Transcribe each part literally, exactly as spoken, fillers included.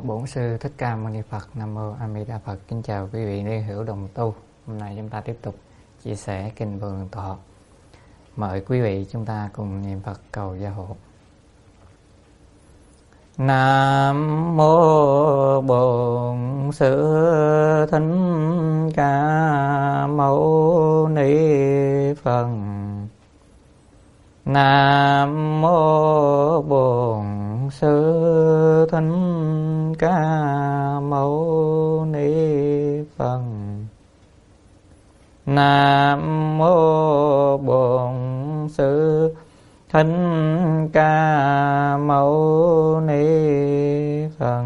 Bổn Sư Thích Ca Mâu Ni Phật. Nam mô A Di Đà Phật. Kính chào quý vị liên hữu đồng tu. Hôm nay chúng ta tiếp tục chia sẻ kinh Vô Lượng Thọ. Mời quý vị chúng ta cùng niệm Phật cầu gia hộ. Nam mô Bổn Sư Thích Ca Mâu Ni Phật. Nam mô Bổn Sư Thích Ca Mâu Ni Phật. Nam mô Bổn Sư Thích Ca Mâu Ni Phật.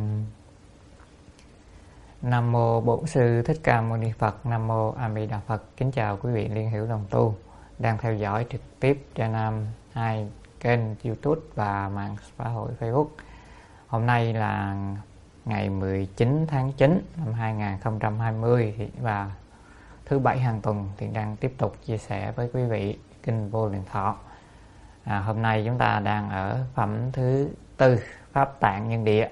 Nam mô Bổn Sư Thích Ca Mâu Ni Phật. Nam mô A Di Đà Phật. Kính chào quý vị liên hữu đồng tu đang theo dõi trực tiếp trên um, hai kênh YouTube và mạng xã hội Facebook. Hôm nay là ngày mười chín tháng chín năm hai nghìn không trăm hai mươi và thứ bảy hàng tuần thì đang tiếp tục chia sẻ với quý vị kinh Vô Lượng Thọ. À, hôm nay chúng ta đang ở phẩm thứ tư, Pháp Tạng Nhân Địa.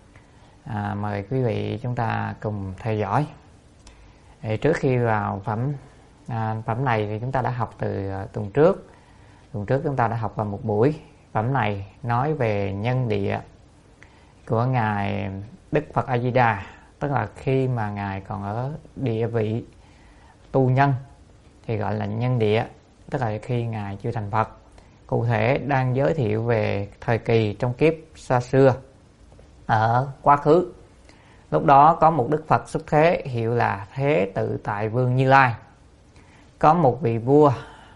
À, mời quý vị chúng ta cùng theo dõi. Thì trước khi vào phẩm à, phẩm này thì chúng ta đã học từ uh, tuần trước. Tuần trước chúng ta đã học vào một buổi. Phẩm này nói về nhân địa của Ngài Đức Phật A Di Đà, tức là khi mà Ngài còn ở địa vị tu nhân thì gọi là nhân địa, tức là khi Ngài chưa thành Phật. Cụ thể đang giới thiệu về thời kỳ trong kiếp xa xưa ở quá khứ. Lúc đó có một Đức Phật xuất thế hiệu là Thế Tự Tại Vương Như Lai. Có một vị vua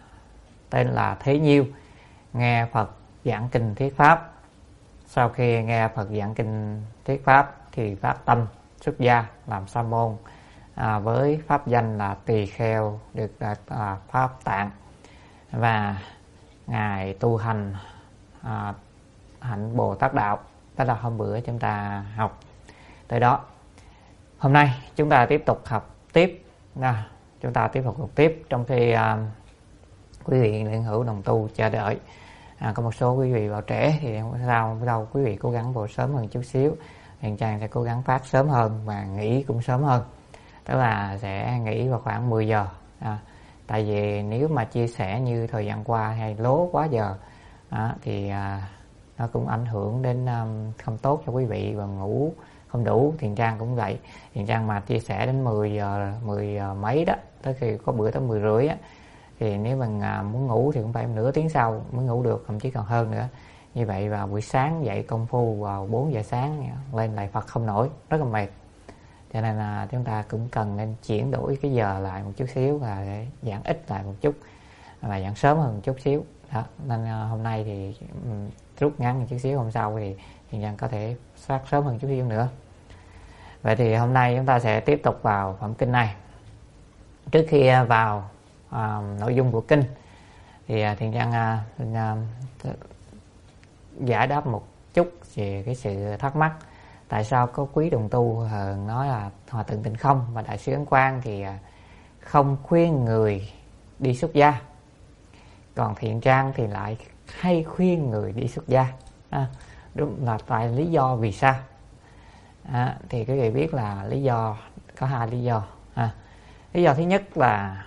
tên là Thế Nhiêu nghe Phật giảng kinh thuyết pháp. Sau khi nghe Phật giảng kinh thuyết pháp thì phát tâm xuất gia làm sa môn, à, với pháp danh là Tỳ Kheo, được đặt à, Pháp Tạng, và Ngài tu hành à, hạnh Bồ Tát Đạo. Đó là hôm bữa chúng ta học tới đó. Hôm nay chúng ta tiếp tục học tiếp. À, chúng ta tiếp tục học tiếp trong khi à, quý vị liên hữu đồng tu chờ đợi. À, có một số quý vị vào trễ thì sau đâu quý vị cố gắng vào sớm hơn chút xíu. Hiện Trang sẽ cố gắng phát sớm hơn và nghỉ cũng sớm hơn. Tức là sẽ nghỉ vào khoảng mười giờ. À, tại vì nếu mà chia sẻ như thời gian qua hay lố quá giờ à, thì à, nó cũng ảnh hưởng đến um, không tốt cho quý vị và ngủ không đủ. Thiền Trang cũng vậy. Thiền Trang mà chia sẻ đến mười giờ, mười giờ mấy đó, tới khi có bữa tới mười rưỡi á, thì nếu mình à, muốn ngủ thì cũng phải nửa tiếng sau mới ngủ được, thậm chí còn hơn nữa. Như vậy vào buổi sáng dậy công phu vào bốn giờ sáng lên lại Phật không nổi, rất là mệt. Cho nên là chúng ta cũng cần nên chuyển đổi cái giờ lại một chút xíu và để giảng ít lại một chút và giảng sớm hơn một chút xíu. Đó. Nên hôm nay thì um, rút ngắn một chút xíu, hôm sau thì thì nhân có thể phát sớm hơn chút xíu nữa. Vậy thì hôm nay chúng ta sẽ tiếp tục vào phẩm kinh này. Trước khi vào à, nội dung của kinh thì Thiền Trang à, à, giải đáp một chút về cái sự thắc mắc tại sao có quý đồng tu nói là Hòa Thượng Tịnh Không và Đại sư Ấn Quang thì không khuyên người đi xuất gia, còn Thiền Trang thì lại hay khuyên người đi xuất gia. À, đúng là tại lý do vì sao? À, thì quý vị biết là lý do có hai lý do. À, lý do thứ nhất là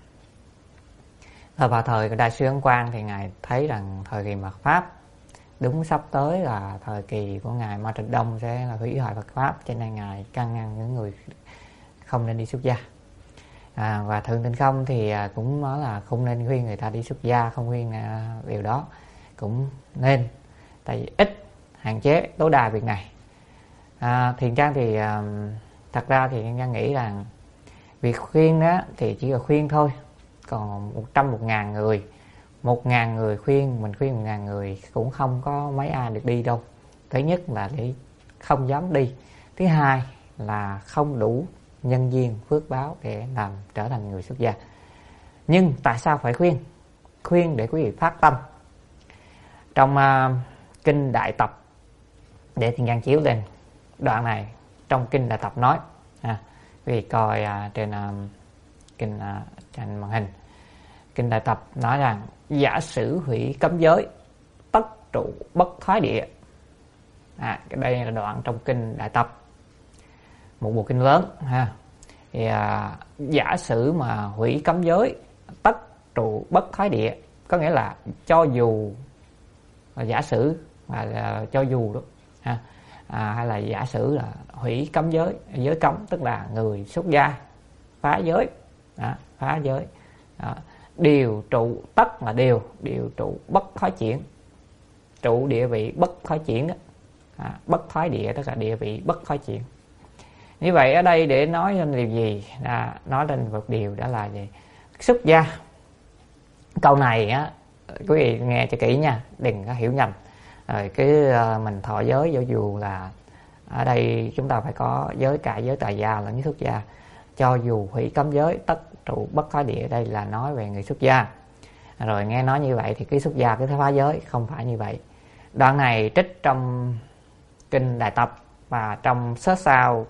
vào thời của Đại sư Ấn Quang thì Ngài thấy rằng thời kỳ mạt Pháp đúng sắp tới là thời kỳ của Ngài Ma Trạch Đông sẽ là hủy hoại Phật Pháp, cho nên Ngài can ngăn những người không nên đi xuất gia. À, và Thượng Tịnh Không thì cũng nói là không nên khuyên người ta đi xuất gia, không khuyên điều đó, cũng nên, tại vì ít hạn chế tối đa việc này. À, Thiền Trang thì thật ra thì Thiền Trang nghĩ rằng việc khuyên đó thì chỉ là khuyên thôi, còn một trăm một ngàn người, một ngàn người khuyên, mình khuyên một ngàn người cũng không có mấy ai được đi đâu. Thứ nhất là để không dám đi, thứ hai là không đủ nhân duyên phước báo để làm trở thành người xuất gia. Nhưng tại sao phải khuyên? Khuyên để quý vị phát tâm. Trong uh, kinh Đại Tập, để Thiền Trang chiếu lên đoạn này, trong kinh Đại Tập nói, à, quý vị coi uh, trên uh, kinh uh, trên màn hình. Kinh Đại Tập nói rằng giả sử hủy cấm giới, tất trụ bất thoái địa. À, cái đây là đoạn trong kinh Đại Tập, một bộ kinh lớn ha. Thì à, giả sử mà hủy cấm giới, tất trụ bất thoái địa, có nghĩa là cho dù giả sử là, là cho dù đó ha, à, hay là giả sử là hủy cấm giới, giới cấm tức là người xuất gia phá giới, đó, phá giới, đó. Điều trụ, tất là điều, điều trụ bất thoái chuyển, trụ địa vị bất thoái chuyển đó, à, bất thoái địa tức là địa vị bất thoái chuyển. Như vậy ở đây để nói lên điều gì? À, nói lên một điều đó là gì? Xuất gia. Câu này á, quý vị nghe cho kỹ nha, đừng có hiểu nhầm. Rồi cái uh, mình thọ giới, cho dù là ở đây chúng ta phải có giới cả giới tại gia lẫn xuất gia. Cho dù hủy cấm giới, tất trụ bất thoái địa, đây là nói về người xuất gia. Rồi nghe nói như vậy thì cái xuất gia cứ phá giới, không phải như vậy. Đoạn này trích trong kinh Đại Tập và trong sớ sao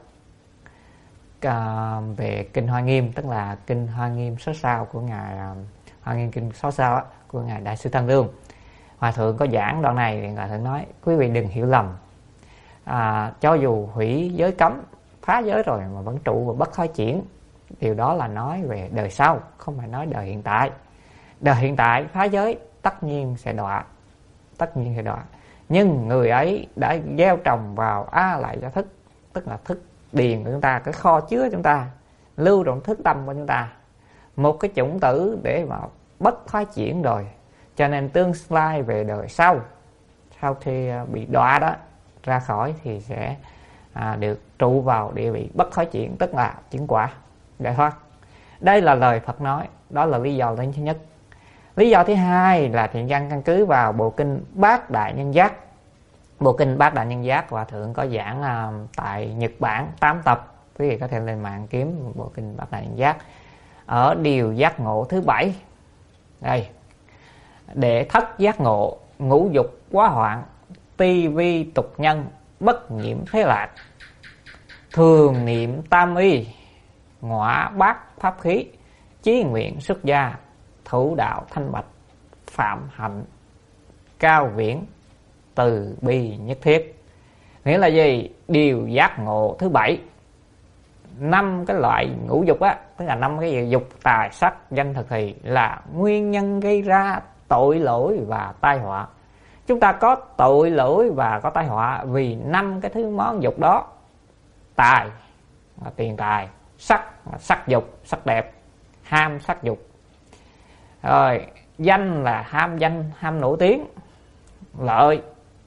uh, về kinh Hoa Nghiêm, tức là kinh Hoa Nghiêm sớ sao của ngài uh, Hoa Nghiêm kinh sớ sao á, của ngài Đại sư Thanh Lương. Hòa thượng có giảng đoạn này thì Hòa thượng nói quý vị đừng hiểu lầm, à, cho dù hủy giới cấm, phá giới rồi mà vẫn trụ và bất thoái chuyển, điều đó là nói về đời sau, không phải nói đời hiện tại. Đời hiện tại phá giới tất nhiên sẽ đọa, tất nhiên sẽ đọa. Nhưng người ấy đã gieo trồng vào a lại gia thức, tức là thức điền của chúng ta, cái kho chứa chúng ta, lưu trong thức tâm của chúng ta, một cái chủng tử để mà bất thoái chuyển rồi. Cho nên tương lai về đời sau, sau khi bị đọa đó ra khỏi thì sẽ à, được trụ vào địa vị bất thoái chuyển, tức là chứng quả giải thoát. Đây là lời Phật nói, đó là lý do thứ nhất. Lý do thứ hai là thiện căn căn cứ vào bộ kinh Bát Đại Nhân Giác. Bộ kinh Bát Đại Nhân Giác Hòa thượng có giảng à, tại Nhật Bản tám tập, quý vị có thể lên mạng kiếm bộ kinh Bát Đại Nhân Giác. Ở điều giác ngộ thứ bảy, đây: để thất giác ngộ, ngũ dục quá hoạn, ti vi tục nhân, bất nhiễm thế lạc, thường niệm tam y, ngọa bát pháp khí, chí nguyện xuất gia, thủ đạo thanh bạch, phạm hạnh cao viễn, từ bi nhất thiết. Nghĩa là gì? Điều giác ngộ thứ bảy, năm cái loại ngũ dục á, tức là năm cái dục tài sắc danh thực thì là nguyên nhân gây ra tội lỗi và tai họa. Chúng ta có tội lỗi và có tai họa vì năm cái thứ món dục đó: tài là tiền tài, sắc là sắc dục, sắc đẹp, ham sắc dục, rồi danh là ham danh, ham nổi tiếng, lợi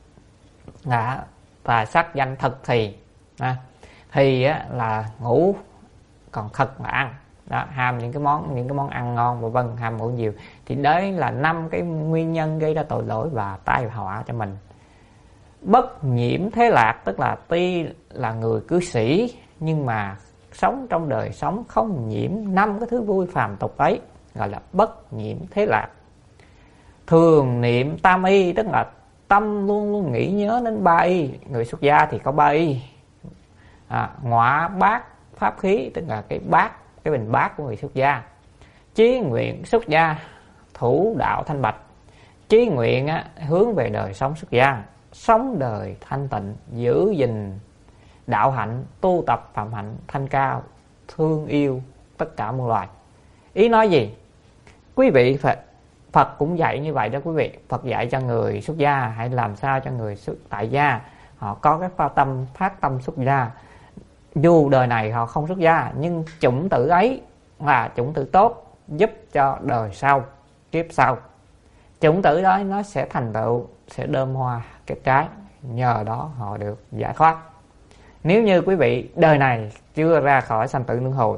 là tài sắc danh thực thì à, thì á, là ngủ, còn thực là ăn đó, ham những cái món những cái món ăn ngon và vân, ham ngủ nhiều. Thì đấy là năm cái nguyên nhân gây ra tội lỗi và tai họa cho mình. Bất nhiễm thế lạc, tức là tuy là người cư sĩ nhưng mà sống trong đời sống không nhiễm năm cái thứ vui phàm tục ấy, gọi là bất nhiễm thế lạc. Thường niệm tam y, tức là tâm luôn luôn nghĩ nhớ đến ba y. Người xuất gia thì có ba y. À, ngọa bát pháp khí, tức là cái bát, cái bình bát của người xuất gia. Chí nguyện xuất gia, thủ đạo thanh bạch. Chí nguyện á, hướng về đời sống xuất gia, sống đời thanh tịnh, giữ gìn đạo hạnh, tu tập phạm hạnh thanh cao, thương yêu tất cả muôn loài. Ý nói gì? Quý vị Phật, Phật cũng dạy như vậy đó quý vị. Phật dạy cho người xuất gia hãy làm sao cho người xuất tại gia họ có cái pha tâm phát tâm xuất gia. Dù đời này họ không xuất gia, nhưng chủng tử ấy là chủng tử tốt, giúp cho đời sau, kiếp sau, chủng tử đó nó sẽ thành tựu, sẽ đơm hoa kết trái, nhờ đó họ được giải thoát. Nếu như quý vị đời này chưa ra khỏi sanh tử luân hồi,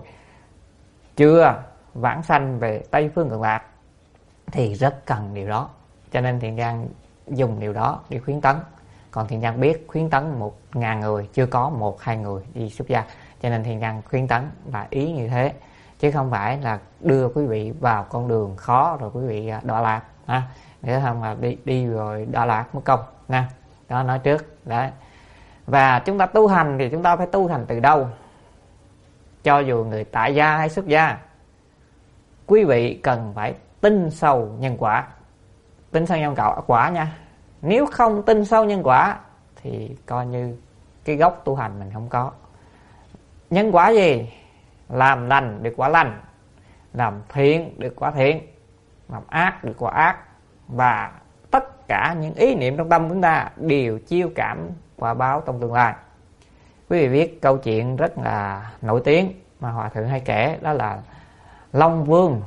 chưa vãng sanh về Tây phương cực lạc, thì rất cần điều đó. Cho nên Thiện Giang dùng điều đó để khuyến tấn. Còn Thiện Giang biết khuyến tấn một ngàn người, chưa có một hai người đi xuất gia. Cho nên Thiện Giang khuyến tấn là ý như thế, chứ không phải là đưa quý vị vào con đường khó rồi quý vị đọa lạc ha. Nghĩa không là đi đi rồi đọa lạc mất công nha. Đó nói trước đấy. Và chúng ta tu hành thì chúng ta phải tu hành từ đâu? Cho dù người tại gia hay xuất gia, quý vị cần phải tin sâu nhân quả. Tin sâu nhân quả nha. Nếu không tin sâu nhân quả thì coi như cái gốc tu hành mình không có. Nhân quả gì? Làm lành được quả lành, làm thiện được quả thiện, làm ác được quả ác. Và tất cả những ý niệm trong tâm chúng ta đều chiêu cảm quả báo trong tương lai. Quý vị biết câu chuyện rất là nổi tiếng mà Hòa Thượng hay kể, đó là Long Vương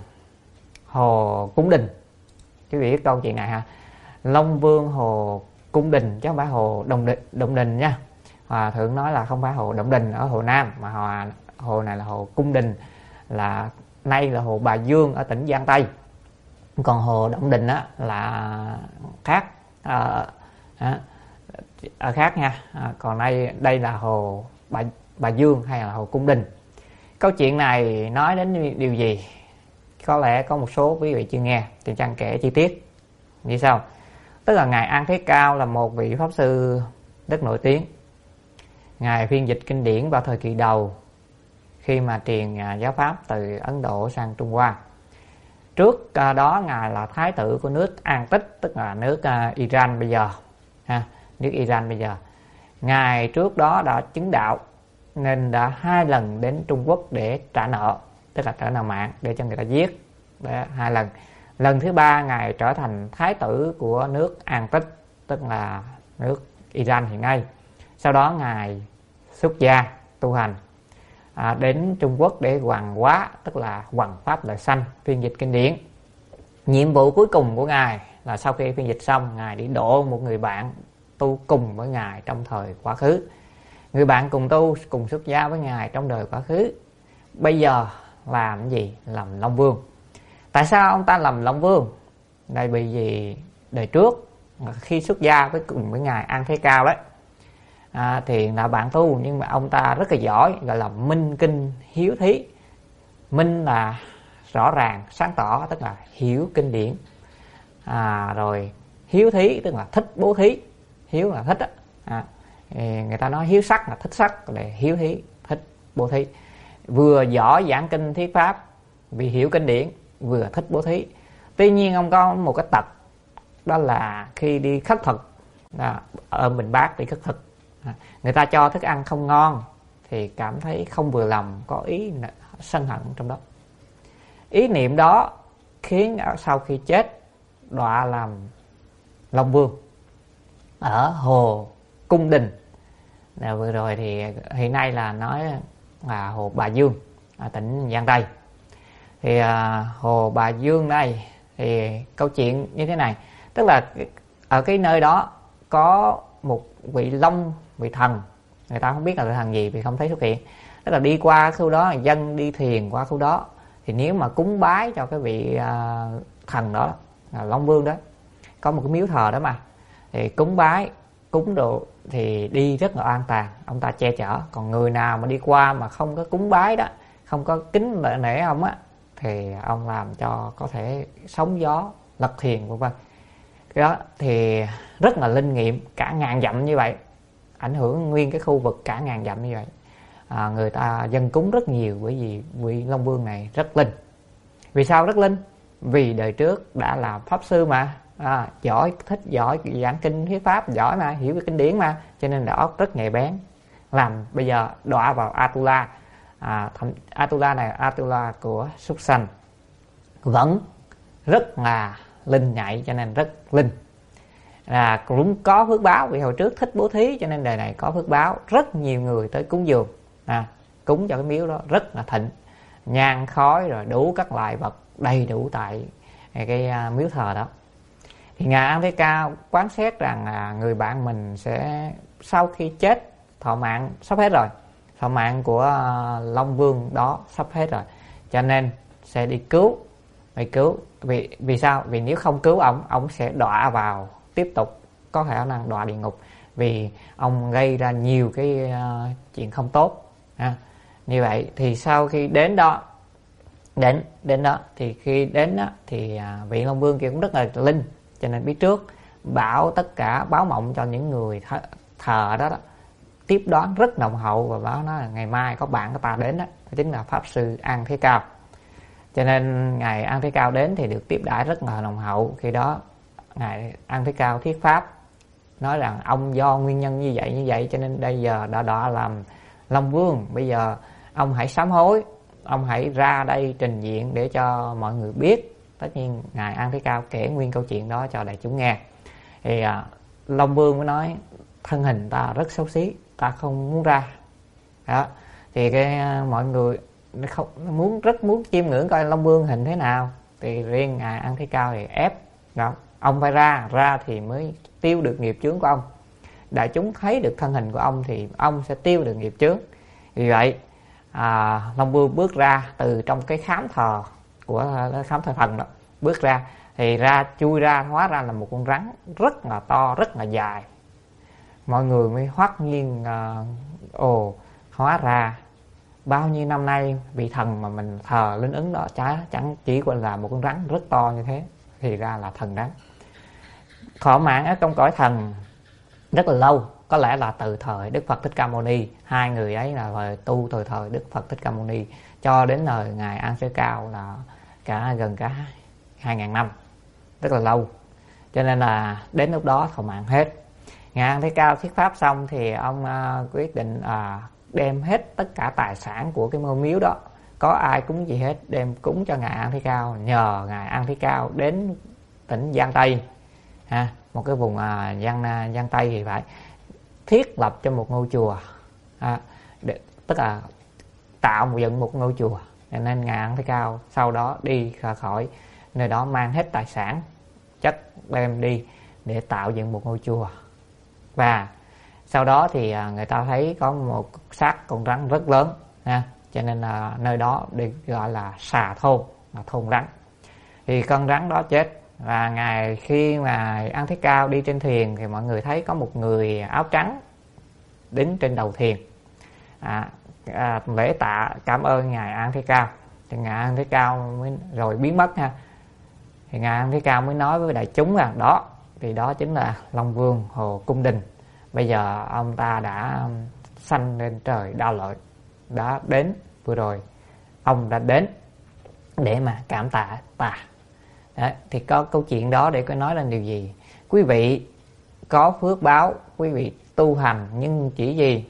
Hồ Cung Đình. Quý vị biết câu chuyện này ha? Long Vương Hồ Cung Đình chứ không phải Hồ Đồng Đình, Động Đình nha. Hòa Thượng nói là không phải Hồ Động Đình ở Hồ Nam, mà Hòa, hồ này là Hồ Cung Đình, là nay là Hồ Bà Dương ở tỉnh Giang Tây. Còn Hồ Động Đình á là khác, à, à, à, khác nha. À, còn đây đây là Hồ Bà, Bà Dương hay là Hồ Cung Đình. Câu chuyện này nói đến điều gì? Có lẽ có một số quý vị chưa nghe, thì Trang kể chi tiết như sau. Tức là Ngài An Thế Cao là một vị Pháp Sư rất nổi tiếng. Ngài phiên dịch kinh điển vào thời kỳ đầu khi mà truyền giáo Pháp từ Ấn Độ sang Trung Hoa. Trước đó Ngài là Thái tử của nước An Tích, tức là nước Iran bây giờ. Ha, nước Iran bây giờ. Ngài trước đó đã chứng đạo nên đã hai lần đến Trung Quốc để trả nợ, tức là trả nợ mạng để cho người ta giết. Để hai lần. Lần thứ ba Ngài trở thành Thái tử của nước An Tích, tức là nước Iran hiện nay. Sau đó Ngài xuất gia tu hành, à, đến Trung Quốc để hoàng hóa, tức là hoằng pháp lợi sanh, phiên dịch kinh điển. Nhiệm vụ cuối cùng của Ngài là sau khi phiên dịch xong, Ngài đi độ một người bạn tu cùng với Ngài trong thời quá khứ. Người bạn cùng tu, cùng xuất gia với Ngài trong đời quá khứ, bây giờ làm cái gì? Làm Long Vương. Tại sao ông ta làm Long Vương? Đây bởi vì đời trước khi xuất gia với cùng với Ngài An Thế Cao đấy, à, thì là bạn tu, nhưng mà ông ta rất là giỏi, gọi là minh kinh hiếu thí. Minh là rõ ràng sáng tỏ, tức là hiểu kinh điển, à, rồi hiếu thí tức là thích bố thí. Hiếu là thích, à, người ta nói hiếu sắc là thích sắc, để hiếu thí thích bố thí. Vừa giỏi giảng kinh thuyết pháp vì hiểu kinh điển, vừa thích bố thí. Tuy nhiên ông có một cái tật, đó là khi đi khất thực, à, ở Bình Bát đi khất thực, à, người ta cho thức ăn không ngon thì cảm thấy không vừa lòng, có ý sân hận trong đó. Ý niệm đó khiến sau khi chết đọa làm Long Vương ở Hồ Cung Đình. Và vừa rồi thì hiện nay là nói là Hồ Bà Dương ở tỉnh Giang Tây. Thì à, Hồ Bà Dương đây thì câu chuyện như thế này, tức là ở cái nơi đó có một vị Long, vị thần, người ta không biết là thần gì vì không thấy xuất hiện. Tức là đi qua khu đó, dân đi thuyền qua khu đó, thì nếu mà cúng bái cho cái vị à, thần đó là Long Vương đó, có một cái miếu thờ đó mà, thì cúng bái cúng đồ thì đi rất là an toàn, ông ta che chở. Còn người nào mà đi qua mà không có cúng bái đó, không có kính nể ông á, thì ông làm cho có thể sóng gió lật thuyền vân vân. Cái đó thì rất là linh nghiệm, cả ngàn dặm như vậy, ảnh hưởng nguyên cái khu vực cả ngàn dặm như vậy. À, người ta dân cúng rất nhiều, bởi vì vị Long Vương này rất linh. Vì sao rất linh? Vì đời trước đã làm pháp sư mà, à, giỏi, thích giỏi giảng kinh thuyết pháp, giỏi mà, hiểu về kinh điển mà, cho nên đầu óc rất nhạy bén. Làm bây giờ đọa vào Atula, à, Atula này Atula của súc sanh, vẫn rất là linh nhạy, cho nên rất linh. Là cũng có phước báo, vì hồi trước thích bố thí cho nên đời này có phước báo, rất nhiều người tới cúng dường, à, cúng cho cái miếu đó rất là thịnh, nhang khói rồi đủ các loại vật đầy đủ tại cái miếu thờ đó. Thì Ngài An Thế Cao quán xét rằng là người bạn mình sẽ sau khi chết, thọ mạng sắp hết rồi, thọ mạng của Long Vương đó sắp hết rồi, cho nên sẽ đi cứu, phải cứu. Vì vì sao? Vì nếu không cứu ông, ông sẽ đọa vào, tiếp tục có khả năng đọa địa ngục, vì ông gây ra nhiều cái uh, chuyện không tốt. À, như vậy thì sau khi đến đó, đến đến đó thì khi đến đó thì uh, vị Long Vương kia cũng rất là linh, cho nên biết trước, bảo tất cả báo mộng cho những người th thờ đó, đó tiếp đón rất nồng hậu, và báo nói là ngày mai có bạn của ta đến đó, đó chính là Pháp Sư An Thế Cao. Cho nên Ngài An Thế Cao đến thì được tiếp đãi rất là nồng hậu. Khi đó Ngài An Thế Cao thuyết pháp nói rằng ông do nguyên nhân như vậy như vậy cho nên bây giờ đã đọa làm Long Vương, bây giờ ông hãy sám hối, ông hãy ra đây trình diện để cho mọi người biết. Tất nhiên ngài An Thế Cao kể nguyên câu chuyện đó cho đại chúng nghe. Thì à, Long Vương mới nói thân hình ta rất xấu xí, ta không muốn ra. Đó. Thì cái mọi người không muốn rất muốn chiêm ngưỡng coi Long Vương hình thế nào. Thì riêng ngài An Thế Cao thì ép đó, ông phải ra, ra thì mới tiêu được nghiệp chướng của ông. Đại chúng thấy được thân hình của ông thì ông sẽ tiêu được nghiệp chướng. Vì vậy à, Long Vương bước ra từ trong cái khám thờ của khám thờ thần đó, bước ra thì ra chui ra, hóa ra là một con rắn rất là to, rất là dài. Mọi người mới hoắc nhiên à, ồ, hóa ra bao nhiêu năm nay vị thần mà mình thờ linh ứng đó chả chẳng chỉ còn là một con rắn rất to như thế, thì ra là thần rắn. Thọ mạng ở trong cõi thần rất là lâu, có lẽ là từ thời Đức Phật Thích Ca Mâu Ni, hai người ấy là thời tu từ thời Đức Phật Thích Ca Mâu Ni cho đến thời ngài An Thế Cao là cả gần cả hai ngàn năm, rất là lâu. Cho nên là đến lúc đó thọ mạng hết. Ngài An Thế Cao thuyết pháp xong thì ông uh, quyết định uh, đem hết tất cả tài sản của cái ngôi miếu đó, có ai cúng gì hết, đem cúng cho ngài An Thế Cao, nhờ ngài An Thế Cao đến tỉnh Giang Tây ha, một cái vùng à, Giang Giang Tây thì phải thiết lập cho một ngôi chùa à, để, tức là tạo một dựng một ngôi chùa. Cho nên ngài An Thế Cao sau đó đi khỏi nơi đó mang hết tài sản chất đem đi để tạo dựng một ngôi chùa. Và sau đó thì người ta thấy có một xác con rắn rất lớn ha, cho nên là nơi đó được gọi là Xà Thôn, là thôn rắn. Thì con rắn đó chết. Và ngày khi mà An Thế Cao đi trên thuyền thì mọi người thấy có một người áo trắng đứng trên đầu thuyền à, à, lễ tạ cảm ơn ngài An Thế Cao. Thì ngài An Thế Cao mới rồi biến mất ha. Thì ngài An Thế Cao mới nói với đại chúng rằng đó thì đó chính là Long Vương Hồ Cung Đình. Bây giờ ông ta đã sanh lên trời Đao Lợi, đã đến vừa rồi ông đã đến để mà cảm tạ ta. Đấy, thì có câu chuyện đó để có nói lên điều gì? Quý vị có phước báo, quý vị tu hành nhưng chỉ gì?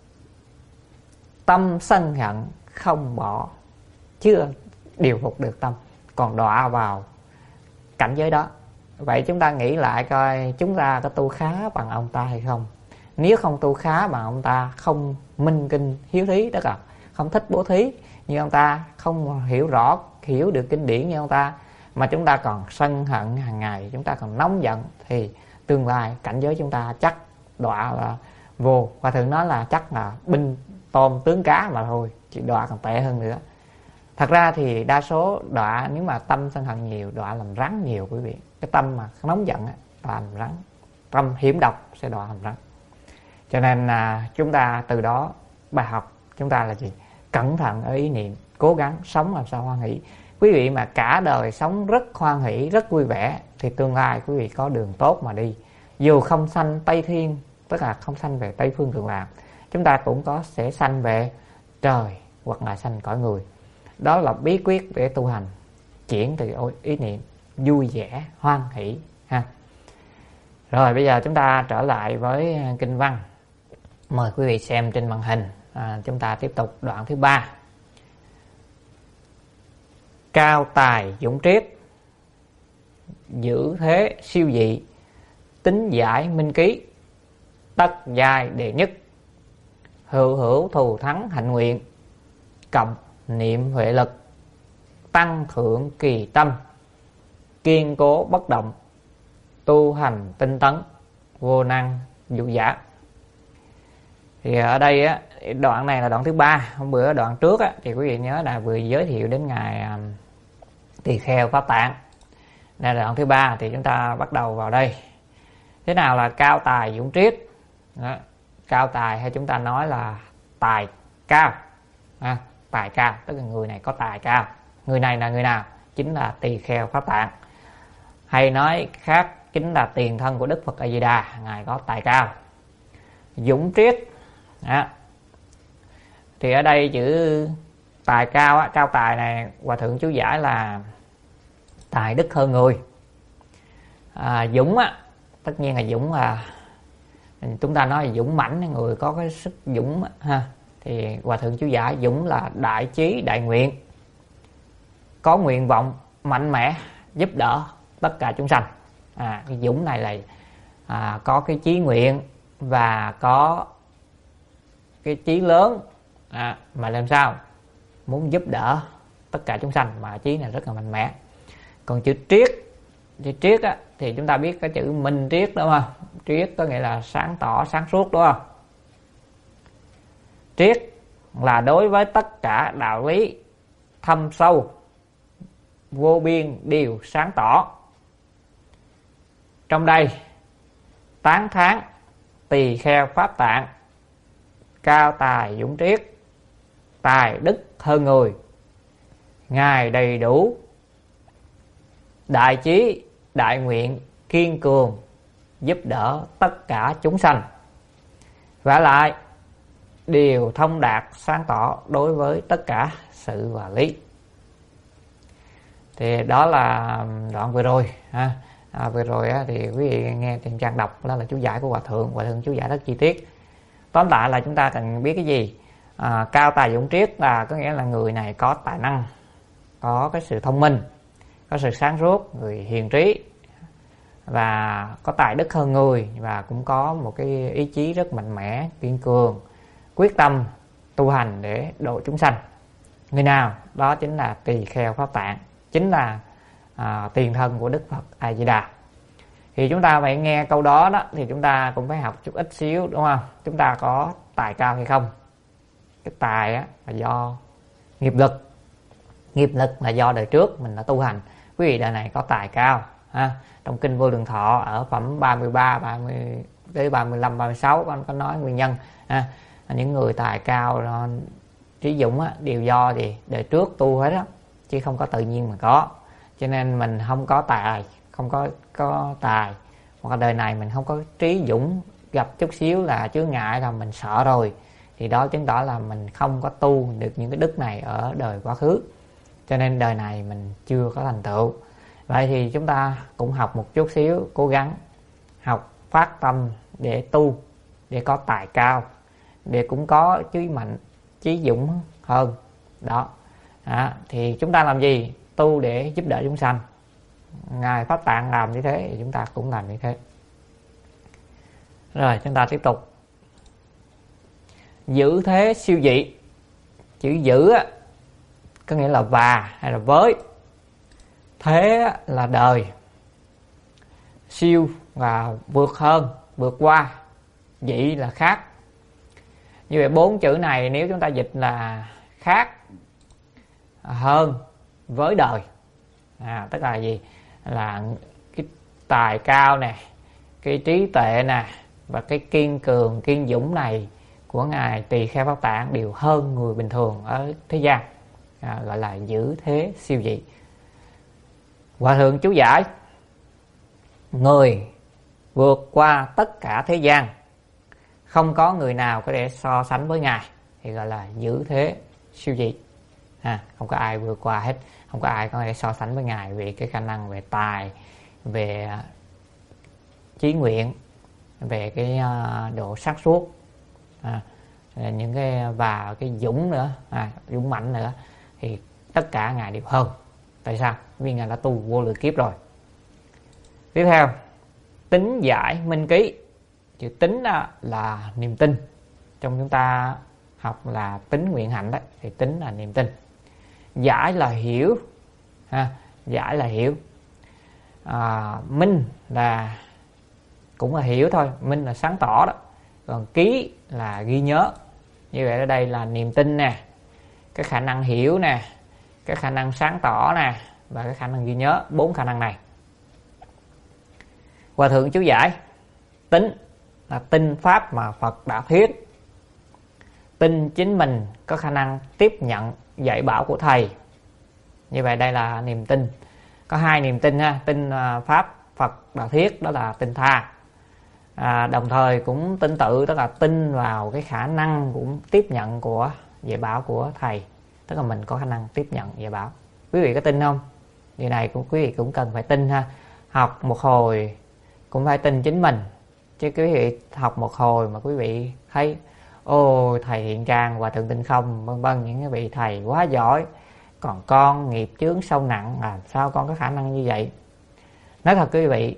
Tâm sân hận không bỏ, chưa điều phục được tâm, còn đọa vào cảnh giới đó. Vậy chúng ta nghĩ lại coi chúng ta có tu khá bằng ông ta hay không? Nếu không tu khá bằng ông ta, không minh kinh hiếu thí, tức là không thích bố thí như ông ta, không hiểu rõ, hiểu được kinh điển như ông ta, mà chúng ta còn sân hận hàng ngày, chúng ta còn nóng giận, thì tương lai cảnh giới chúng ta chắc đọa là vô. Và thường nói là chắc là binh tôm tướng cá mà thôi, chỉ đọa còn tệ hơn nữa. Thật ra thì đa số đọa, nếu mà tâm sân hận nhiều, đọa làm rắn nhiều quý vị. Cái tâm mà nóng giận á, đọa làm rắn. Tâm hiểm độc sẽ đọa làm rắn. Cho nên là chúng ta từ đó bài học chúng ta là gì? Cẩn thận ở ý niệm, cố gắng sống làm sao hoan hỷ. Quý vị mà cả đời sống rất hoan hỷ, rất vui vẻ thì tương lai quý vị có đường tốt mà đi. Dù không sanh Tây Thiên, tức là không sanh về Tây Phương Cực Lạc, chúng ta cũng có sẽ sanh về trời hoặc là sanh cõi người. Đó là bí quyết để tu hành, chuyển từ ý niệm vui vẻ, hoan hỷ ha. Rồi bây giờ chúng ta trở lại với kinh văn. Mời quý vị xem trên màn hình. À, chúng ta tiếp tục đoạn thứ ba. Cao tài dũng triết, giữ thế siêu dị, tính giải minh ký, tất giai đệ nhất, hữu hữu thù thắng hạnh nguyện, cộng niệm huệ lực, tăng thượng kỳ tâm, kiên cố bất động, tu hành tinh tấn, vô năng dụ giả. Thì ở đây á, đoạn này là đoạn thứ ba. Hôm bữa đoạn trước á, thì quý vị nhớ là vừa giới thiệu đến ngài um, Tỳ Kheo Pháp Tạng. Đây là đoạn thứ ba thì chúng ta bắt đầu vào đây. Thế nào là cao tài dũng triết? Đó. Cao tài hay chúng ta nói là tài cao à, tài cao, tức là người này có tài cao. Người này là người nào? Chính là Tỳ Kheo Pháp Tạng, hay nói khác chính là tiền thân của Đức Phật A Di Đà. Ngài có tài cao. Dũng triết đó. Thì ở đây chữ tài cao á, cao tài này hòa thượng chú giải là tài đức hơn người. À, dũng á, tất nhiên là dũng là Chúng ta nói dũng mãnh, người có cái sức dũng ha, thì Hòa Thượng chú giải dũng là đại chí đại nguyện, có nguyện vọng mạnh mẽ giúp đỡ tất cả chúng sanh. À, cái dũng này là à, có cái chí nguyện và có cái chí lớn, à, mà làm sao muốn giúp đỡ tất cả chúng sanh, mà chí này rất là mạnh mẽ. Còn chữ triết, chữ triết á, thì chúng ta biết cái chữ minh triết đúng không? Triết có nghĩa là sáng tỏ, sáng suốt đúng không? Triết là đối với tất cả đạo lý thâm sâu vô biên đều sáng tỏ. Trong đây tán thán tỳ kheo pháp tạng, cao tài dũng triết, tài đức hơn người, ngài đầy đủ đại chí đại nguyện, kiên cường giúp đỡ tất cả chúng sanh, vả lại đều thông đạt sáng tỏ đối với tất cả sự và lý. Thì đó là đoạn vừa rồi ha. À, vừa rồi á, thì quý vị nghe trên trang đọc đó là chú giải của Hòa Thượng. Hòa Thượng chú giải rất chi tiết. Tóm lại là chúng ta cần biết cái gì? À, cao tài dũng triết là có nghĩa là người này có tài năng, có cái sự thông minh, có sự sáng suốt, người hiền trí, và có tài đức hơn người, và cũng có một cái ý chí rất mạnh mẽ, kiên cường, quyết tâm tu hành để độ chúng sanh. Người nào? Đó chính là tỳ kheo pháp tạng, chính là à, tiền thân của Đức Phật A Di Đà. Thì chúng ta phải nghe câu đó đó thì chúng ta cũng phải học chút ít xíu đúng không? Chúng ta có tài cao hay không? Cái tài á, là do nghiệp lực. Nghiệp lực là do đời trước mình đã tu hành. Quý vị đời này có tài cao ha. Trong kinh Vô Lượng Thọ ở phẩm ba mươi ba, ba mươi tới ba mươi lăm, ba mươi sáu có, có nói nguyên nhân ha. Những người tài cao trí dũng á, đều do gì đời trước tu hết á, chứ không có tự nhiên mà có. Cho nên mình không có tài, không có có tài, hoặc đời này mình không có trí dũng, gặp chút xíu là chướng ngại là mình sợ rồi, thì đó chứng tỏ là mình không có tu được những cái đức này ở đời quá khứ, cho nên đời này mình chưa có thành tựu. Vậy thì chúng ta cũng học một chút xíu, cố gắng học phát tâm để tu, để có tài cao, để cũng có trí mạnh, trí dũng hơn đó. À, thì chúng ta làm gì? Tu để giúp đỡ chúng sanh. Ngài Pháp Tạng làm như thế thì chúng ta cũng làm như thế. Rồi chúng ta tiếp tục. Giữ thế siêu dị. Chữ giữ á, có nghĩa là và hay là với. Thế là đời. Siêu là vượt hơn, vượt qua. Dị là khác. Như vậy bốn chữ này nếu chúng ta dịch là khác, hơn, với đời. À, tức là gì? Là cái tài cao nè, cái trí tuệ nè, và cái kiên cường, kiên dũng này của Ngài Tỳ Kheo Pháp Tạng đều hơn người bình thường ở thế gian. À, gọi là giữ thế siêu dị. Hòa Thượng chú giải: người vượt qua tất cả thế gian, không có người nào có thể so sánh với Ngài, thì gọi là giữ thế siêu dị. À, không có ai vượt qua hết, không có ai có thể so sánh với Ngài về cái khả năng về tài, về chí nguyện, về cái độ sáng suốt, à, những cái và cái dũng nữa, à, dũng mạnh nữa, thì tất cả Ngài đều hơn. Tại sao? Vì Ngài đã tu vô lượng kiếp rồi. Tiếp theo, tính giải minh ký. Chữ tính là niềm tin. Trong chúng ta học là tính nguyện hạnh đấy, thì tính là niềm tin. Giải là hiểu, ha, giải là hiểu. À, minh là cũng là hiểu thôi, minh là sáng tỏ đó. Còn ký là ghi nhớ. Như vậy ở đây là niềm tin nè, cái khả năng hiểu nè, cái khả năng sáng tỏ nè, và cái khả năng ghi nhớ. Bốn khả năng này. Hòa Thượng chú giải: tính là tin pháp mà Phật đã thuyết, tin chính mình có khả năng tiếp nhận dạy bảo của thầy. Như vậy đây là niềm tin. Có hai niềm tin ha, tin pháp Phật đã thuyết, đó là tin tha. À, đồng thời cũng tin tự, tức là tin vào cái khả năng cũng tiếp nhận của dạy bảo của thầy, tức là mình có khả năng tiếp nhận dạy bảo. Quý vị có tin không? Điều này cũng quý vị cũng cần phải tin ha. Học một hồi cũng phải tin chính mình, Chứ quý vị học một hồi mà quý vị thấy ôi thầy Thiện Trang, Hòa Thượng Tinh Không, vân vân, những cái vị thầy quá giỏi, còn con nghiệp chướng sâu nặng, làm sao con có khả năng như vậy? Nói thật quý vị,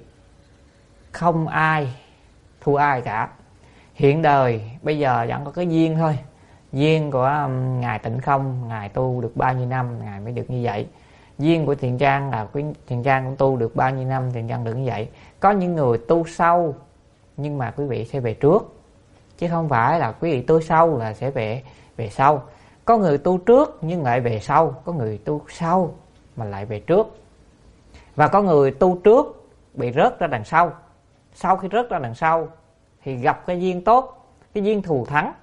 không ai thua ai cả. Hiện đời bây giờ vẫn có cái duyên thôi. Duyên của um, Ngài Tịnh Không, Ngài tu được bao nhiêu năm Ngài mới được như vậy. Duyên của Thiện Trang là Thiện Trang cũng tu được bao nhiêu năm Thiện Trang được như vậy. Có những người tu sâu nhưng mà quý vị sẽ về trước, chứ không phải là quý vị tu sâu là sẽ về về sau. Có người tu trước nhưng lại về sau, có người tu sau mà lại về trước, và có người tu trước bị rớt ra đằng sau. Sau khi rớt ra đằng sau thì gặp cái duyên tốt, cái duyên thù thắng,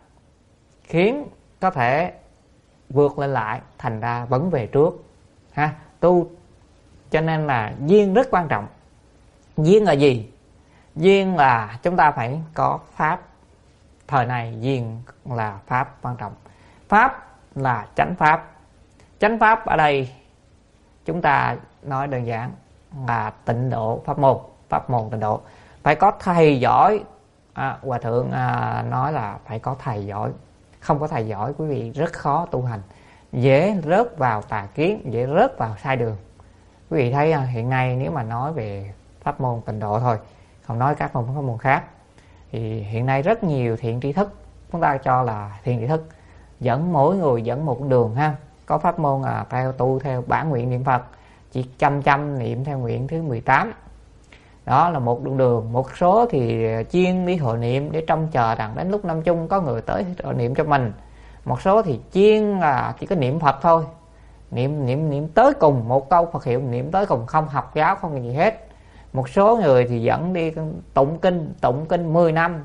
khiến có thể vượt lên lại, thành ra vẫn về trước ha. Tu cho nên là duyên rất quan trọng. Duyên là gì? Duyên là chúng ta phải có pháp. Thời này duyên là pháp quan trọng. Pháp là chánh pháp. Chánh pháp ở đây chúng ta nói đơn giản là tịnh độ pháp môn. Pháp môn tịnh độ phải có thầy giỏi. à, Hòa thượng à, nói là phải có thầy giỏi. Không có thầy giỏi quý vị rất khó tu hành, dễ rớt vào tà kiến, dễ rớt vào sai đường. Quý vị thấy hiện nay nếu mà nói về pháp môn tịnh độ thôi, không nói các môn pháp môn khác, thì hiện nay rất nhiều thiện tri thức, chúng ta cho là thiện tri thức, dẫn mỗi người dẫn một đường ha. Có pháp môn là theo tu theo bản nguyện niệm Phật, chỉ chăm chăm niệm theo nguyện thứ mười tám. Đó là một đường đường. Một số thì chuyên đi hội niệm để trông chờ rằng đến lúc năm chung có người tới hội niệm cho mình. Một số thì chuyên là chỉ có niệm Phật thôi, niệm niệm niệm tới cùng một câu Phật hiệu, niệm tới cùng, không học giáo không gì hết. Một số người thì dẫn đi tụng kinh, tụng kinh mười năm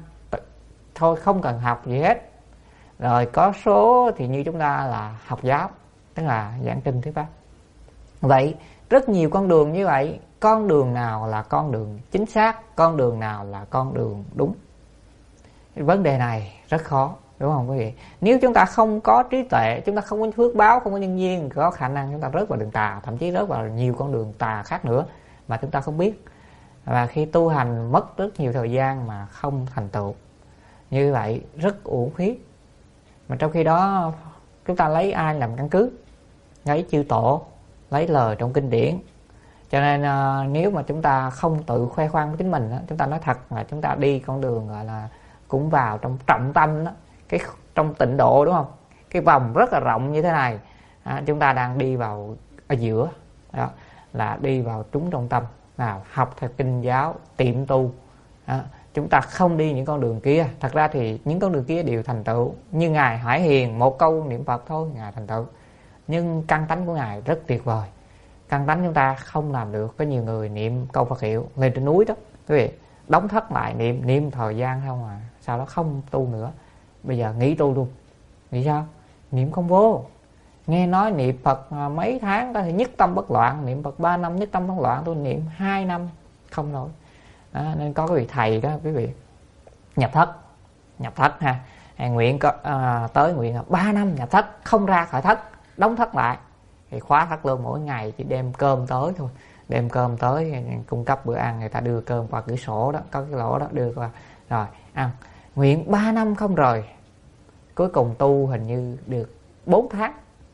thôi, không cần học gì hết. Rồi có số thì như chúng ta là học giáo, tức là giảng kinh thuyết pháp. Vậy rất nhiều con đường như vậy, con đường nào là con đường chính xác, con đường nào là con đường đúng? Vấn đề này rất khó, đúng không quý vị? Nếu chúng ta không có trí tuệ, chúng ta không có phước báo, không có nhân duyên, có khả năng chúng ta rớt vào đường tà, thậm chí rớt vào nhiều con đường tà khác nữa mà chúng ta không biết. Và khi tu hành mất rất nhiều thời gian mà không thành tựu, như vậy rất uổng phí. Mà trong khi đó chúng ta lấy ai làm căn cứ? Lấy chư tổ, lấy lời trong kinh điển. Cho nên uh, nếu mà chúng ta không tự khoe khoang với chính mình đó, chúng ta nói thật là chúng ta đi con đường gọi là cũng vào trong trọng tâm đó, cái trong tịnh độ, đúng không? Cái vòng rất là rộng như thế này, à, chúng ta đang đi vào ở giữa đó, là đi vào trúng trong tâm. Nào học theo kinh giáo, tiệm tu, à, chúng ta không đi những con đường kia. Thật ra thì những con đường kia đều thành tựu. Như Ngài Hải Hiền, một câu niệm Phật thôi Ngài thành tựu, nhưng căn tánh của Ngài rất tuyệt vời. Căn tánh chúng ta không làm được. Có nhiều người niệm câu Phật hiệu lên trên núi đó, quý vị, đóng thất lại niệm, niệm thời gian không à, sau đó không tu nữa. Bây giờ nghỉ tu luôn. Vì sao? Niệm không vô. Nghe nói niệm Phật mấy tháng có thể nhất tâm bất loạn, niệm Phật ba năm nhất tâm bất loạn, tôi niệm hai năm không nổi. À, nên có cái vị thầy đó quý vị, nhập thất, nhập thất ha, nguyện có à, tới nguyện ba năm nhập thất, không ra khỏi thất, đóng thất lại thì khóa thất luôn, mỗi ngày chỉ đem cơm tới thôi, đem cơm tới cung cấp bữa ăn, người ta đưa cơm qua cửa sổ đó, có cái lỗ đó đưa qua rồi ăn. Nguyện ba năm không rời, cuối cùng tu hình như được bốn tháng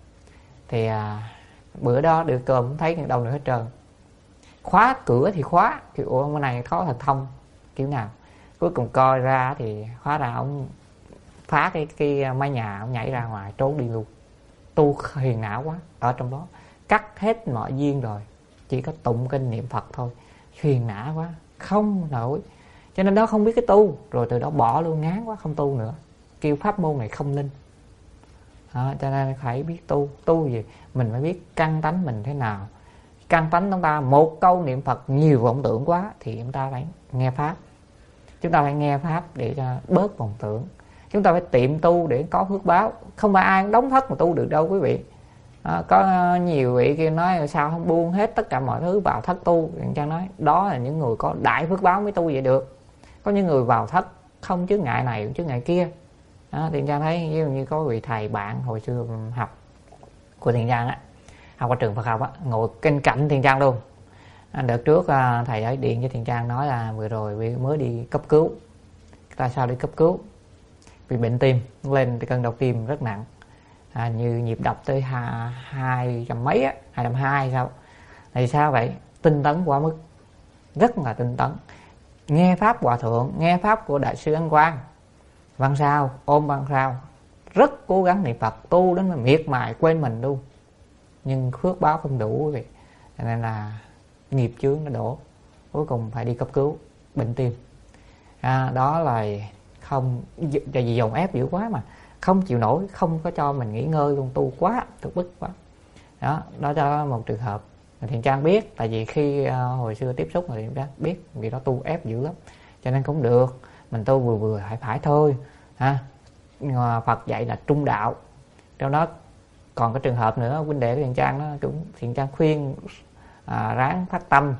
thì à, bữa đó đưa cơm không thấy đâu nữa hết trơn. Khóa cửa thì khóa, thì ủa cái này có thần thông kiểu nào? Cuối cùng coi ra thì khóa ra ông phá cái cái mái nhà, ông nhảy ra ngoài trốn đi luôn. Tu hiền não quá, ở trong đó cắt hết mọi duyên rồi, chỉ có tụng kinh niệm Phật thôi, hiền não quá không nổi. Cho nên đó không biết cái tu, rồi từ đó bỏ luôn, ngán quá không tu nữa, kêu pháp môn này không linh. Đó, cho nên phải biết tu. Tu gì? Mình phải biết căn tánh mình thế nào. Căn tánh chúng ta một câu niệm Phật nhiều vọng tưởng quá thì chúng ta phải nghe pháp. Chúng ta phải nghe pháp để cho bớt vọng tưởng. Chúng ta phải tiệm tu để có phước báo. Không phải ai cũng đóng thất mà tu được đâu quý vị. À, có nhiều vị kia nói sao không buông hết tất cả mọi thứ vào thất tu. Chẳng nói đó là những người có đại phước báo mới tu vậy được. Có những người vào thất không chướng ngại này cũng chướng ngại kia. À, Thiện Trang thấy như, như có vị thầy bạn hồi xưa học của Thiện Trang á, học ở trường Phật học á, ngồi bên cạnh Thiện Trang luôn. À, đợt trước à, thầy ấy điện cho Thiện Trang nói là vừa rồi mới đi cấp cứu tại sao đi cấp cứu? Vì bệnh tim lên thì cơn đau tim rất nặng, à, như nhịp đập tới hai trăm mấy á, hai trăm hai sao? Thì sao vậy? Tinh tấn quá mức, rất là tinh tấn. Nghe pháp hòa thượng, nghe pháp của đại sư Ấn Quang, văn sao ôm văn sao, rất cố gắng niệm Phật, tu đến là miệt mài quên mình luôn, nhưng phước báo không đủ quý vị, cho nên là nghiệp chướng nó đổ, cuối cùng phải đi cấp cứu bệnh tim. À, đó là không, tại vì dồn ép dữ quá mà không chịu nổi, không có cho mình nghỉ ngơi luôn, tu quá thực bức quá. Đó, đó là một trường hợp Thiện Trang biết, tại vì khi uh, hồi xưa tiếp xúc thì Thiện Trang biết, vì đó tu ép dữ lắm, cho nên cũng được, mình tu vừa vừa phải phải thôi ha. Phật dạy là trung đạo. Trong đó còn cái trường hợp nữa, huynh đệ của Thiện Trang nó cũng Thiện Trang khuyên à, ráng phát tâm,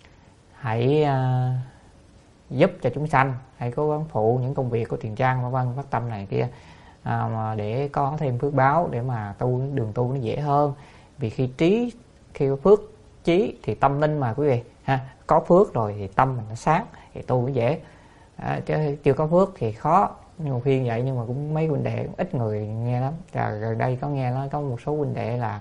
hãy à, giúp cho chúng sanh, hãy cố gắng phụ những công việc của Thiện Trang vân vân, phát tâm này kia, à, mà để có thêm phước báo, để mà tu đường tu nó dễ hơn. Vì khi trí khi có phước trí thì tâm linh mà quý vị ha, có phước rồi thì tâm mình nó sáng thì tu nó dễ, à, chứ chưa có phước thì khó. Nhưng mà khuyên vậy, nhưng mà cũng mấy huynh đệ ít người nghe lắm. Và gần đây có nghe nói có một số huynh đệ là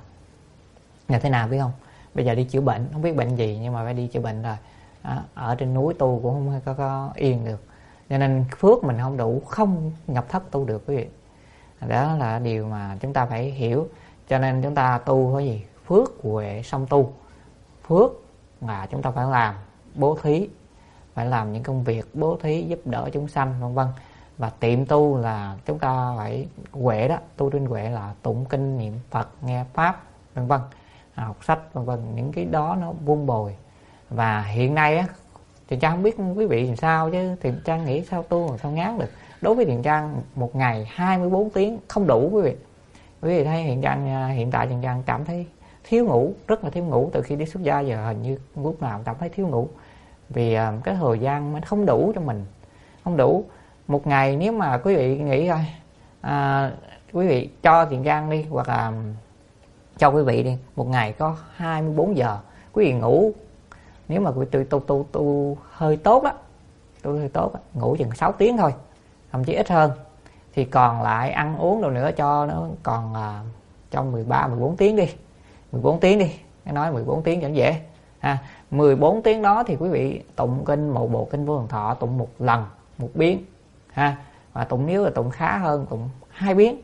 là thế nào biết không, bây giờ đi chữa bệnh, không biết bệnh gì nhưng mà phải đi chữa bệnh rồi, à, ở trên núi tu cũng không có, có yên được, cho nên phước mình không đủ, không nhập thất tu được quý vị. Đó là điều mà chúng ta phải hiểu. Cho nên chúng ta tu cái gì? Phước huệ song tu. Phước là chúng ta phải làm bố thí, phải làm những công việc bố thí giúp đỡ chúng sanh vân vân. Và tiệm tu là chúng ta phải huệ đó, tu trên huệ là tụng kinh, niệm Phật, nghe pháp vân vân, học sách vân vân, những cái đó nó vun bồi. Và hiện nay á, Thiện Trang không biết quý vị làm sao, chứ Thiện Trang nghĩ sao tu mà sao ngán được. Đối với Thiện Trang một ngày hai mươi bốn tiếng không đủ quý vị. Quý vị thấy Thiện Trang hiện tại Thiện Trang cảm thấy thiếu ngủ, rất là thiếu ngủ. Từ khi đi xuất gia giờ hình như lúc nào cảm thấy thiếu ngủ, vì cái thời gian nó không đủ cho mình, không đủ. Một ngày nếu mà quý vị nghĩ coi, à, quý vị cho Thiện Trang đi, hoặc là cho quý vị đi, một ngày có hai mươi bốn giờ quý vị ngủ, nếu mà quý vị tu tu tu hơi tốt á, tu hơi tốt á, ngủ chừng sáu tiếng thôi, thậm chí ít hơn, thì còn lại ăn uống đâu nữa cho nó còn à, trong mười ba mười bốn tiếng đi, mười bốn tiếng đi, cái nói mười bốn tiếng cho nó dễ ha. mười bốn tiếng đó thì quý vị tụng kinh một bộ kinh Vô Lượng Thọ, tụng một lần một biến ha, và tụng nếu là tụng khá hơn tụng hai biến,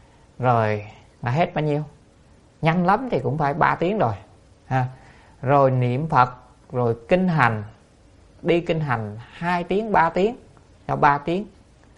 rồi là hết bao nhiêu, nhanh lắm thì cũng phải ba tiếng rồi ha. Rồi niệm Phật, rồi kinh hành, đi kinh hành hai tiếng ba tiếng, cho ba tiếng,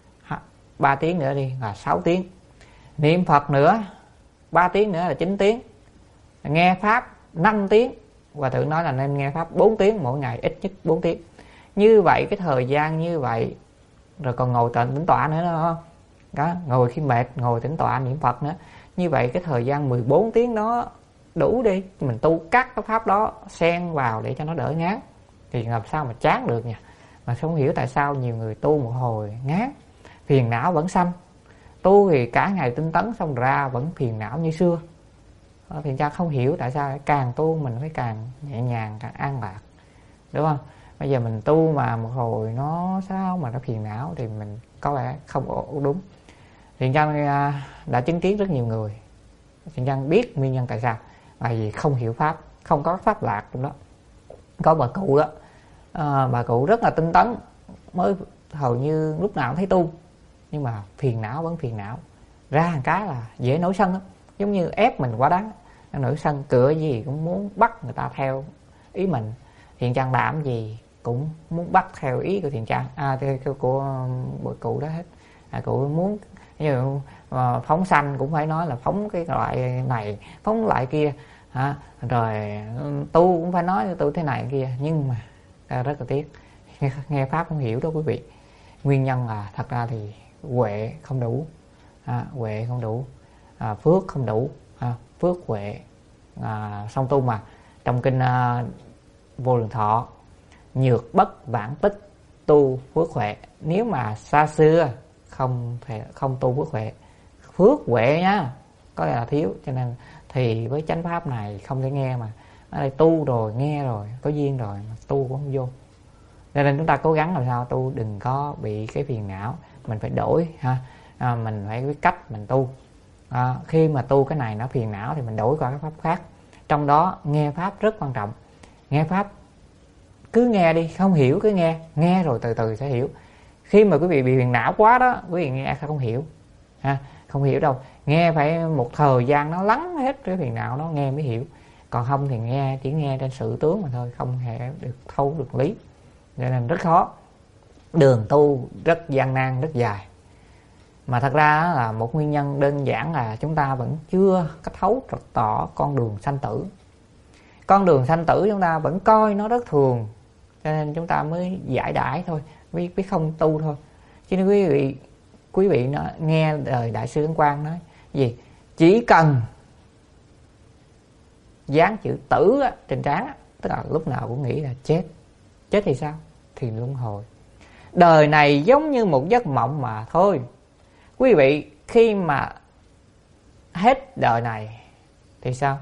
ba tiếng nữa đi là sáu tiếng, niệm Phật nữa ba tiếng nữa là chín tiếng, nghe pháp năm tiếng, và Thượng nói là nên nghe pháp bốn tiếng mỗi ngày, ít nhất bốn tiếng. Như vậy cái thời gian như vậy, rồi còn ngồi tịnh tĩnh tọa nữa đó, đó, ngồi khi mệt ngồi tĩnh tọa niệm Phật nữa. Như vậy cái thời gian mười bốn tiếng đó đủ đi, mình tu các cái pháp đó xen vào để cho nó đỡ ngán, thì làm sao mà chán được nha. Mà không hiểu tại sao nhiều người tu một hồi ngán, phiền não vẫn sanh. Tu thì cả ngày tinh tấn xong ra vẫn phiền não như xưa. Thì cha không hiểu tại sao càng tu mình phải càng nhẹ nhàng, càng an lạc, đúng không? Bây giờ mình tu mà một hồi nó sao mà nó phiền não thì mình có lẽ không đúng. Thiện Trang đã chứng kiến rất nhiều người, Thiện Trang biết nguyên nhân tại sao, là vì không hiểu pháp, không có pháp lạc trong đó. Có bà cụ đó, à, bà cụ rất là tinh tấn, mới hầu như lúc nào cũng thấy tu, nhưng mà phiền não vẫn phiền não, ra một cái là dễ nổi sân lắm, giống như ép mình quá đáng, nổi sân, cửa gì cũng muốn bắt người ta theo ý mình. Thiện Trang làm gì cũng muốn bắt theo ý của Thiện Trang, à theo của bà cụ đó hết. À, cụ muốn như uh, phóng sanh cũng phải nói là phóng cái loại này, phóng loại kia, à, rồi tu cũng phải nói tu thế này kia, nhưng mà à, rất là tiếc nghe, nghe pháp không hiểu đó quý vị. Nguyên nhân là thật ra thì huệ không đủ, à, huệ không đủ, à, phước không đủ, à, phước huệ à, song tu. Mà trong kinh à, Vô Lượng Thọ, nhược bất vãng tích tu phước huệ. Nếu mà xa xưa không thể không tu phước huệ, phước huệ nhá, có là thiếu, cho nên thì với chánh pháp này không thể nghe. Mà ở đây tu rồi nghe rồi có duyên rồi mà tu cũng không vô, Cho nên chúng ta cố gắng làm sao tu đừng có bị cái phiền não. Mình phải đổi ha, à, mình phải biết cách mình tu. À, khi mà tu cái này nó phiền não thì mình đổi qua các pháp khác. Trong đó nghe pháp rất quan trọng. Nghe pháp cứ nghe đi, không hiểu cứ nghe, nghe rồi từ từ sẽ hiểu. Khi mà quý vị bị phiền não quá đó, quý vị nghe không hiểu ha, không hiểu đâu. Nghe phải một thời gian nó lắng hết cái phiền não nó nghe mới hiểu. Còn không thì nghe chỉ nghe trên sự tướng mà thôi, không hề được thấu được lý. Cho nên rất khó. Đường tu rất gian nan, rất dài. Mà thật ra là một nguyên nhân đơn giản là chúng ta vẫn chưa có thấu trật tỏ con đường sanh tử. Con đường sanh tử chúng ta vẫn coi nó rất thường, cho nên chúng ta mới giải đãi thôi, mới, mới không tu thôi. Chứ nếu quý vị quý vị nó nghe đời Đại sư Ấn Quang nói gì, chỉ cần dán chữ tử á, trên trán á, tức là lúc nào cũng nghĩ là chết. Chết thì sao? Thì luân hồi. Đời này giống như một giấc mộng mà thôi. Quý vị khi mà hết đời này thì sao?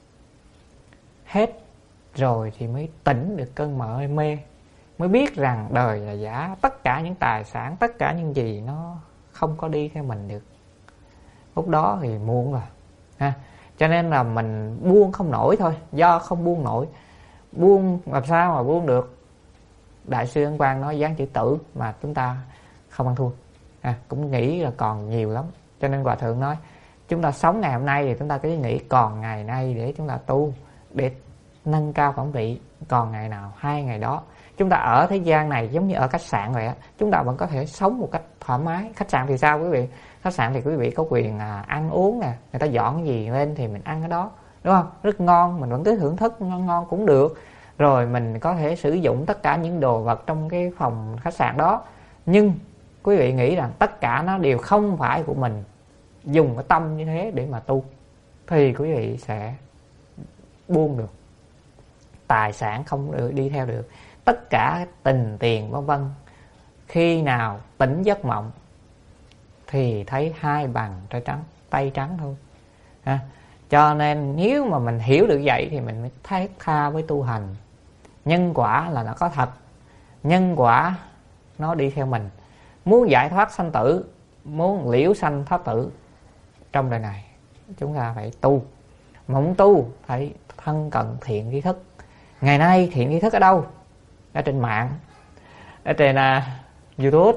Hết rồi thì mới tỉnh được cơn mơ mê, mới biết rằng đời là giả. Tất cả những tài sản, tất cả những gì nó không có đi theo mình được. Lúc đó thì muộn rồi ha. Cho nên là mình buông không nổi thôi. Do không buông nổi. Buông làm sao mà buông được? Đại sư Ấn Quang nói dán chữ tử mà chúng ta không ăn thua à, cũng nghĩ là còn nhiều lắm. Cho nên Hòa Thượng nói chúng ta sống ngày hôm nay thì chúng ta cứ nghĩ còn ngày nay để chúng ta tu, để nâng cao phẩm vị. Còn ngày nào hai ngày đó. Chúng ta ở thế gian này giống như ở khách sạn vậy á, chúng ta vẫn có thể sống một cách thoải mái. Khách sạn thì sao quý vị? Khách sạn thì quý vị có quyền à, ăn uống nè, người ta dọn cái gì lên thì mình ăn cái đó, đúng không? Rất ngon, mình vẫn cứ thưởng thức ngon ngon cũng được. Rồi mình có thể sử dụng tất cả những đồ vật trong cái phòng khách sạn đó. Nhưng quý vị nghĩ rằng tất cả nó đều không phải của mình, dùng cái tâm như thế để mà tu, thì quý vị sẽ buông được. Tài sản không được đi theo được, tất cả tình tiền vân vân. Khi nào tỉnh giấc mộng thì thấy hai bàn tay trắng, tay trắng thôi ha. Cho nên nếu mà mình hiểu được vậy thì mình mới thấy tha với tu hành. Nhân quả là nó có thật, nhân quả nó đi theo mình. Muốn giải thoát sanh tử, muốn liễu sanh thoát tử trong đời này, chúng ta phải tu. Mà muốn tu phải thân cận thiện tri thức. Ngày nay thiện tri thức ở đâu? Ở trên mạng, ở trên uh, YouTube,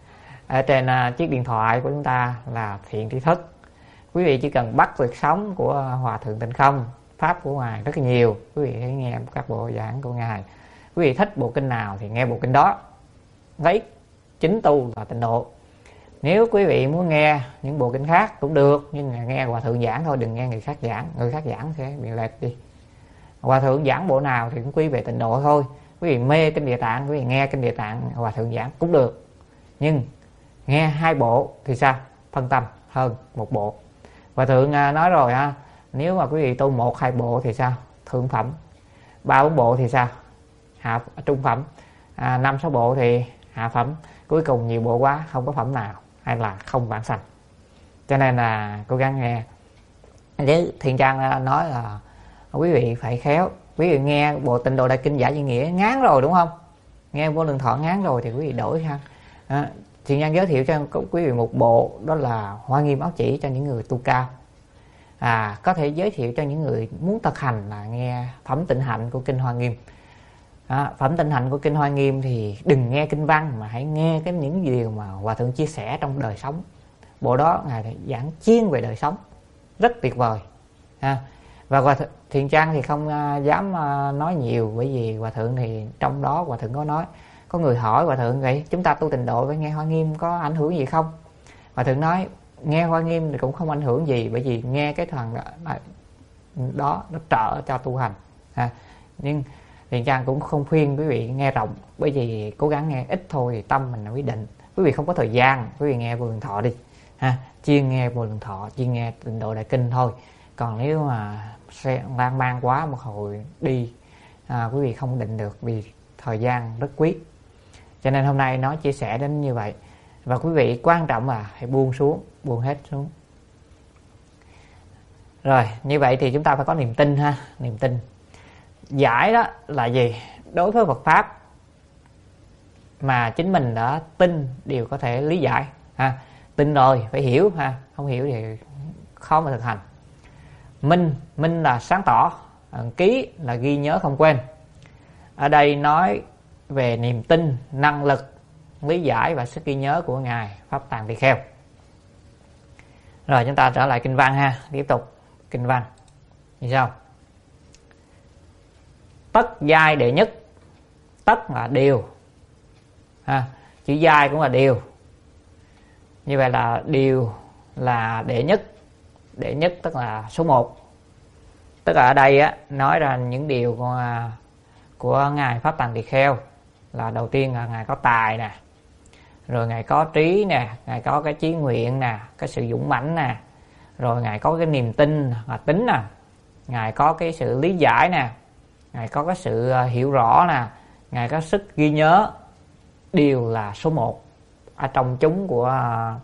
ở trên uh, chiếc điện thoại của chúng ta là thiện tri thức. Quý vị chỉ cần bắt việc sống của Hòa Thượng Tịnh Không, pháp của Ngài rất là nhiều. Quý vị hãy nghe các bộ giảng của Ngài. Quý vị thích bộ kinh nào thì nghe bộ kinh đó, lấy chính tu là tịnh độ. Nếu quý vị muốn nghe những bộ kinh khác cũng được, nhưng mà nghe Hòa Thượng giảng thôi, đừng nghe người khác giảng. Người khác giảng sẽ bị lệch đi. Hòa Thượng giảng bộ nào thì cũng quy về tịnh độ thôi. Quý vị mê kinh Địa Tạng, quý vị nghe kinh Địa Tạng Hòa Thượng giảng cũng được. Nhưng nghe hai bộ thì sao? Phân tâm hơn một bộ. Hòa Thượng nói rồi ha, nếu mà quý vị tu một hai bộ thì sao? Thượng phẩm. Ba bốn bộ thì sao? Hạ trung phẩm. À, năm sáu bộ thì hạ phẩm. Cuối cùng nhiều bộ quá không có phẩm nào, hay là không vãng sanh. Cho nên là cố gắng nghe. Nếu Thiện Trang nói là quý vị phải khéo. Quý vị nghe bộ Tịnh Độ Đại Kinh Giải Duy Nghĩa ngán rồi đúng không? Nghe Vô Lượng Thọ ngán rồi thì quý vị đổi ha. À, Thiện Trang giới thiệu cho quý vị một bộ, đó là Hoa Nghiêm Áo Chỉ cho những người tu cao. À, có thể giới thiệu cho những người muốn thực hành là nghe Phẩm Tịnh Hạnh của Kinh Hoa Nghiêm. À, Phẩm Tịnh Hạnh của Kinh Hoa Nghiêm thì đừng nghe kinh văn mà hãy nghe cái những điều mà Hòa Thượng chia sẻ trong đời sống. Bộ đó Ngài giảng chuyên về đời sống, rất tuyệt vời. À, và Hòa Thượng Thiện Trang thì không uh, dám uh, nói nhiều, bởi vì Hòa Thượng thì trong đó Hòa Thượng có nói, có người hỏi Hòa Thượng vậy chúng ta tu Tịnh Độ với nghe Hoa Nghiêm có ảnh hưởng gì không? Hòa Thượng nói nghe Hoa Nghiêm thì cũng không ảnh hưởng gì, bởi vì nghe cái thằng đó, đó nó trợ cho tu hành. À, nhưng Thiện Trang cũng không khuyên quý vị nghe rộng, bởi vì cố gắng nghe ít thôi thì tâm mình là quyết định. Quý vị không có thời gian, quý vị nghe Vô Lượng Thọ đi ha, chuyên nghe Vô Lượng Thọ, chuyên nghe Tịnh Độ Đại Kinh thôi. Còn nếu mà xe lan man quá một hồi đi à, quý vị không định được, vì thời gian rất quý. Cho nên hôm nay nó chia sẻ đến như vậy. Và quý vị quan trọng là hãy buông xuống, buông hết xuống. Rồi như vậy thì chúng ta phải có niềm tin ha. Niềm tin giải đó là gì? Đối với Phật Pháp mà chính mình đã tin đều có thể lý giải ha. Tin rồi phải hiểu ha, không hiểu thì khó mà thực hành. Minh, minh là sáng tỏ, ký là ghi nhớ không quên. Ở đây nói về niềm tin, năng lực lý giải và sức ghi nhớ của ngài Pháp Tạng Tỳ Kheo. Rồi chúng ta trở lại kinh văn ha, tiếp tục kinh văn như sau. Tất giai đệ nhất, tất là điều ha, chữ giai cũng là điều, như vậy là điều là đệ nhất. Đệ nhất tức là số một. Tức là ở đây á, nói ra những điều của, của ngài Pháp Tạng Tỳ Kheo là đầu tiên là ngài có tài nè, rồi ngài có trí nè, ngài có cái chí nguyện nè, cái sự dũng mãnh nè, rồi ngài có cái niềm tin và tính nè, ngài có cái sự lý giải nè, ngài có cái sự hiểu rõ nè, ngài có sức ghi nhớ, đều là số một ở trong chúng của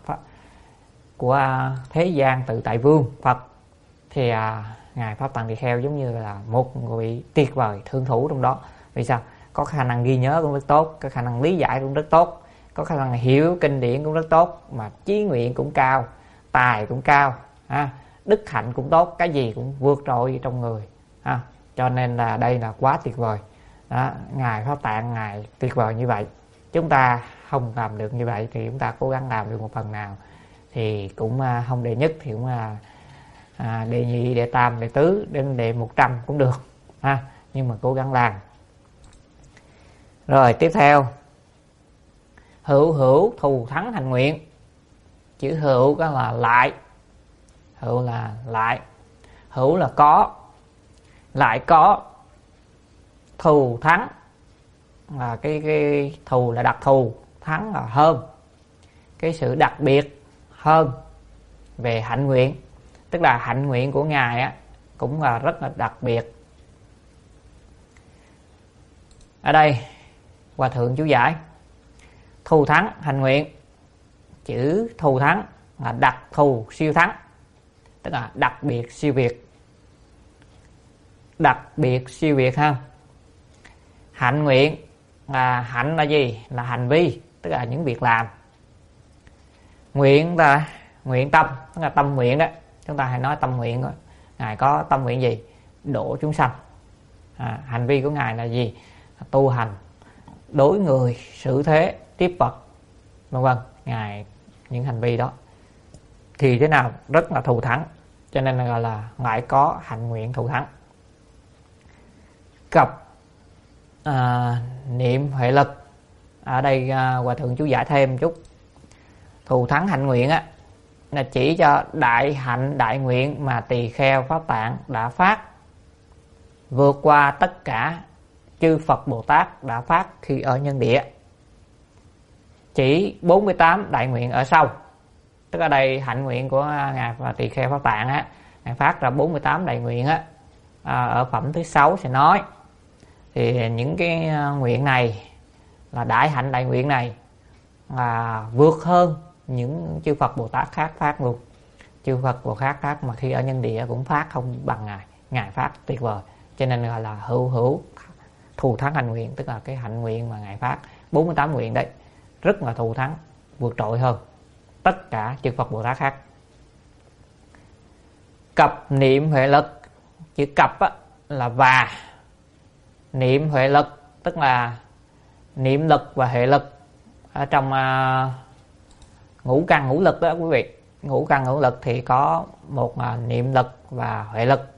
của thế gian Tự Tại Vương Phật. Thì à, ngài Pháp Tạng Tỳ Kheo giống như là một người tuyệt vời thương thủ trong đó. Vì sao? Có khả năng ghi nhớ cũng rất tốt, có khả năng lý giải cũng rất tốt, có khả năng hiểu kinh điển cũng rất tốt, mà chí nguyện cũng cao, tài cũng cao, ha, đức hạnh cũng tốt, cái gì cũng vượt trội trong người, ha. Cho nên là đây là quá tuyệt vời đó. Ngài Pháp Tạng ngài tuyệt vời như vậy, chúng ta không làm được như vậy thì chúng ta cố gắng làm được một phần nào thì cũng không đệ nhất thì cũng là à, đệ nhị, đệ tam, đệ tứ đến đệ một trăm cũng được ha, nhưng mà cố gắng làm. Rồi tiếp theo, hữu hữu thù thắng hành nguyện. Chữ hữu đó là lại, hữu là lại, hữu là có, lại có, thù thắng là cái cái thù là đặc thù, thắng là hơn, cái sự đặc biệt hơn về hạnh nguyện. Tức là hạnh nguyện của ngài á cũng là rất là đặc biệt. Ở đây Hòa thượng chú giải thù thắng hành nguyện, chữ thù thắng là đặc thù siêu thắng, tức là đặc biệt siêu việt, đặc biệt siêu việt ha. Hạnh nguyện là hạnh là gì? Là hành vi, tức là những việc làm. Nguyện là nguyện tâm, tức là tâm nguyện đó. Chúng ta hãy nói tâm nguyện đó. Ngài có tâm nguyện gì? Độ chúng sanh. À, hành vi của ngài là gì? Tu hành, đối người, xử thế, tiếp vật, vân vân. Ngài những hành vi đó thì thế nào rất là thù thắng, cho nên là gọi là ngài có hạnh nguyện thù thắng. Cập à, niệm huệ lực. Ở đây à, Hòa thượng chú giải thêm chút. Thù thắng hạnh nguyện á là chỉ cho đại hạnh đại nguyện mà tỳ kheo Pháp Tạng đã phát, vượt qua tất cả chư Phật Bồ Tát đã phát khi ở nhân địa. Chỉ bốn mươi tám đại nguyện ở sau, tức ở đây hạnh nguyện của ngài và tỳ kheo Pháp Tạng á, ngài phát ra bốn mươi tám đại nguyện á, à, ở phẩm thứ sáu sẽ nói. Thì những cái nguyện này là đại hạnh đại nguyện này là vượt hơn những chư Phật Bồ Tát khác phát luôn. Chư Phật Bồ Tát khác mà khi ở nhân địa cũng phát không bằng ngài, ngài phát tuyệt vời, cho nên gọi là hữu hữu thù thắng hạnh nguyện, tức là cái hạnh nguyện mà ngài phát bốn mươi tám nguyện đấy rất là thù thắng, vượt trội hơn tất cả chư Phật Bồ Tát khác. Cập niệm huệ lực, chữ cập á, là và, niệm huệ lực tức là niệm lực và huệ lực. Ở trong uh, ngũ căn ngũ lực đó quý vị, ngũ căn ngũ lực thì có một uh, niệm lực và huệ lực.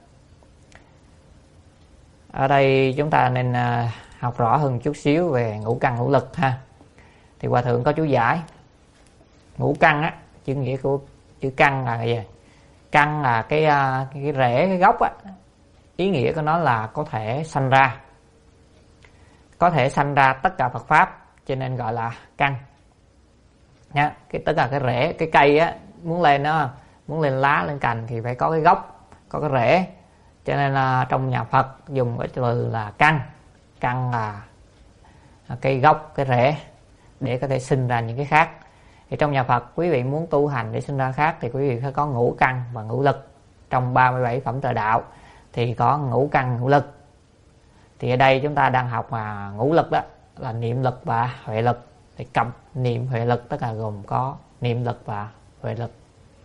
Ở đây chúng ta nên uh, học rõ hơn chút xíu về ngũ căn ngũ lực ha. Thì Hòa thượng có chú giải ngũ căn á, chữ nghĩa của chữ căn là gì? Căn là cái uh, cái rễ, cái gốc á, ý nghĩa của nó là có thể sanh ra, có thể sanh ra tất cả Phật pháp, cho nên gọi là căn nha. Cái tất cả cái rễ, cái cây á, muốn lên nó muốn lên lá lên cành thì phải có cái gốc, có cái rễ, cho nên là trong nhà Phật dùng cái từ là căn. Căn là cây gốc, cái rễ để có thể sinh ra những cái khác. Thì trong nhà Phật quý vị muốn tu hành để sinh ra khác thì quý vị phải có ngũ căn và ngũ lực. Trong ba mươi bảy phẩm trợ đạo thì có ngũ căn ngũ lực. Thì ở đây chúng ta đang học mà ngũ lực đó là niệm lực và huệ lực. thì cộng niệm huệ lực, tức là gồm có niệm lực và huệ lực.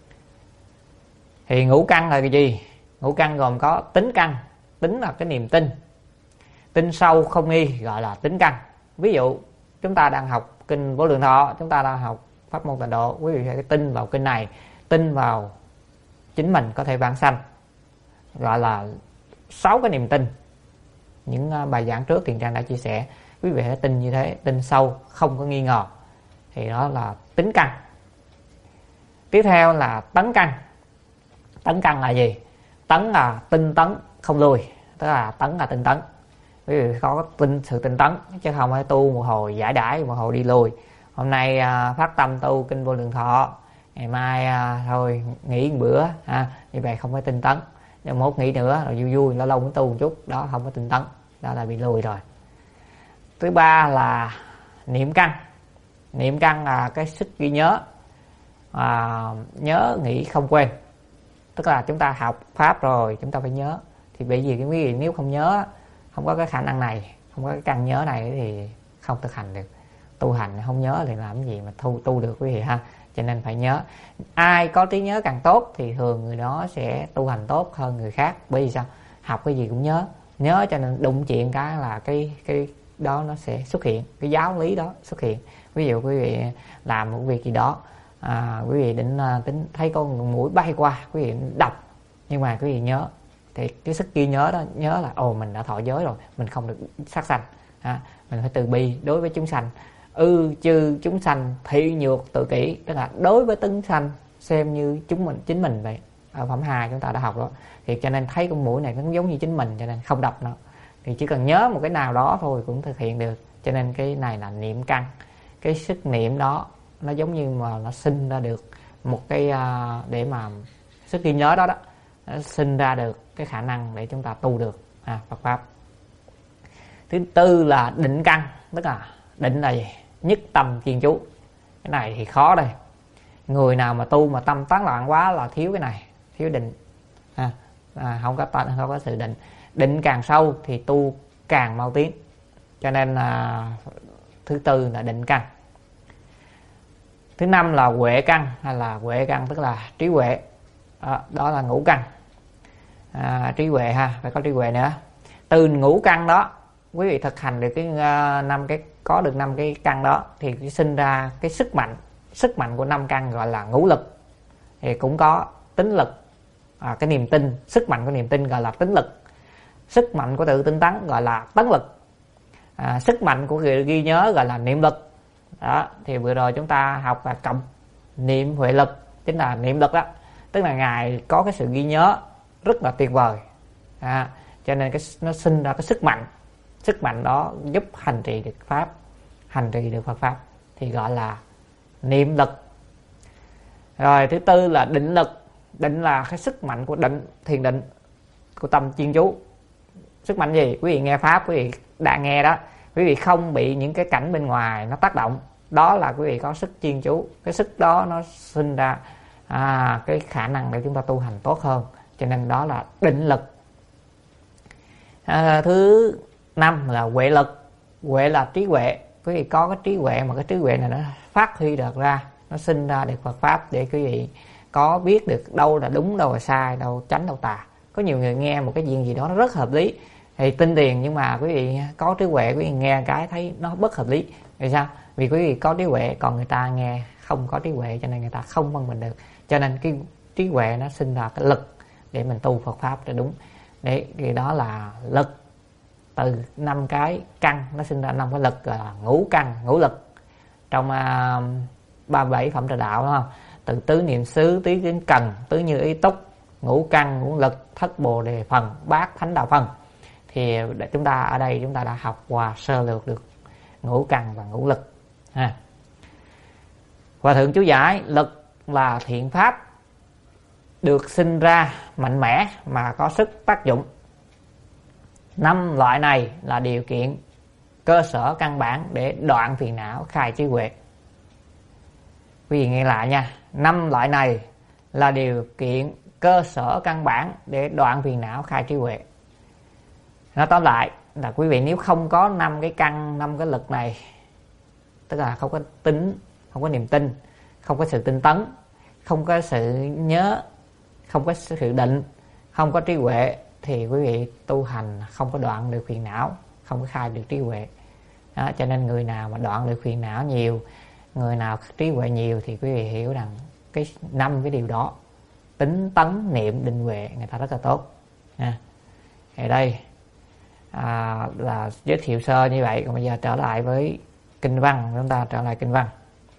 Thì ngũ căn là cái gì? Ngũ căn gồm có tính căn. Tính là cái niềm tin, tin sâu không nghi gọi là tính căn. Ví dụ chúng ta đang học kinh Vô Lượng Thọ, chúng ta đang học pháp môn Tịnh Độ, quý vị phải tin vào kinh này, tin vào chính mình có thể vãng sanh, gọi là sáu cái niềm tin. Những bài giảng trước Thiền Trang đã chia sẻ, quý vị hãy tin như thế, tin sâu không có nghi ngờ, thì đó là tính căn. Tiếp theo là tấn căn. Tấn căn là gì? Tấn là tinh tấn không lùi, tức là tấn là tinh tấn. Quý vị có tin sự tinh tấn, chứ không phải tu một hồi giải đãi, một hồi đi lùi. Hôm nay à, phát tâm tu kinh Vô Lượng Thọ, ngày mai à, thôi nghỉ một bữa, à, như vậy không phải tinh tấn. Nhưng mốt nghỉ nữa rồi vui vui lâu lâu mới tu một chút, đó không có tinh tấn, đó là bị lùi rồi. Thứ ba là niệm căn. Niệm căn là cái sức ghi nhớ, à, nhớ nghĩ không quên. Tức là chúng ta học pháp rồi chúng ta phải nhớ. Thì bởi vì cái quý vị nếu không nhớ, không có cái khả năng này, không có cái căn nhớ này thì không thực hành được. Tu hành không nhớ thì làm gì mà tu tu được quý vị ha. Cho nên phải nhớ. Ai có trí nhớ càng tốt thì thường người đó sẽ tu hành tốt hơn người khác. Bởi vì sao? Học cái gì cũng nhớ. Nhớ cho nên đụng chuyện cái là cái cái đó nó sẽ xuất hiện, cái giáo lý đó xuất hiện. Ví dụ quý vị làm một việc gì đó, à, quý vị định tính thấy con muỗi bay qua, quý vị đọc, nhưng mà quý vị nhớ thì cái sức ghi nhớ đó, nhớ là ồ mình đã thọ giới rồi, mình không được sát sanh, à, mình phải từ bi đối với chúng sanh. Ư chư chúng sanh thị nhược tự kỷ, tức là đối với chúng sanh xem như chúng mình chính mình vậy. Ở phẩm hai chúng ta đã học đó. Thì cho nên thấy con muỗi này nó giống như chính mình, cho nên không đập nó. Thì chỉ cần nhớ một cái nào đó thôi cũng thực hiện được. Cho nên cái này là niệm căn. Cái sức niệm đó nó giống như mà nó sinh ra được một cái uh, để mà sức ghi nhớ đó đó, nó sinh ra được cái khả năng để chúng ta tu được à, Phật pháp. Thứ tư là định căn, tức là định là gì? Nhất tâm chuyên chú. Cái này thì khó đây. Người nào mà tu mà tâm tán loạn quá là thiếu cái này, thiếu định, à, à, không có tâm, không có sự định. Định càng sâu thì tu càng mau tiến. Cho nên là thứ tư là định căn. Thứ năm là huệ căn, hay là huệ căn tức là trí huệ, đó, đó là ngũ căn. À, trí huệ ha, phải có trí huệ nữa. Từ ngũ căn đó quý vị thực hành được cái năm uh, cái có được năm cái căn đó thì sinh ra cái sức mạnh. Sức mạnh của năm căn gọi là ngũ lực. Thì cũng có tính lực, à, cái niềm tin, sức mạnh của niềm tin gọi là tính lực. Sức mạnh của tự tinh tấn gọi là tấn lực. À, sức mạnh của người ghi nhớ gọi là niệm lực. Đó, thì vừa rồi chúng ta học là cộng niệm huệ lực, chính là niệm lực đó. Tức là Ngài có cái sự ghi nhớ rất là tuyệt vời, à, cho nên cái nó sinh ra cái sức mạnh. Sức mạnh đó giúp hành trì được pháp, hành trì được Phật pháp, thì gọi là niệm lực. Rồi thứ tư là định lực. Định là cái sức mạnh của định, thiền định, của tâm chuyên chú. Sức mạnh gì? Quý vị nghe pháp, quý vị đã nghe đó, quý vị không bị những cái cảnh bên ngoài nó tác động, đó là quý vị có sức chuyên chú. Cái sức đó nó sinh ra à, cái khả năng để chúng ta tu hành tốt hơn, cho nên đó là định lực. À, thứ năm là huệ lực. Huệ là trí huệ. Quý vị có cái trí huệ, mà cái trí huệ này nó phát huy được ra, nó sinh ra được Phật pháp, để quý vị có biết được đâu là đúng, đâu là sai, đâu tránh, đâu tà. Có nhiều người nghe một cái chuyện gì đó nó rất hợp lý thì tin tiền, nhưng mà quý vị có trí huệ, quý vị nghe cái thấy nó bất hợp lý. Vì sao? Vì quý vị có trí huệ, còn người ta nghe không có trí huệ, cho nên người ta không phân biệt được. Cho nên cái trí huệ nó sinh ra cái lực để mình tu Phật pháp cho đúng. Đấy, thì đó là lực. Từ năm cái căn nó sinh ra năm cái lực, gọi là ngũ căn, ngũ lực. Trong ba mươi bảy phẩm Trà Đạo, đúng không? Từ tứ niệm xứ, tứ đến cần, tứ như ý túc, ngũ căn, ngũ lực, thất bồ đề phần, bát thánh đạo phần. Thì chúng ta ở đây chúng ta đã học qua sơ lược được ngũ căn và ngũ lực ha. Hòa thượng chú giải lực là thiện pháp được sinh ra mạnh mẽ mà có sức tác dụng. Năm loại này là điều kiện cơ sở căn bản để đoạn phiền não, khai trí huệ. Quý vị nghe lại nha. Năm loại này là điều kiện cơ sở căn bản để đoạn phiền não, khai trí huệ. Nói tóm lại là quý vị nếu không có năm cái căn, năm cái lực này tức là không có tính, không có niềm tin, không có sự tinh tấn, không có sự nhớ, không có sự định, không có trí huệ, thì quý vị tu hành không có đoạn được phiền não, không có khai được trí huệ. Đó, cho nên người nào mà đoạn được phiền não nhiều, người nào trí huệ nhiều, thì quý vị hiểu rằng cái năm cái điều đó, tính tấn niệm định huệ, người ta rất là tốt nha. Thì đây à, là giới thiệu sơ như vậy. Còn bây giờ trở lại với kinh văn, chúng ta trở lại kinh văn.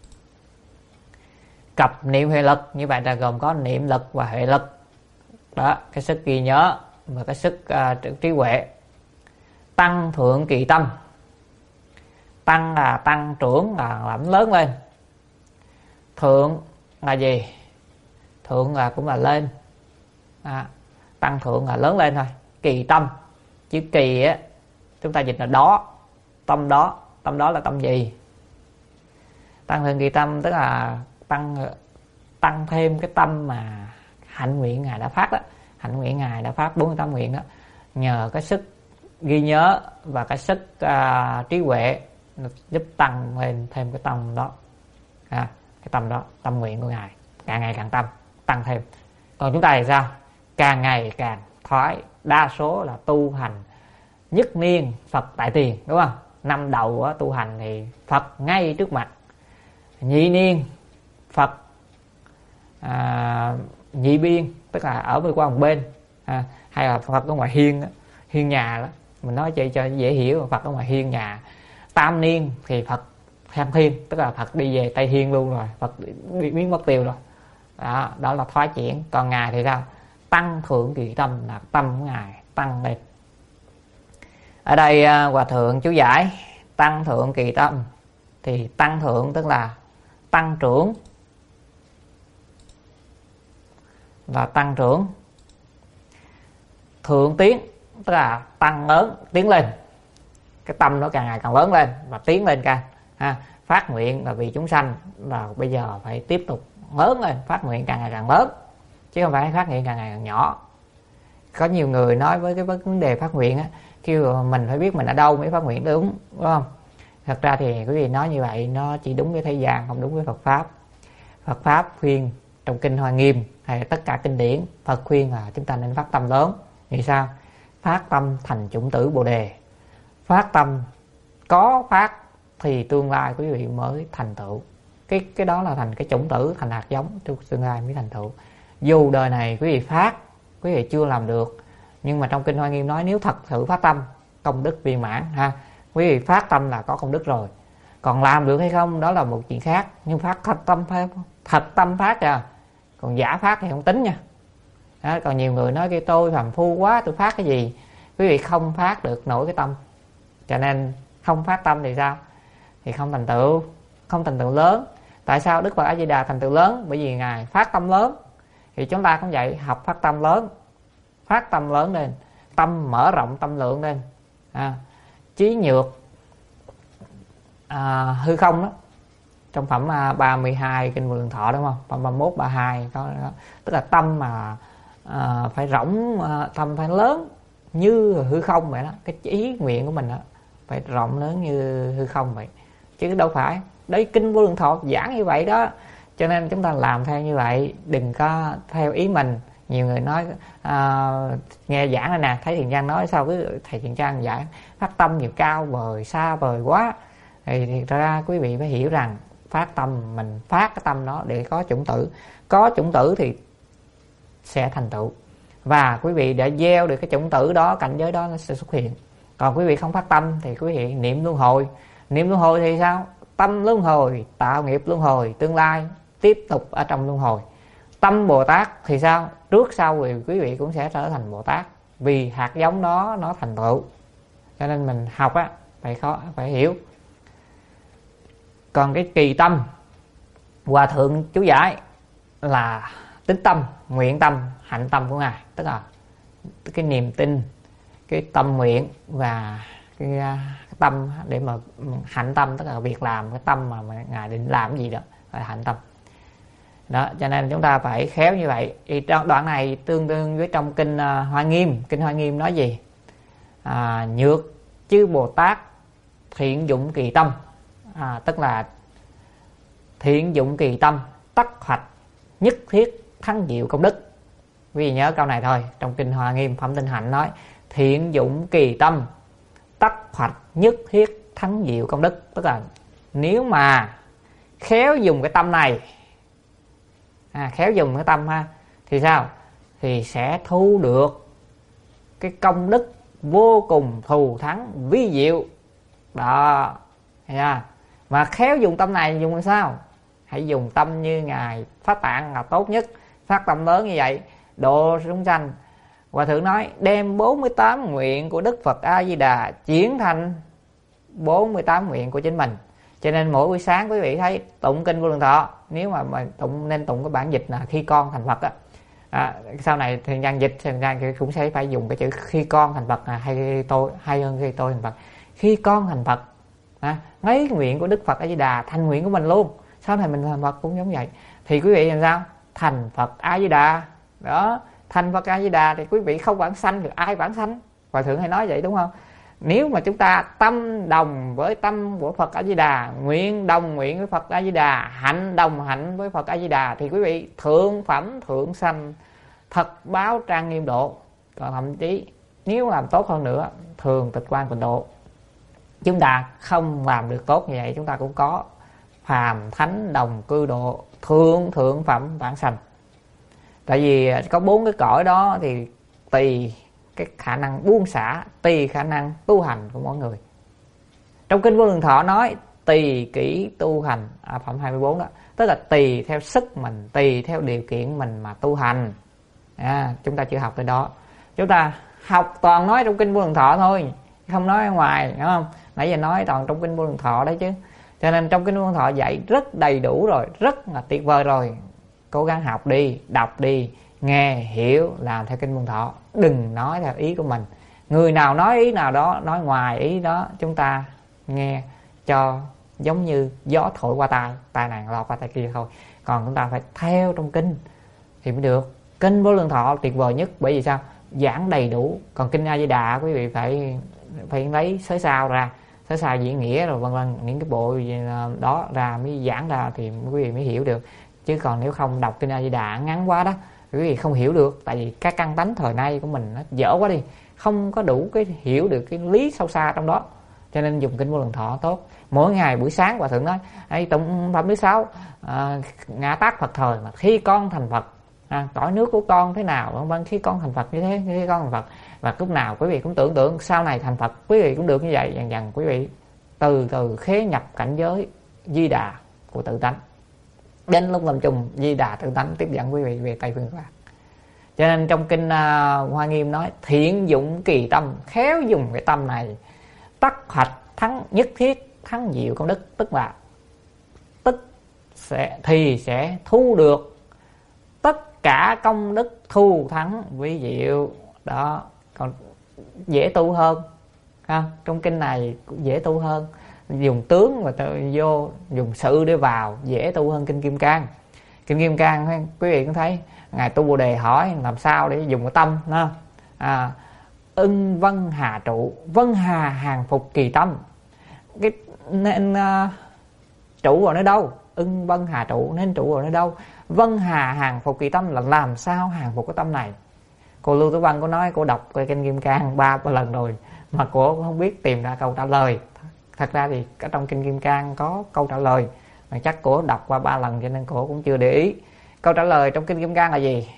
Cập niệm huệ lực, như vậy là gồm có niệm lực và huệ lực. Đó, cái sức ghi nhớ và cái sức uh, trí huệ. Tăng thượng kỳ tâm, tăng là tăng trưởng, là làm lớn lên. Thượng là gì? Thượng là cũng là lên, à, tăng thượng là lớn lên thôi. Kỳ tâm, chữ kỳ á chúng ta dịch là đó, tâm đó. Tâm đó là tâm gì? Tăng thượng kỳ tâm tức là tăng tăng thêm cái tâm mà hạnh nguyện Ngài đã phát đó. Hạnh nguyện Ngài đã phát bốn mươi tám nguyện đó, nhờ cái sức ghi nhớ và cái sức uh, trí huệ giúp tăng lên thêm cái tâm đó, à, cái tâm đó, tâm nguyện của Ngài càng ngày càng tăng tăng thêm. Còn chúng ta thì sao? Càng ngày càng thoái, đa số là tu hành nhất niên Phật tại tiền, đúng không? Năm đầu đó, tu hành thì Phật ngay trước mặt. Nhị niên Phật à, nhị biên, tức là ở bên qua một bên, à, hay là Phật ở ngoài hiên đó, hiên nhà đó, mình nói chơi cho dễ hiểu, Phật ở ngoài hiên nhà. Tam niên thì Phật tham thiên, tức là Phật đi về Tây Thiên luôn rồi, Phật biến mất tiêu rồi. Đó, đó là thoái chuyển. Còn Ngài thì sao? Tăng thượng kỳ tâm, là tâm của Ngài tăng lên. Ở đây Hòa Thượng chú giải tăng thượng kỳ tâm, thì tăng thượng tức là tăng trưởng, và tăng trưởng. Thượng tiến tức là tăng lớn, tiến lên. Cái tâm nó càng ngày càng lớn lên và tiến lên ca. Ha, phát nguyện là vì chúng sanh, và bây giờ phải tiếp tục lớn lên, phát nguyện càng ngày càng lớn, chứ không phải phát nguyện càng ngày càng nhỏ. Có nhiều người nói với cái vấn đề phát nguyện á, kêu mình phải biết mình ở đâu mới phát nguyện đúng, đúng không? Thật ra thì quý vị nói như vậy nó chỉ đúng với thế gian, không đúng với Phật Pháp. Phật Pháp khuyên trong kinh Hoa Nghiêm hay tất cả kinh điển, Phật khuyên là chúng ta nên phát tâm lớn. Vì sao? Phát tâm thành chủng tử Bồ Đề. Phát tâm có phát thì tương lai quý vị mới thành tựu. Cái cái đó là thành cái chủng tử, thành hạt giống, tương lai mới thành tựu. Dù đời này quý vị phát, quý vị chưa làm được, nhưng mà trong kinh Hoa Nghiêm nói nếu thật sự phát tâm, công đức viên mãn ha. Quý vị phát tâm là có công đức rồi. Còn làm được hay không đó là một chuyện khác. Nhưng phát thật tâm phát, thật tâm phát à. Còn giả phát thì không tính nha. Đó, còn nhiều người nói cái tôi phàm phu quá, tôi phát cái gì? Quý vị không phát được nổi cái tâm. Cho nên không phát tâm thì sao? Thì không thành tựu, không thành tựu lớn. Tại sao Đức Phật A Di Đà thành tựu lớn? Bởi vì Ngài phát tâm lớn. Thì chúng ta cũng vậy, học phát tâm lớn, phát tâm lớn lên, tâm mở rộng tâm lượng lên, à, trí nhược à, hư không đó. Trong phẩm à, ba mươi hai kinh Vô Lượng Thọ, đúng không? Phẩm ba mươi mốt, ba mươi hai có đó. Tức là tâm mà à, phải rộng, à, tâm phải lớn như hư không vậy đó. Cái ý nguyện của mình đó phải rộng lớn như hư không vậy, chứ đâu phải. Đấy, kinh Vô Lượng Thọ giảng như vậy đó. Cho nên chúng ta làm theo như vậy, đừng có theo ý mình. Nhiều người nói à, nghe giảng này nè, thấy Thiện Trang nói sao cứ thầy Thiện Trang giảng phát tâm nhiều cao vời, xa vời quá. Thì, thì ra quý vị phải hiểu rằng phát tâm, mình phát cái tâm đó để có chủng tử. Có chủng tử thì sẽ thành tựu. Và quý vị đã gieo được cái chủng tử đó, cảnh giới đó nó sẽ xuất hiện. Còn quý vị không phát tâm thì quý vị niệm luân hồi. Niệm luân hồi thì sao? Tâm luân hồi, tạo nghiệp luân hồi, tương lai tiếp tục ở trong luân hồi. Tâm Bồ Tát thì sao? Trước sau thì quý vị cũng sẽ trở thành Bồ Tát, vì hạt giống đó nó thành tựu. Cho nên mình học á phải khó, phải hiểu. Còn cái kỳ tâm, Hòa Thượng chú giải là tính tâm, nguyện tâm, hạnh tâm của Ngài. Tức là cái niềm tin, cái tâm nguyện và cái, cái tâm để mà hạnh tâm, tức là việc làm, cái tâm mà, mà Ngài định làm cái gì đó là hạnh tâm. Đó, cho nên chúng ta phải khéo như vậy. Thì trong đoạn này tương đương với trong kinh uh, Hoa Nghiêm. Kinh Hoa Nghiêm nói gì? À, nhược chư Bồ Tát thiện dụng kỳ tâm. à, tức là thiện dụng kỳ tâm, tất hoạch nhất thiết thắng diệu công đức. Quý vị nhớ câu này thôi. Trong kinh Hoa Nghiêm Phẩm Tinh Hạnh nói thiện dụng kỳ tâm, tất hoạch nhất thiết thắng diệu công đức. Tức là nếu mà khéo dùng cái tâm này, à, khéo dùng cái tâm ha, thì sao? Thì sẽ thu được cái công đức vô cùng thù thắng vi diệu đó. Yeah. Mà khéo dùng tâm này dùng làm sao? Hãy dùng tâm như Ngài Phát Tạng là tốt nhất. Phát tâm lớn như vậy độ chúng sanh. Hòa thượng nói đem bốn mươi tám nguyện của Đức Phật A Di Đà chuyển thành bốn mươi tám nguyện của chính mình. Cho nên mỗi buổi sáng quý vị thấy tụng kinh Vô Lượng Thọ, nếu mà, mà tụng nên tụng cái bản dịch là khi con thành Phật á. À, sau này thì nhân dịch thì nhân cũng sẽ phải dùng cái chữ khi con thành Phật, à, hay tôi hay hơn khi tôi thành Phật. Khi con thành Phật, à, mấy nguyện của Đức Phật A Di Đà thành nguyện của mình luôn. Sau này mình thành Phật cũng giống vậy. Thì quý vị làm sao? Thành Phật A Di Đà đó. Thành Phật A Di Đà thì quý vị không vãng sanh được, ai vãng sanh? Hòa thượng hay nói vậy đúng không? Nếu mà chúng ta tâm đồng với tâm của Phật A Di Đà, nguyện đồng nguyện với Phật A Di Đà, hạnh đồng hạnh với Phật A Di Đà, thì quý vị thượng phẩm thượng sanh, thật báo trang nghiêm độ. Còn thậm chí nếu làm tốt hơn nữa, thường tịch quan tịnh độ. Chúng ta không làm được tốt như vậy, chúng ta cũng có phàm thánh đồng cư độ, thượng thượng phẩm vãng sanh. Tại vì có bốn cái cõi đó thì tùy cái khả năng buông xả, tùy khả năng tu hành của mỗi người. Trong kinh Vô Lượng Thọ nói tùy kỹ tu hành, à, phẩm hai mươi bốn đó, tức là tùy theo sức mình, tùy theo điều kiện mình mà tu hành. À, chúng ta chưa học tới đó. Chúng ta học toàn nói trong kinh Vô Lượng Thọ thôi, không nói ở ngoài, đúng không? Nãy giờ nói toàn trong kinh Vô Lượng Thọ đấy chứ. Cho nên trong kinh Vô Lượng Thọ dạy rất đầy đủ rồi, rất là tuyệt vời rồi. Cố gắng học đi, đọc đi, nghe, hiểu, làm theo kinh Vô Lượng Thọ. Đừng nói theo ý của mình. Người nào nói ý nào đó, nói ngoài ý đó, chúng ta nghe cho giống như gió thổi qua tai, tai này lọt qua tai kia thôi. Còn chúng ta phải theo trong kinh thì mới được. Kinh Vô Lượng Thọ tuyệt vời nhất, bởi vì sao? Giảng đầy đủ. Còn kinh A Di Đà quý vị phải phải lấy sớ sao ra, sớ sao diễn nghĩa rồi vân vân, những cái bộ đó ra mới giảng ra thì quý vị mới hiểu được. Chứ còn nếu không đọc kinh A Di Đà ngắn quá đó, quý vị không hiểu được. Tại vì cái căn tánh thời nay của mình nó dở quá đi, không có đủ cái hiểu được cái lý sâu xa trong đó. Cho nên dùng kinh Vô Lượng Thọ tốt. Mỗi ngày buổi sáng Hòa thượng nói ấy tụng phẩm thứ sáu, à, ngã tác Phật thời mà khi con thành Phật, à, cõi nước của con thế nào vân vân, khi con thành Phật như thế, khi con thành Phật. Và lúc nào quý vị cũng tưởng tượng sau này thành Phật quý vị cũng được như vậy. Dần dần quý vị từ từ khế nhập cảnh giới Di Đà của tự tánh. Đến lúc lâm chung Di Đà tự tánh tiếp dẫn quý vị về Tây Phương Pháp. Cho nên trong kinh uh, Hoa Nghiêm nói thiện dụng kỳ tâm, khéo dùng cái tâm này, tất hoạch thắng nhất thiết thắng diệu công đức. Tức là tức sẽ thì sẽ thu được tất cả công đức thù thắng vi diệu đó. Còn dễ tu hơn ha. Trong kinh này cũng dễ tu hơn, dùng tướng mà vô, dùng sự để vào, dễ tu hơn kinh Kim Cang. Kinh Kim Cang quý vị cũng thấy ngài Tu Bồ Đề hỏi làm sao để dùng cái tâm, đúng không? À, ưng vân hà trụ, vân hà hàng phục kỳ tâm. Cái nên uh, trụ vào nơi đâu? Ưng vân hà trụ nên trụ vào nơi đâu? Vân hà hàng phục kỳ tâm là làm sao hàng phục cái tâm này? Cô Lưu Tử Văn có nói cô đọc cái kinh Kim Cang ba ba lần rồi mà cô cũng không biết tìm ra câu trả lời. Thật ra thì ở trong kinh Kim Cang có câu trả lời mà chắc cô đọc qua ba lần cho nên cô cũng chưa để ý. Câu trả lời trong kinh Kim Cang là gì?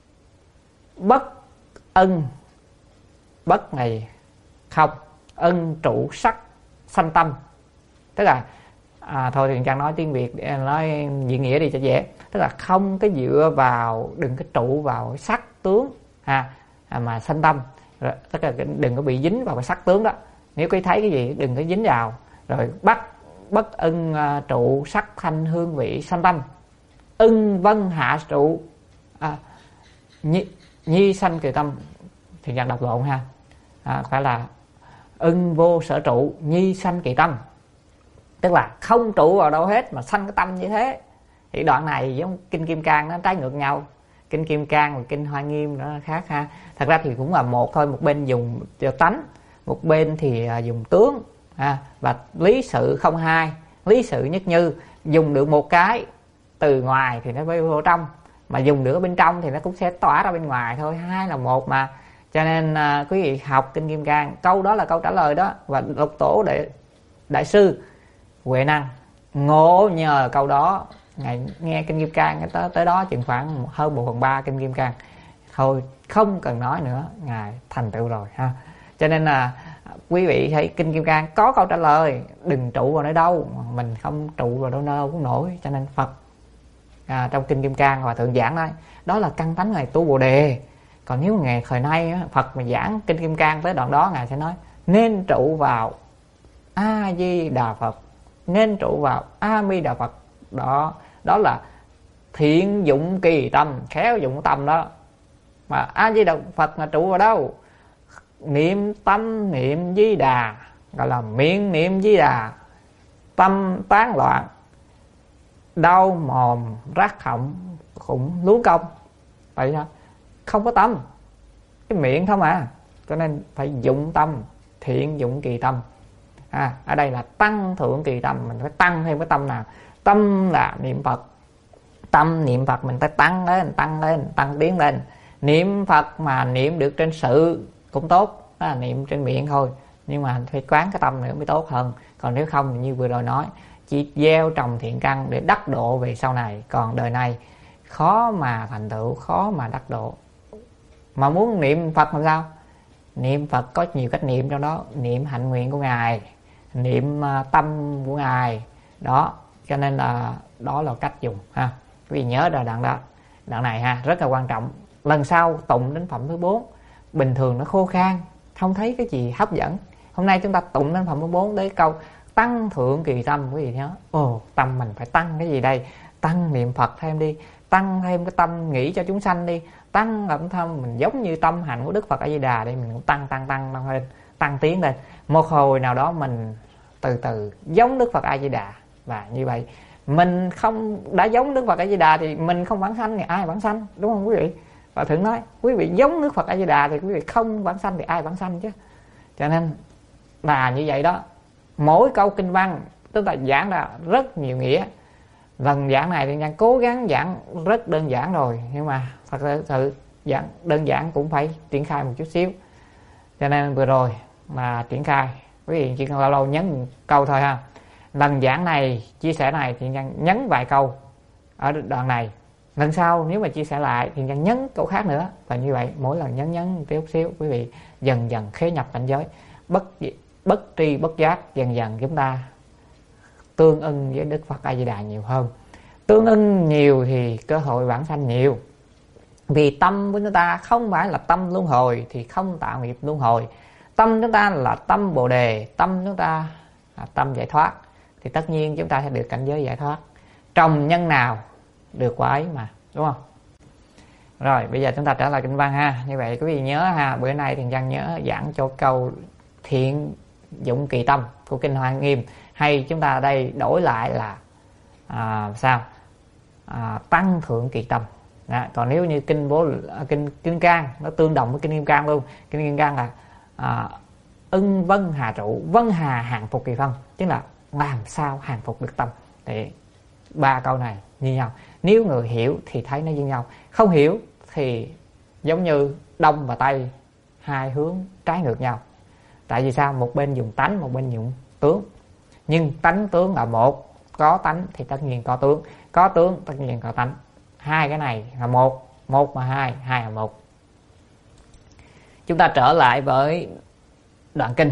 Bất ân, bất này không, ân trụ sắc sanh tâm. Tức là à, thôi thì Trang nói tiếng Việt để nói dị nghĩa đi cho dễ. Tức là không cái dựa vào, đừng có trụ vào sắc tướng ha, à, mà sanh tâm. Rồi, tức là đừng có bị dính vào cái sắc tướng đó. Nếu cái thấy cái gì đừng có dính vào. Rồi bắt bất ân uh, trụ sắc thanh hương vị sanh tâm. Ưng vân hạ trụ à, nhi, nhi sanh kỳ tâm. Thì Trang đọc lộn ha, à, phải là ưng vô sở trụ nhi sanh kỳ tâm. Tức là không trụ vào đâu hết mà sanh cái tâm như thế. Thì đoạn này giống kinh Kim Cang nó trái ngược nhau. Kinh Kim Cang và kinh Hoa Nghiêm nó khác ha. Thật ra thì cũng là một thôi, một bên dùng cho tánh, một bên thì dùng tướng ha, và lý sự không hai. lý sự nhất như, dùng được một cái từ ngoài thì nó mới vô trong, mà dùng được ở bên trong thì nó cũng sẽ tỏa ra bên ngoài thôi, hai là một mà. Cho nên à, quý vị học kinh Kim Cang, câu đó là câu trả lời đó. Và Lục Tổ đại, đại sư Huệ Năng ngộ nhờ câu đó, ngài nghe kinh Kim Cang tới, tới đó chừng khoảng hơn một phần ba kinh Kim Cang thôi, không cần nói nữa, ngài thành tựu rồi ha. Cho nên là quý vị thấy kinh Kim Cang có câu trả lời, đừng trụ vào nơi đâu, mình không trụ vào đâu đâu cũng nổi. Cho nên Phật à, trong kinh Kim Cang Hòa Thượng giảng đó, đó là căn tánh ngài tu Bồ Đề. Còn nếu ngày thời nay Phật mà giảng kinh Kim Cang tới đoạn đó, ngài sẽ nói nên trụ vào A Di Đà Phật, nên trụ vào A Mi Đà Phật. Đó, đó là thiện dụng kỳ tâm, khéo dụng tâm đó. Mà A Di Đà Phật là trụ vào đâu? Niệm tâm niệm Di Đà, gọi là miệng niệm Di Đà, tâm tán loạn, đau mồm rát họng cũng luống công. Vậy sao? Không có tâm, cái miệng không à. Cho nên phải dụng tâm, thiện dụng kỳ tâm. À, ở đây là tăng thượng kỳ tâm, mình phải tăng thêm cái tâm nào? Tâm là niệm Phật, tâm niệm Phật mình phải tăng lên, tăng lên, tăng tiến lên. Niệm Phật mà niệm được trên sự cũng tốt, đó là niệm trên miệng thôi, nhưng mà phải quán cái tâm nữa mới tốt hơn. Còn nếu không thì như vừa rồi nói, chỉ gieo trồng thiện căn để đắc độ về sau này, còn đời này khó mà thành tựu, khó mà đắc độ. Mà muốn niệm Phật làm sao? Niệm Phật có nhiều cách niệm, trong đó niệm hạnh nguyện của ngài, niệm tâm của ngài đó. Cho nên là đó là cách dùng ha. Quý vị nhớ ra đoạn đó, đoạn này ha, rất là quan trọng. Lần sau tụng đến phẩm thứ bốn, bình thường nó khô khan, không thấy cái gì hấp dẫn. Hôm nay chúng ta tụng đến phẩm thứ bốn đấy, câu tăng thượng kỳ tâm. Quý vị nhớ, ồ, tâm mình phải tăng cái gì đây? Tăng niệm Phật thêm đi, tăng thêm cái tâm nghĩ cho chúng sanh đi, tăng âm thầm mình giống như tâm hạnh của Đức Phật A Di Đà đi, mình cũng tăng tăng tăng tăng lên, tăng tiến lên. Một hồi nào đó mình từ từ giống Đức Phật A Di Đà. Và như vậy mình không đã giống Đức Phật A Di Đà thì mình không vãng sanh thì ai vãng sanh, đúng không quý vị? Và Thượng nói quý vị giống Đức Phật A Di Đà thì quý vị không vãng sanh thì ai vãng sanh chứ. Cho nên là như vậy đó. Mỗi câu kinh văn chúng ta giảng ra rất nhiều nghĩa. Lần giảng này thì nhân cố gắng giảng rất đơn giản rồi, nhưng mà thật sự giảng đơn giản cũng phải triển khai một chút xíu. Cho nên vừa rồi mà triển khai, quý vị chỉ cần lâu lâu nhấn một câu thôi ha. Lần giảng này, chia sẻ này thì nhân nhấn vài câu ở đoạn này. Lần sau nếu mà chia sẻ lại thì nhân nhấn câu khác nữa. Và như vậy mỗi lần nhấn nhấn một chút xíu, quý vị dần dần khế nhập cảnh giới, bất bất tri bất giác, dần dần chúng ta tương ưng với Đức Phật A Di Đà nhiều hơn. Tương ưng nhiều thì cơ hội vãng sanh nhiều. Vì tâm của chúng ta không phải là tâm luân hồi thì không tạo nghiệp luân hồi. Tâm chúng ta là tâm Bồ Đề, tâm chúng ta là tâm giải thoát, thì tất nhiên chúng ta sẽ được cảnh giới giải thoát. Trồng nhân nào được quả ấy mà, đúng không? Rồi bây giờ chúng ta trở lại kinh văn ha. Như vậy quý vị nhớ ha, bữa nay thì Văn nhớ giảng cho câu thiện dụng kỳ tâm của kinh Hoa Nghiêm, hay chúng ta ở đây đổi lại là à, sao à, tăng thượng kỳ tâm. Đó. Còn nếu như kinh bố kinh Kim Cang nó tương đồng với kinh Kim Cang luôn. Kinh Kim Cang là à, ưng vân hà trụ, vân hà hàng phục kỳ phân, tức là làm sao hàng phục được tâm. Thì ba câu này như nhau. Nếu người hiểu thì thấy nó như nhau, không hiểu thì giống như đông và tây, hai hướng trái ngược nhau. Tại vì sao? Một bên dùng tánh, một bên dùng tướng. Nhưng tánh tướng là một, có tánh thì tất nhiên có tướng, có tướng tất nhiên có tánh. Hai cái này là một, một mà hai, hai là một. Chúng ta trở lại với đoạn kinh.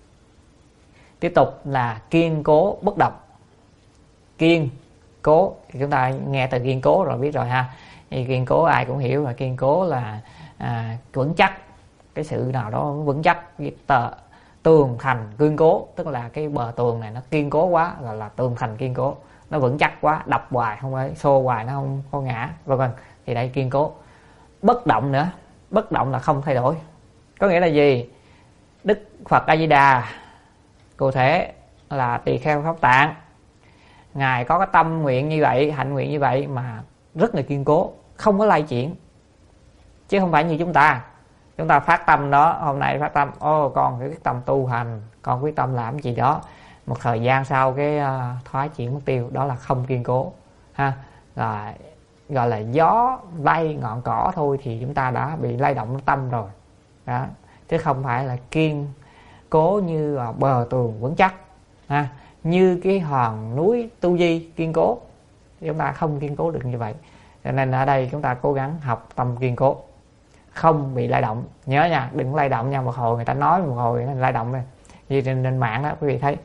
Tiếp tục là kiên cố bất động. Kiên cố thì chúng ta nghe từ kiên cố rồi biết rồi ha. Thì kiên cố ai cũng hiểu là kiên cố là à, vững chắc, cái sự nào đó vững chắc, tờ, tường thành kiên cố, tức là cái bờ tường này nó kiên cố quá, gọi là tường thành kiên cố, nó vững chắc quá, đập hoài không phải xô hoài nó không không ngã, vân vân. Thì đây kiên cố. Bất động nữa, bất động là không thay đổi. Có nghĩa là gì? Đức Phật A Di Đà cụ thể là tỳ kheo Pháp Tạng, ngài có cái tâm nguyện như vậy, hạnh nguyện như vậy mà rất là kiên cố, không có lay chuyển. Chứ không phải như chúng ta. Chúng ta phát tâm đó, hôm nay phát tâm, ô con quyết tâm tu hành, con quyết tâm làm gì đó, một thời gian sau cái uh, thoái chuyển mất tiêu, đó là không kiên cố ha. Là gọi là gió lay ngọn cỏ thôi thì chúng ta đã bị lay động tâm rồi đó, chứ không phải là kiên cố như uh, bờ tường vững chắc ha. Như cái hòn núi Tu Di kiên cố, chúng ta không kiên cố được như vậy. Cho nên ở đây chúng ta cố gắng học tâm kiên cố, không bị lay động. Nhớ nha, đừng lay động nha. Một hồi người ta nói một hồi nó lay động này. Như trên, trên mạng đó quý vị thấy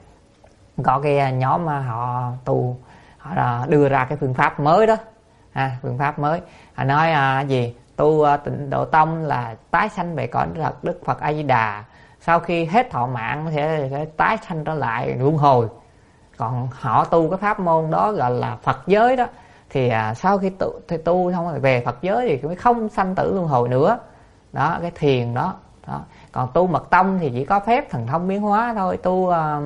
có cái nhóm mà họ tu, họ đưa ra cái phương pháp mới đó ha, phương pháp mới. Họ nói à, gì tu à, Tịnh Độ Tông là tái sanh về cõi thật Đức Phật A Di Đà, sau khi hết thọ mạng sẽ, sẽ tái sanh trở lại luân hồi. Còn họ tu cái pháp môn đó gọi là Phật giới đó, thì à, sau khi tu, thì tu xong rồi về Phật giới thì cũng không sanh tử luân hồi nữa. Đó, cái thiền đó, đó. Còn tu Mật Tông thì chỉ có phép thần thông biến hóa thôi. Tu à,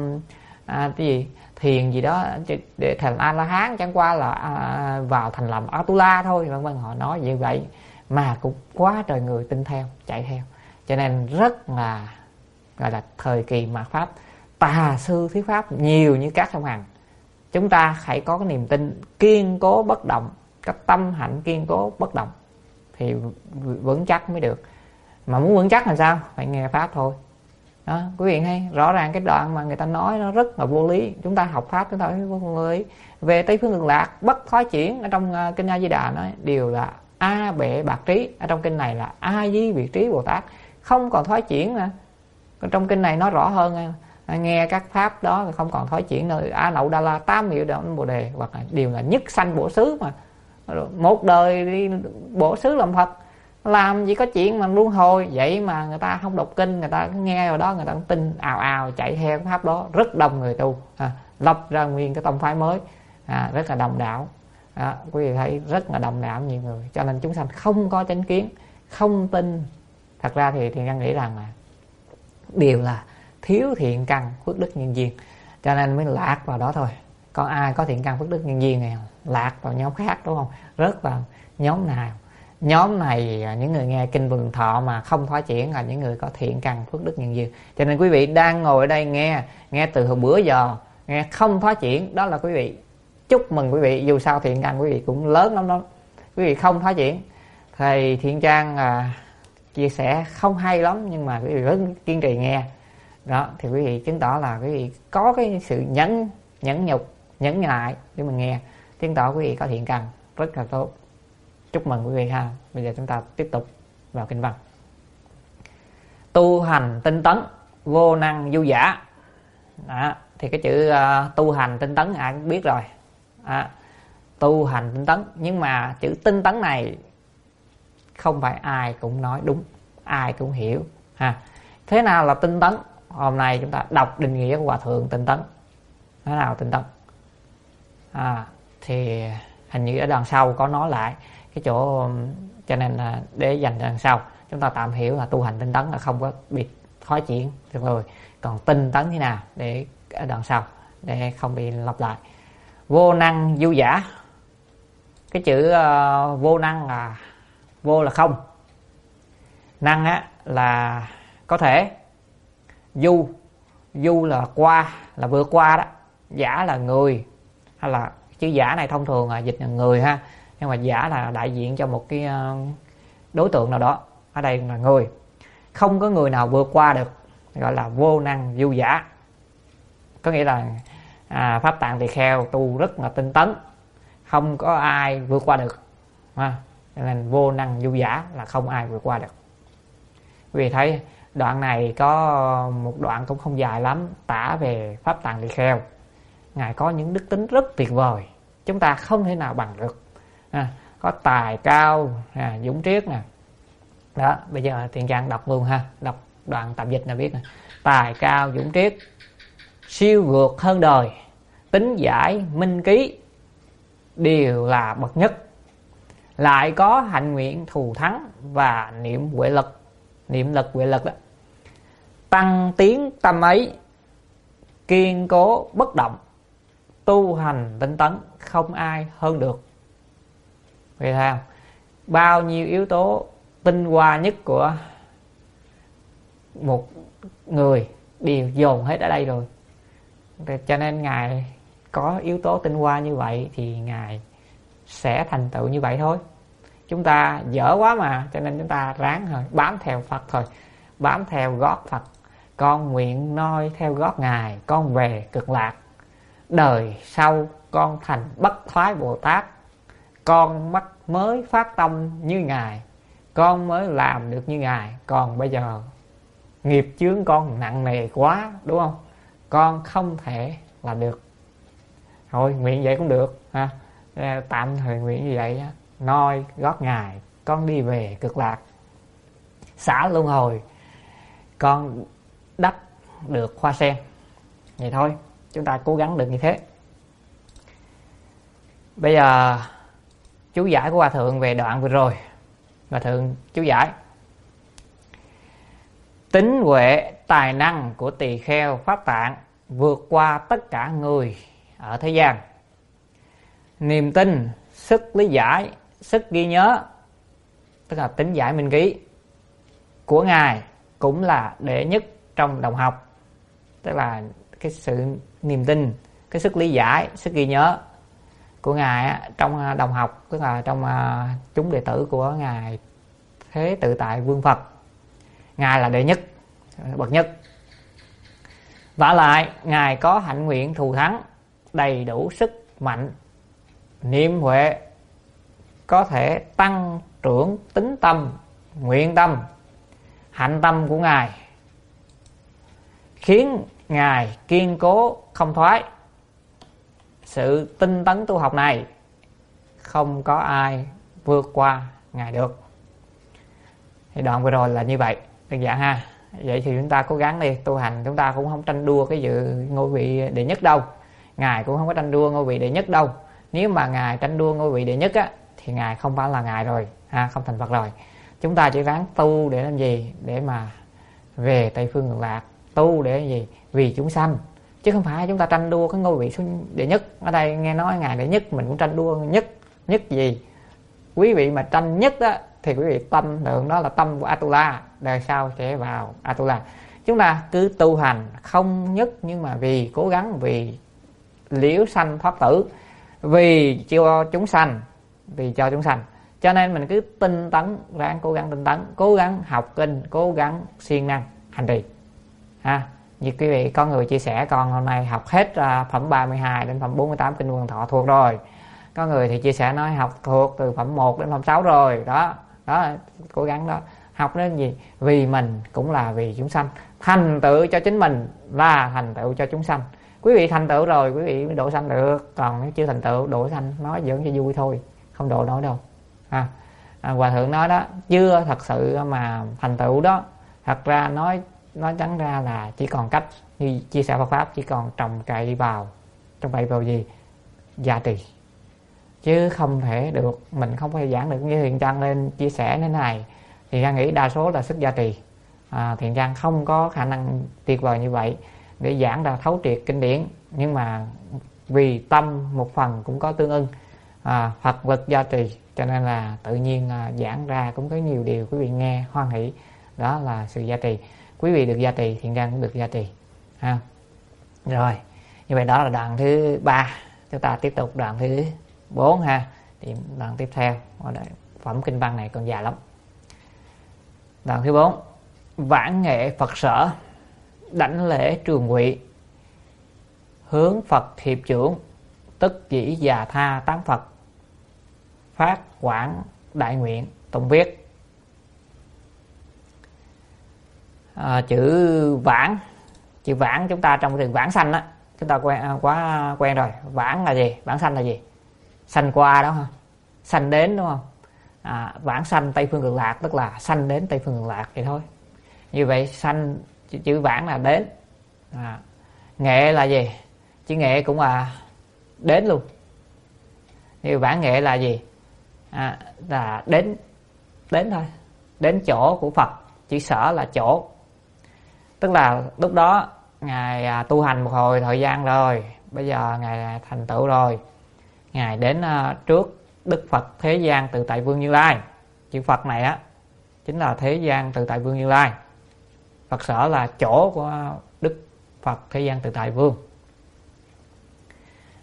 à, cái gì thiền gì đó để thành A La Hán chẳng qua là à, vào thành làm Atula thôi, vân vân. Họ nói như vậy mà cũng quá trời người tin theo, chạy theo. Cho nên rất là gọi là thời kỳ mạt pháp, tà sư thuyết pháp nhiều như các sông Hằng. Chúng ta hãy có cái niềm tin kiên cố bất động, cái tâm hạnh kiên cố bất động thì vững chắc mới được. Mà muốn vững chắc là sao? Phải nghe pháp thôi. Đó, quý vị thấy rõ ràng cái đoạn mà người ta nói nó rất là vô lý. Chúng ta học pháp chúng ta thấy vô lý. Về Tây Phương Cực Lạc bất thoái chuyển, ở trong uh, kinh A Di Đà nói đều là A Bệ Bạc Trí. Ở trong kinh này là A Di Biệt Trí Bồ Tát, không còn thoái chuyển nữa. Còn trong kinh này nói rõ hơn, nghe các pháp đó không còn thoái chuyển nữa. A Nậu Đa La tám hiệu đạo Bồ Đề, hoặc là đều là nhất sanh bổ xứ, mà một đời đi bổ xứ làm Phật, làm gì có chuyện mà luân hồi. Vậy mà người ta không đọc kinh, người ta nghe rồi đó, người ta cũng tin ào ào chạy theo cái pháp đó. Rất đông người tu à, lập ra nguyên cái tông phái mới à, rất là đồng đạo à, quý vị thấy rất là đồng đạo nhiều người. Cho nên chúng sanh không có chánh kiến, không tin. Thật ra thì thì nhân nghĩ rằng là đều là thiếu thiện căn phước đức nhân duyên, cho nên mới lạc vào đó thôi. Còn ai có thiện căn phước đức nhân duyên này lạc vào nhóm khác, đúng không? Rớt vào nhóm nào? Nhóm này những người nghe kinh Vườn Thọ mà không thoái chuyển là những người có thiện căn phước đức nhân duyên. Cho nên quý vị đang ngồi ở đây nghe nghe từ hồi bữa giờ nghe không thoái chuyển, đó là quý vị chúc mừng quý vị. Dù sao thiện căn quý vị cũng lớn lắm đó. Quý vị không thoái chuyển thầy Thiện Trang à, chia sẻ không hay lắm, nhưng mà quý vị vẫn kiên trì nghe đó, thì quý vị chứng tỏ là quý vị có cái sự nhẫn nhẫn nhục nhẫn nhại để mà nghe, chứng tỏ quý vị có thiện căn rất là tốt. Chúc mừng quý vị ha. Bây giờ chúng ta tiếp tục vào kinh văn. Tu hành tinh tấn, vô năng du giả. Đó, thì cái chữ uh, tu hành tinh tấn ai cũng biết rồi. Đó, tu hành tinh tấn, nhưng mà chữ tinh tấn này không phải ai cũng nói đúng, ai cũng hiểu ha. Thế nào là tinh tấn? Hôm nay chúng ta đọc định nghĩa của Hòa Thượng tinh tấn. Thế nào tinh tấn? À, thì hình như ở đằng sau có nói lại cái chỗ, cho nên là để dành cho đằng sau chúng ta tạm hiểu là tu hành tinh tấn là không có bị thoái chuyển được rồi. Còn tinh tấn thế nào để ở đằng sau để không bị lặp lại. Vô năng du giả. Cái chữ uh, vô năng là vô là không, năng á là có thể, du du là qua, là vượt qua đó, giả là người, hay là chữ giả này thông thường là dịch là người ha, nhưng mà giả là đại diện cho một cái đối tượng nào đó. Ở đây là người, không có người nào vượt qua được, gọi là vô năng du giả. Có nghĩa là à, Pháp Tạng Tỳ Kheo tu rất là tinh tấn, không có ai vượt qua được ha. Cho nên vô năng du giả là không ai vượt qua được. Quý vị thấy đoạn này có một đoạn cũng không dài lắm, tả về Pháp Tạng Tỳ Kheo. Ngài có những đức tính rất tuyệt vời, chúng ta không thể nào bằng được à, có tài cao à, dũng triết nè. Đó, bây giờ Thiện Trang đọc luôn ha, đọc đoạn tạm dịch là biết nè. Tài cao dũng triết, siêu vượt hơn đời, tính giải minh ký, đều là bậc nhất. Lại có hạnh nguyện thù thắng và niệm huệ lực, niệm lực huệ lực đó, tăng tiến tâm ấy, kiên cố bất động, tu hành tinh tấn, không ai hơn được. Vậy sao? Bao nhiêu yếu tố tinh hoa nhất của một người đều dồn hết ở đây rồi. cho nên Ngài có yếu tố tinh hoa như vậy thì Ngài sẽ thành tựu như vậy thôi. Chúng ta dở quá mà, cho nên chúng ta ráng thôi, bám theo Phật thôi, bám theo gót Phật. Con nguyện noi theo gót Ngài, con về cực lạc. Đời sau con thành Bất Thoái Bồ Tát. Con mắt mới phát tâm như Ngài, con mới làm được như Ngài. Còn bây giờ nghiệp chướng con nặng nề quá, đúng không? Con không thể làm được. Thôi nguyện vậy cũng được ha. Tạm thời nguyện như vậy, noi gót Ngài, con đi về cực lạc. Xả luân hồi, con đắc được hoa sen. Vậy thôi, chúng ta cố gắng được như thế. Bây giờ chú giải của Hòa Thượng về đoạn vừa rồi. Hòa Thượng chú giải: tính huệ tài năng của tỳ kheo Pháp Tạng vượt qua tất cả người ở thế gian. Niềm tin, sức lý giải, sức ghi nhớ, tức là tính giải minh ký của Ngài cũng là đệ nhất trong đồng học. Tức là cái sự niềm tin, cái sức lý giải, sức ghi nhớ của Ngài trong đồng học, tức là trong chúng đệ tử của Ngài Thế Tự Tại Vương Phật, Ngài là đệ nhất, bậc nhất. Vả lại Ngài có hạnh nguyện thù thắng, đầy đủ sức mạnh, niệm huệ, có thể tăng trưởng tính tâm, nguyện tâm, hạnh tâm của Ngài, khiến Ngài kiên cố không thoái. Sự tinh tấn tu học này không có ai vượt qua Ngài được. Thì đoạn vừa rồi là như vậy, đơn giản ha. Vậy thì chúng ta cố gắng đi tu hành, chúng ta cũng không tranh đua cái dự ngôi vị đệ nhất đâu. Ngài cũng không có tranh đua ngôi vị đệ nhất đâu. Nếu mà Ngài tranh đua ngôi vị đệ nhất á, thì Ngài không phải là Ngài rồi ha, không thành Phật rồi. Chúng ta chỉ ráng tu để làm gì? Để mà về Tây Phương Cực Lạc. Tu để làm gì? Vì chúng sanh, chứ không phải chúng ta tranh đua cái ngôi vị đệ nhất. Ở đây nghe nói Ngài đệ nhất, mình cũng tranh đua nhất. Nhất gì? Quý vị mà tranh nhất á, thì quý vị tâm lượng đó là tâm của Atula, đời sau sẽ vào Atula. Chúng ta cứ tu hành không nhất, nhưng mà vì cố gắng, vì liễu sanh thoát tử, vì cho chúng sanh, vì cho chúng sanh, cho nên mình cứ tinh tấn, ráng cố gắng tinh tấn, cố gắng học kinh, cố gắng siêng năng hành trì ha. Như quý vị có người chia sẻ, con hôm nay học hết uh, phẩm ba mươi hai đến phẩm bốn mươi tám kinh Quần Thọ thuộc rồi. Có người thì chia sẻ nói học thuộc từ phẩm một đến phẩm sáu rồi. Đó, đó cố gắng đó. Học đến gì? Vì mình cũng là vì chúng sanh. Thành tựu cho chính mình và thành tựu cho chúng sanh. Quý vị thành tựu rồi quý vị mới độ sanh được. Còn nếu chưa thành tựu, độ sanh nói dưỡng cho vui thôi, không độ nổi đâu ha. À, Hòa Thượng nói đó, chưa thật sự mà thành tựu đó. Thật ra nói nói trắng ra là chỉ còn cách như chia sẻ Phật pháp, chỉ còn trồng cậy đi vào. Trồng cậy vào gì? Gia trì, chứ không thể được. Mình không thể giảng được như Thiện Trang lên chia sẻ thế này. Thì Trang nghĩ đa số là sức gia trì. à, Thiện Trang không có khả năng tuyệt vời như vậy để giảng ra thấu triệt kinh điển, nhưng mà vì tâm một phần cũng có tương ưng, à, Phật lực gia trì, cho nên là tự nhiên à, giảng ra cũng có nhiều điều quý vị nghe hoan hỷ. Đó là sự gia trì. Quý vị được gia trì, Thiện Trang cũng được gia trì ha. Rồi, như vậy đó là đoạn thứ ba. Chúng ta tiếp tục đoạn thứ bốn ha. Thì đoạn tiếp theo, phẩm kinh văn này còn dài lắm. Đoạn thứ bốn: vãn nghệ Phật sở, đảnh lễ trường ngụy, hướng Phật hiệp trưởng, tức dĩ già tha tán Phật, phát quảng đại nguyện. Tụng viết. À, chữ vãn, chữ vãn chúng ta trong từ vãng sanh á, chúng ta quen quá quen rồi. Vãn là gì? Vãng sanh là gì? Sanh qua đó ha, sanh đến, đúng không? À, vãng sanh Tây Phương Cực Lạc, tức là sanh đến Tây Phương Cực Lạc vậy thôi. Như vậy sanh, chữ, chữ vãng là đến. À, nghệ là gì? Chữ nghệ cũng là đến luôn. Như vãng nghệ là gì? À, là đến, đến thôi, đến chỗ của Phật. Chữ sở là chỗ, tức là lúc đó Ngài à, tu hành một hồi thời gian rồi, bây giờ Ngài thành tựu rồi, Ngài đến à, trước Đức Phật Thế Gian Tự Tại Vương Như Lai. Chữ Phật này á chính là Thế Gian Tự Tại Vương Như Lai. Phật sở là chỗ của Đức Phật Thế Gian Tự Tại Vương.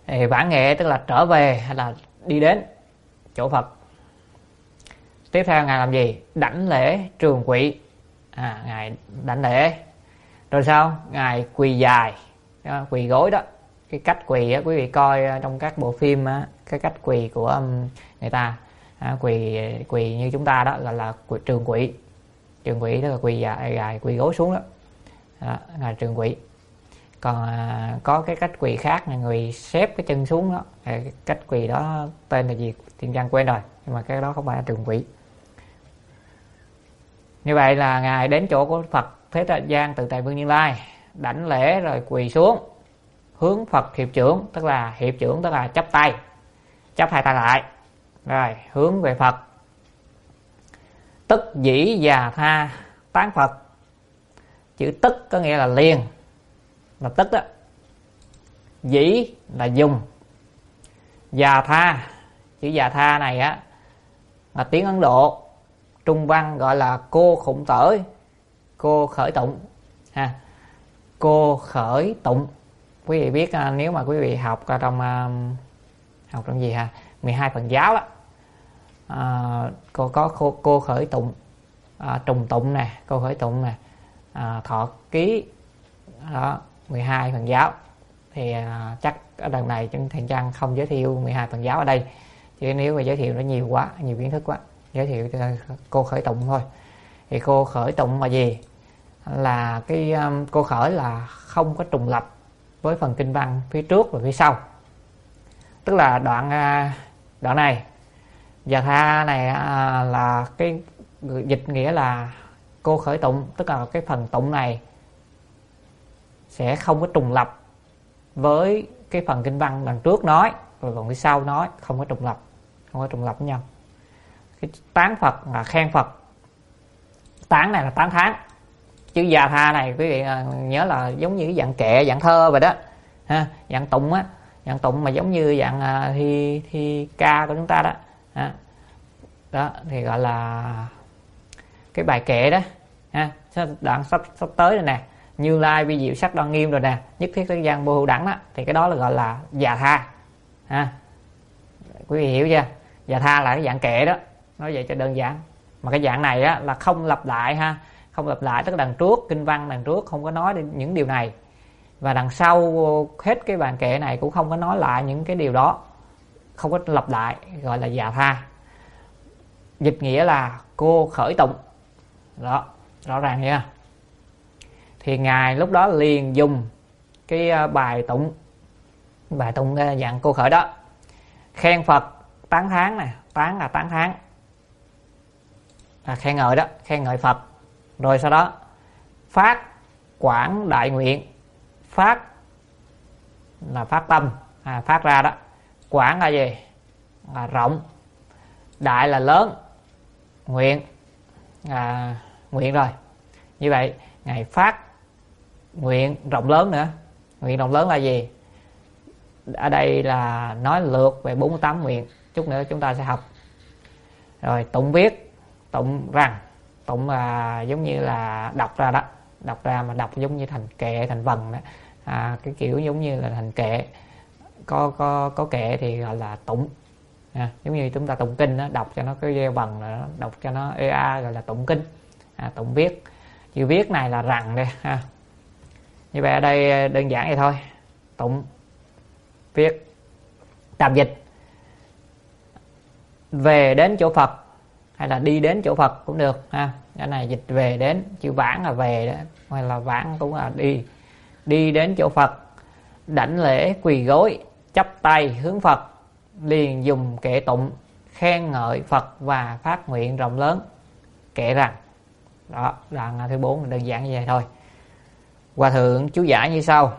Thì vãn nghệ tức là trở về hay là đi đến chỗ Phật. Tiếp theo ngài làm gì? Đảnh lễ trường quỵ. À, ngài đảnh lễ. Rồi sao? Ngài quỳ dài, quỳ gối đó. Cái cách quỳ á, quý vị coi trong các bộ phim á, cái cách quỳ của người ta à, quỳ quỳ như chúng ta đó gọi là quỳ, trường quỵ. Trường quỵ tức là quỳ dài, dài quỳ gối xuống đó, đó là trường quỵ. Còn à, có cái cách quỳ khác là người xếp cái chân xuống đó, cái cách quỳ đó tên là gì Thiên Trang quên rồi, nhưng mà cái đó không phải là trường quỵ. Như vậy là ngài đến chỗ của Phật Thế Gian Tự Tại Vương Như Lai, đảnh lễ rồi quỳ xuống, hướng Phật hiệp trưởng, tức là hiệp trưởng tức là chắp tay, chắp hai tay lại, rồi hướng về Phật. Tức dĩ già tha tán Phật. Chữ tức có nghĩa là liền, là tức đó. Dĩ là dùng. Già tha, chữ già tha này á là tiếng Ấn Độ Trung văn gọi là cô khụng tởi, cô khởi tụng ha, cô khởi tụng. Quý vị biết nếu mà quý vị học trong học trong gì ha, mười hai phần giáo đó, à, cô có cô, cô khởi tụng, à, trùng tụng nè, cô khởi tụng nè, à, thọ ký đó, mười hai phần giáo. Thì à, chắc ở đợt này chúng Thiện Trang không giới thiệu mười hai phần giáo ở đây, chứ nếu mà giới thiệu nó nhiều quá, nhiều kiến thức quá, giới thiệu cô khởi tụng thôi. Thì cô khởi tụng là gì? Là cái um, cô khởi là không có trùng lập với phần kinh văn phía trước và phía sau. Tức là đoạn uh, đoạn này già tha này uh, là cái dịch nghĩa là cô khởi tụng, tức là cái phần tụng này sẽ không có trùng lập với cái phần kinh văn đằng trước nói, rồi còn phía sau nói, không có trùng lập, không có trùng lập với nhau. Cái tán Phật là khen Phật. Tán này là tán thán. Chữ già tha này quý vị nhớ là giống như cái dạng kệ, dạng thơ vậy đó ha, dạng tụng á, dạng tụng mà giống như dạng thi thi ca của chúng ta đó ha. Đó thì gọi là cái bài kệ đó ha. Đoạn sắp sắp tới rồi nè, Như Lai vi diệu sắc đoan nghiêm rồi nè, nhất thiết thế gian vô hữu đẳng đó, thì cái đó là gọi là già tha ha. Quý vị hiểu chưa? Già tha là cái dạng kệ đó, nói vậy cho đơn giản. Mà cái dạng này á là không lặp lại ha, không lặp lại, tức là đằng trước kinh văn đằng trước không có nói những điều này, và đằng sau hết cái bàn kệ này cũng không có nói lại những cái điều đó, không có lặp lại, gọi là già tha. Dịch nghĩa là cô khởi tụng đó, rõ ràng nha. Thì ngài lúc đó liền dùng cái bài tụng, bài tụng dạng cô khởi đó, khen Phật, tán thán nè, tán là tán thán, là khen ngợi đó, khen ngợi Phật. Rồi sau đó phát quảng đại nguyện, phát là phát tâm, à, phát ra đó. Quảng là gì? Là rộng, đại là lớn, nguyện à, nguyện rồi. Như vậy ngài phát nguyện rộng lớn nữa. Nguyện rộng lớn là gì? Ở đây là nói lược về bốn mươi tám nguyện, chút nữa chúng ta sẽ học. Rồi tụng viết, tụng rằng, tụng là giống như là đọc ra đó, đọc ra mà đọc giống như thành kệ, thành vần đó, à, cái kiểu giống như là thành kệ. Có có có kệ thì gọi là tụng, à, giống như chúng ta tụng kinh đó, đọc cho nó cái gieo vần, là đọc cho nó ê a gọi là tụng kinh, à, tụng viết. Chữ viết này là rằng đây ha. Như vậy ở đây đơn giản vậy thôi, tụng viết. Tạm dịch về đến chỗ Phật hay là đi đến chỗ Phật cũng được ha. Cái này dịch về đến, chữ vãng là về đó, hay là vãng cũng là đi. Đi đến chỗ Phật, đảnh lễ quỳ gối, chắp tay hướng Phật, liền dùng kệ tụng khen ngợi Phật và phát nguyện rộng lớn, kệ rằng. Đó, đoạn thứ bốn đơn giản như vậy thôi. Hòa thượng chú giải như sau: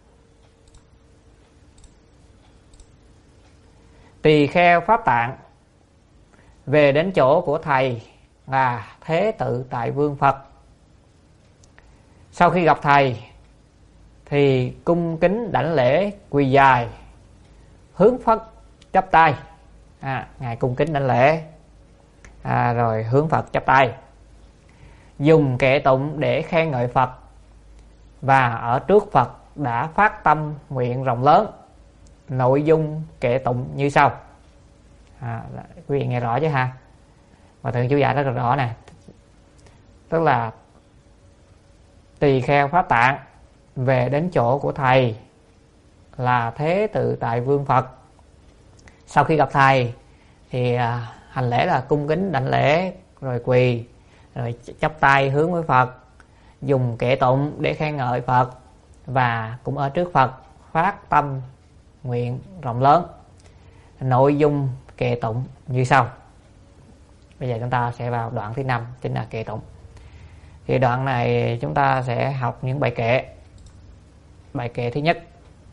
tỳ kheo pháp tạng về đến chỗ của thầy là Thế Tự Tại Vương Phật. Sau khi gặp thầy thì cung kính đảnh lễ quỳ dài, hướng Phật chắp tay, à, ngài cung kính đảnh lễ, à, rồi hướng Phật chắp tay, dùng kệ tụng để khen ngợi Phật, và ở trước Phật đã phát tâm nguyện rộng lớn, nội dung kệ tụng như sau. À, quý vị nghe rõ chứ ha? Và thượng chú giải rất là rõ nè, tức là tỳ kheo Pháp Tạng về đến chỗ của thầy là Thế Tự Tại Vương Phật. Sau khi gặp thầy thì à, hành lễ là cung kính đảnh lễ, rồi quỳ, rồi chắp tay hướng với Phật, dùng kệ tụng để khen ngợi Phật, và cũng ở trước Phật phát tâm nguyện rộng lớn. Nội dung kệ tụng như sau. Bây giờ chúng ta sẽ vào đoạn thứ năm, chính là kệ tụng. Thì đoạn này chúng ta sẽ học những bài kệ. Bài kệ thứ nhất: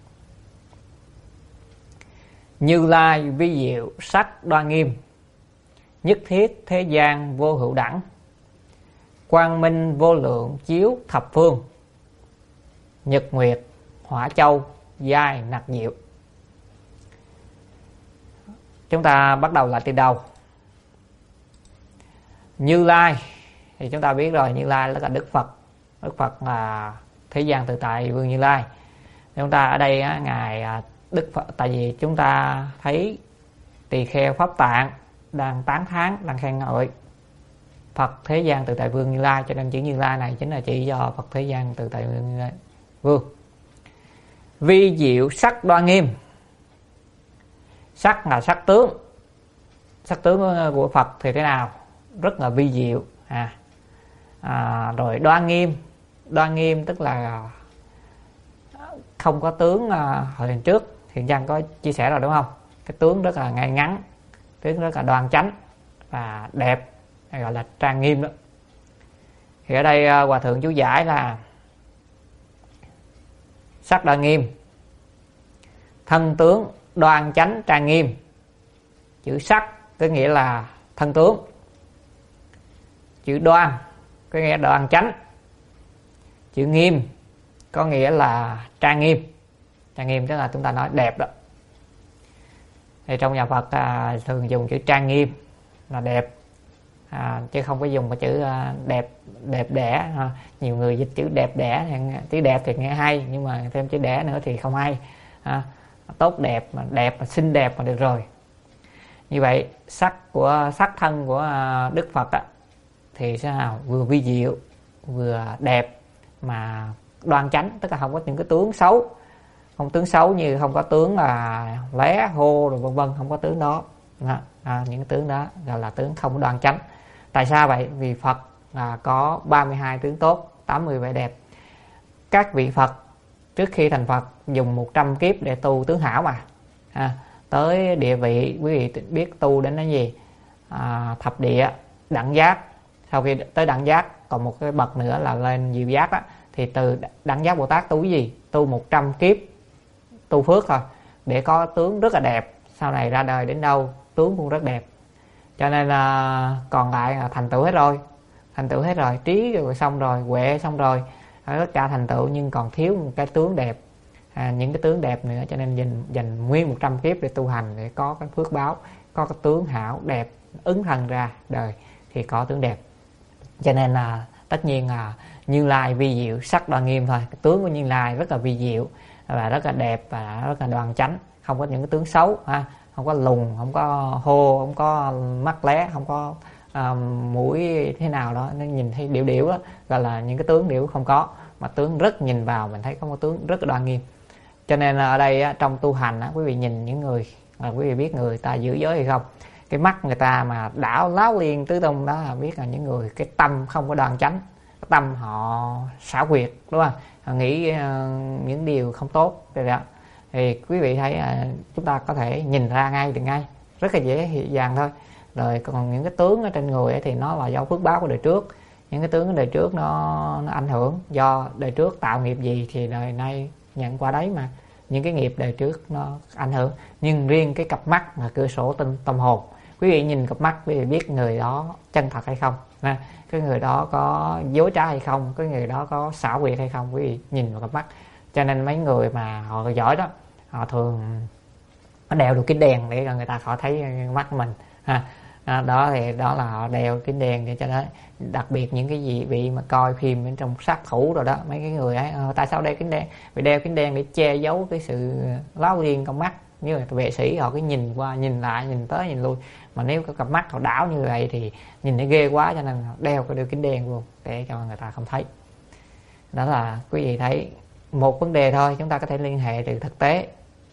Như Lai vi diệu sắc đoan nghiêm, nhất thiết thế gian vô hữu đẳng, quang minh vô lượng chiếu thập phương, nhật nguyệt hỏa châu giai nặc diệu. Chúng ta bắt đầu lại từ đầu. Như Lai thì chúng ta biết rồi, Như Lai là Đức Phật. Đức Phật là thế gian tự tại Vương Như Lai. Chúng ta ở đây á, ngài Đức Phật, tại vì chúng ta thấy tỳ kheo Pháp Tạng đang tán thán, đang khen ngợi Phật thế gian tự tại Vương Như Lai, cho nên chữ Như Lai này chính là chỉ do Phật thế gian tự tại Vương Như Lai Vương. Vi diệu sắc đoan nghiêm. Sắc là sắc tướng. Sắc tướng của Phật thì thế nào? Rất là vi diệu. À, à, rồi đoan nghiêm. Đoan nghiêm tức là không có tướng. À, hồi lần trước Thiện Trang có chia sẻ rồi đúng không? Cái tướng rất là ngay ngắn, tướng rất là đoan chánh và đẹp, gọi là trang nghiêm đó. Thì ở đây Hòa Thượng chú giải là sắc đoan nghiêm, thân tướng đoan chánh trang nghiêm. Chữ sắc có nghĩa là thân tướng, chữ đoan có nghĩa là đoan chánh, chữ nghiêm có nghĩa là trang nghiêm. Trang nghiêm tức là chúng ta nói đẹp đó. Thì trong nhà Phật à, thường dùng chữ trang nghiêm là đẹp, à, chứ không có dùng cái chữ à, đẹp đẹp đẽ. À, nhiều người dịch chữ đẹp đẽ thì chữ đẹp thì nghe hay, nhưng mà thêm chữ đẽ nữa thì không hay. À, tốt đẹp mà đẹp mà xinh đẹp mà được rồi. Như vậy sắc của sắc thân của Đức Phật á, thì sẽ nào vừa vi diệu vừa đẹp mà đoan chánh, tức là không có những cái tướng xấu. Không tướng xấu như không có tướng là lé hô rồi vân vân, không có tướng đó. À, à, những cái tướng đó gọi là tướng không đoan chánh. Tại sao vậy? Vì Phật là có ba mươi hai tướng tốt, tám mươi vẻ đẹp. Các vị Phật trước khi thành Phật dùng một trăm kiếp để tu tướng hảo mà. À, tới địa vị quý vị biết tu đến cái gì? À, thập địa, đẳng giác. Sau khi tới đẳng giác còn một cái bậc nữa là lên diệu giác á, thì từ đẳng giác Bồ Tát tu cái gì? Tu một trăm kiếp tu phước thôi để có tướng rất là đẹp, sau này ra đời đến đâu tướng cũng rất đẹp. Cho nên là còn lại là thành tựu hết rồi, thành tựu hết rồi, trí rồi xong rồi, huệ xong rồi, tất cả thành tựu, nhưng còn thiếu một cái tướng đẹp, à, những cái tướng đẹp nữa. Cho nên dành dành nguyên một trăm kiếp để tu hành, để có cái phước báo, có cái tướng hảo đẹp ứng thân ra đời thì có tướng đẹp. Cho nên là tất nhiên là Như Lai vi diệu sắc đoan nghiêm thôi. Cái tướng của Như Lai rất là vi diệu và rất là đẹp và rất là đoan chánh, không có những cái tướng xấu ha, không có lùn, không có hô, không có mắt lé, không có uh, mũi thế nào đó, nó nhìn thấy điệu điệu đó, gọi là những cái tướng điệu không có, mà tướng rất nhìn vào mình thấy có một tướng rất là đoan nghiêm. Cho nên ở đây trong tu hành quý vị nhìn những người, là quý vị biết người ta giữ giới hay không. Cái mắt người ta mà đảo láo liên tứ tung đó là biết là những người cái tâm không có đoan chánh, cái tâm họ xảo quyệt, đúng không? Họ nghĩ uh, những điều không tốt rồi đó. Thì quý vị thấy uh, chúng ta có thể nhìn ra ngay từ ngay, rất là dễ dàng thôi. Rồi còn những cái tướng ở trên người ấy thì nó là do phước báo của đời trước. Những cái tướng ở đời trước nó, nó ảnh hưởng, do đời trước tạo nghiệp gì thì đời nay nhận qua đấy mà. Những cái nghiệp đời trước nó ảnh hưởng. Nhưng riêng cái cặp mắt là cửa sổ tâm, tâm hồn. Quý vị nhìn cặp mắt quý vị biết người đó chân thật hay không, à, cái người đó có dối trá hay không, cái người đó có xảo quyệt hay không, quý vị nhìn vào cặp mắt. Cho nên mấy người mà họ giỏi đó, họ thường đeo được kính đèn để người ta khỏi thấy mắt mình, à, à, đó thì đó là họ đeo kính đèn để cho nó. Đặc biệt những cái gì vị mà coi phim bên trong sát thủ rồi đó, mấy cái người ấy à, tại sao đeo kính đen? Vì đeo kính đen để che giấu cái sự láo liên con mắt, như là vệ sĩ họ cứ nhìn qua nhìn lại nhìn tới nhìn lui, mà nếu có cặp mắt họ đảo như vậy thì nhìn nó ghê quá, cho nên đeo cái đeo kính đen luôn để cho người ta không thấy. Đó là quý vị thấy một vấn đề thôi, chúng ta có thể liên hệ từ thực tế.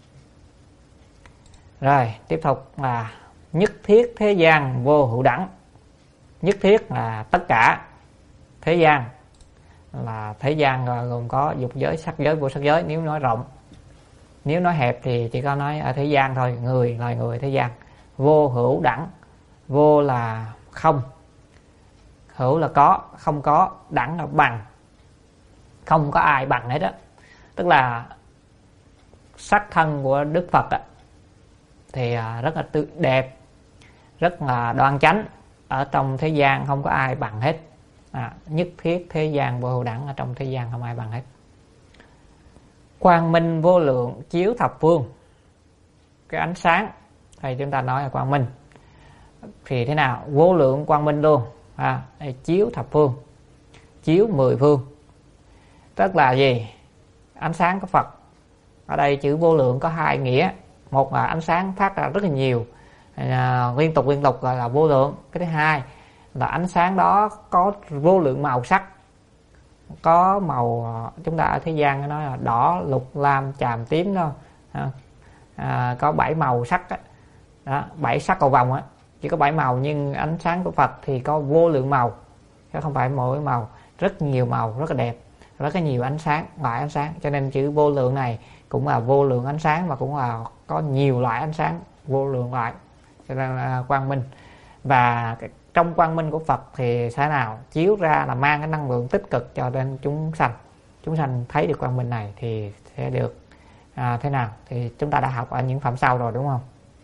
Rồi tiếp tục là nhất thiết thế gian vô hữu đẳng. Nhất thiết là tất cả, thế gian là thế gian gồm có dục giới, sắc giới, vô sắc giới nếu nói rộng. Nếu nói hẹp thì chỉ có nói ở thế gian thôi, người, loài người thế gian. Vô hữu đẳng, vô là không, hữu là có, không có, đẳng là bằng. Không có ai bằng hết á. Tức là sắc thân của Đức Phật á, thì rất là tự đẹp, rất là đoan chánh. Ở trong thế gian không có ai bằng hết. À, nhất thiết thế gian vô hữu đẳng, ở trong thế gian không ai bằng hết. Quang minh vô lượng chiếu thập phương. Cái ánh sáng thì chúng ta nói là quang minh. Thì thế nào? Vô lượng quang minh luôn. À, chiếu thập phương, chiếu mười phương. Tức là gì? Ánh sáng của Phật. Ở đây chữ vô lượng có hai nghĩa. Một là ánh sáng phát ra rất là nhiều, à, liên tục liên tục gọi là vô lượng. Cái thứ hai là ánh sáng đó có vô lượng màu sắc. Có màu, chúng ta ở thế gian nói là đỏ, lục, lam, chàm, tím đó. À, có bảy màu sắc đó. Đó, bảy sắc cầu vồng á, chỉ có bảy màu, nhưng ánh sáng của Phật thì có vô lượng màu, chứ không phải mỗi màu, rất nhiều màu, rất là đẹp, rất là nhiều ánh sáng, loại ánh sáng. Cho nên chữ vô lượng này cũng là vô lượng ánh sáng, mà cũng là có nhiều loại ánh sáng, vô lượng loại, cho nên là quang minh. Và trong quang minh của Phật thì sẽ nào chiếu ra là mang cái năng lượng tích cực cho đến chúng sanh. Chúng sanh thấy được quang minh này thì sẽ được à, thế nào thì chúng ta đã học ở những phẩm sau rồi đúng không?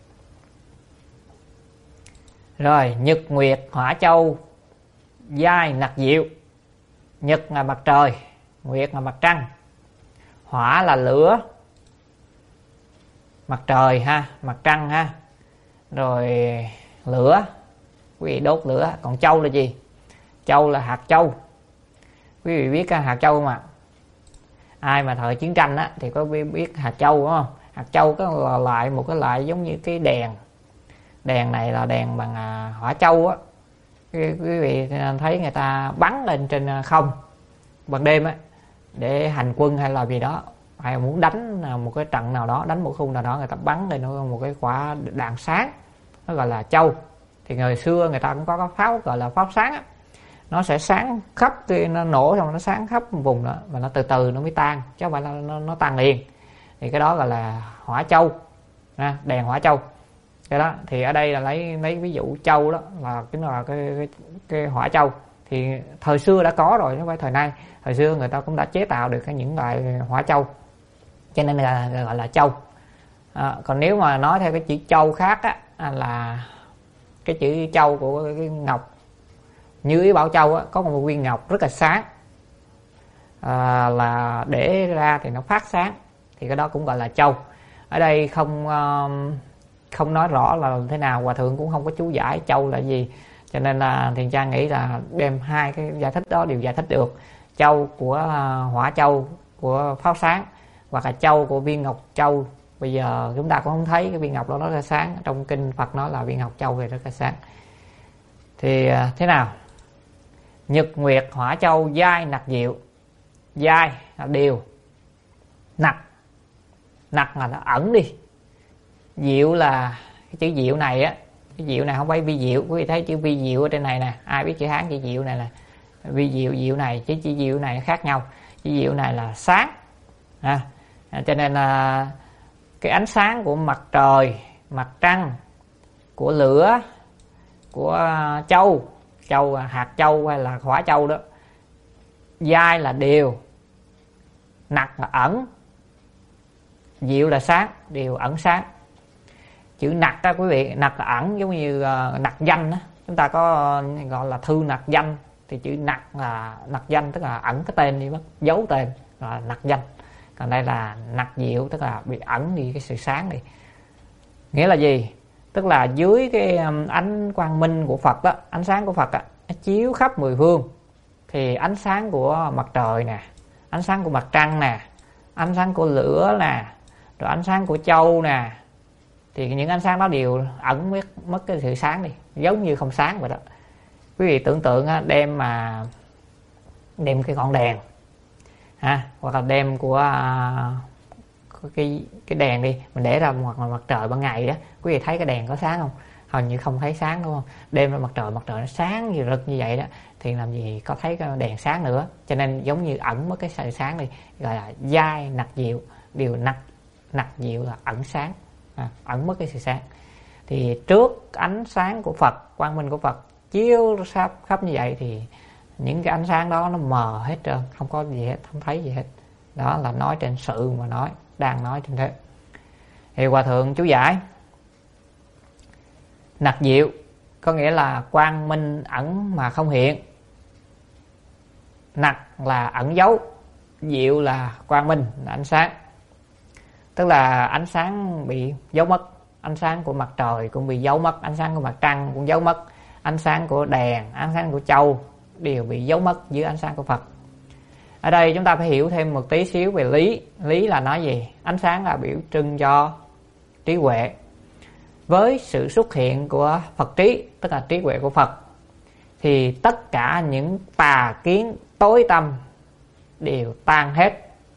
Rồi nhật nguyệt hỏa châu giai nặc diệu. Nhật là mặt trời, nguyệt là mặt trăng, hỏa là lửa, mặt trời ha, mặt trăng ha, rồi lửa, quý vị đốt lửa. Còn châu là gì? Châu là hạt châu. Quý vị biết hạt châu mà, ai mà thời chiến tranh á thì có biết hạt châu đúng không? Hạt châu có là lại một cái loại giống như cái đèn. Đèn này là đèn bằng hỏa châu á. Quý vị thấy người ta bắn lên trên không ban đêm á để hành quân hay là gì đó, hay muốn đánh một cái trận nào đó, đánh một khu nào đó, người ta bắn lên một cái quả đạn sáng, nó gọi là châu. Thì ngày xưa người ta cũng có cái pháo gọi là pháo sáng á, nó sẽ sáng khắp, nó nổ xong nó sáng khắp vùng đó, và nó từ từ nó mới tan, chứ không phải là nó, nó tan liền. Thì cái đó gọi là hỏa châu, đèn hỏa châu. Cái đó thì ở đây là lấy lấy ví dụ châu đó là cái là cái, cái, cái hỏa châu. Thì thời xưa đã có rồi, chứ không phải thời nay. Thời xưa người ta cũng đã chế tạo được những loại hỏa châu, cho nên là gọi là châu. À, còn nếu mà nói theo cái chữ châu khác á, là cái chữ châu của cái ngọc như ý bảo châu á, có một viên ngọc rất là sáng, à, là để ra thì nó phát sáng, thì cái đó cũng gọi là châu. Ở đây không không nói rõ là thế nào, hòa thượng cũng không có chú giải châu là gì, cho nên là Thiền Trang nghĩ là đem hai cái giải thích đó đều giải thích được. Châu của hỏa châu của pháo sáng, hoặc là châu của viên ngọc châu. Bây giờ chúng ta cũng không thấy cái viên ngọc đó rất là sáng, trong kinh Phật nói là viên ngọc châu thì rất là sáng. Thì thế nào? Nhật nguyệt hỏa châu giai nặc diệu. Giai là điều, nặc nặc là nó ẩn đi, diệu là cái chữ diệu này á, cái diệu này không phải vi diệu. Quý vị thấy chữ vi diệu ở trên này nè, ai biết chữ Hán chữ diệu này là vi diệu, diệu này chứ chữ diệu này khác nhau. Chữ diệu này là sáng à, cho nên là cái ánh sáng của mặt trời, mặt trăng, của lửa, của châu, châu là hạt châu hay là hỏa châu đó. Giai là điều, nặc là ẩn, diệu là sáng, điều ẩn sáng. Chữ nặc đó quý vị, nặc là ẩn, giống như uh, nặc danh đó. Chúng ta có uh, gọi là thư nặc danh, thì chữ nặc là nặc danh, tức là ẩn cái tên đi mất, giấu tên là nặc danh. Còn đây là nặc diệu, tức là bị ẩn đi cái sự sáng đi. Nghĩa là gì? Tức là dưới cái um, ánh quang minh của Phật đó, ánh sáng của Phật đó, nó chiếu khắp mười phương. Thì ánh sáng của mặt trời nè, ánh sáng của mặt trăng nè, ánh sáng của lửa nè, rồi ánh sáng của châu nè, thì những ánh sáng đó đều ẩn mất, mất cái sự sáng đi, giống như không sáng vậy đó. Quý vị tưởng tượng á, đem mà đem cái ngọn đèn ha, hoặc là đem của à, cái cái đèn đi, mình để ra ngoài mặt trời ban ngày đó, quý vị thấy cái đèn có sáng không? Hầu như không thấy sáng, đúng không? Đem ra mặt trời, mặt trời nó sáng như rực như vậy đó, thì làm gì có thấy cái đèn sáng nữa. Cho nên giống như ẩn mất cái sự sáng đi, gọi là dai nặc diệu. Điều nặc nặc diệu là ẩn sáng, à, ẩn mất cái sự sáng. Thì trước ánh sáng của Phật, quang minh của Phật chiếu khắp khắp như vậy, thì những cái ánh sáng đó nó mờ hết trơn, không có gì hết, không thấy gì hết. Đó là nói trên sự mà nói, đang nói trên thế. Thì Hòa Thượng chú giải nặc diệu có nghĩa là quang minh ẩn mà không hiện. Nặc là ẩn giấu, diệu là quang minh, là ánh sáng. Tức là ánh sáng bị giấu mất, ánh sáng của mặt trời cũng bị giấu mất, ánh sáng của mặt trăng cũng giấu mất, ánh sáng của đèn, ánh sáng của châu đều bị giấu mất dưới ánh sáng của Phật. Ở đây chúng ta phải hiểu thêm một tí xíu về lý. Lý là nói gì? Ánh sáng là biểu trưng cho trí huệ. Với sự xuất hiện của Phật trí, tức là trí huệ của Phật, thì tất cả những tà kiến tối tăm đều tan hết.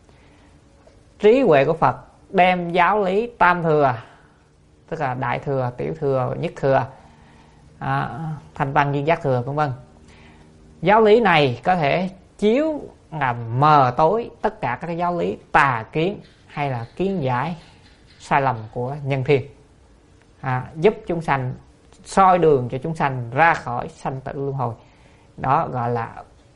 Trí huệ của Phật đem giáo lý tam thừa, tức là đại thừa, tiểu thừa, nhất thừa, à, thanh văn, duyên giác thừa, vân vân. Giáo lý này có thể chiếu làm mờ tối tất cả các giáo lý tà kiến hay là kiến giải sai lầm của nhân thiên, à, giúp chúng sanh, soi đường cho chúng sanh ra khỏi sanh tử luân hồi. Đó gọi là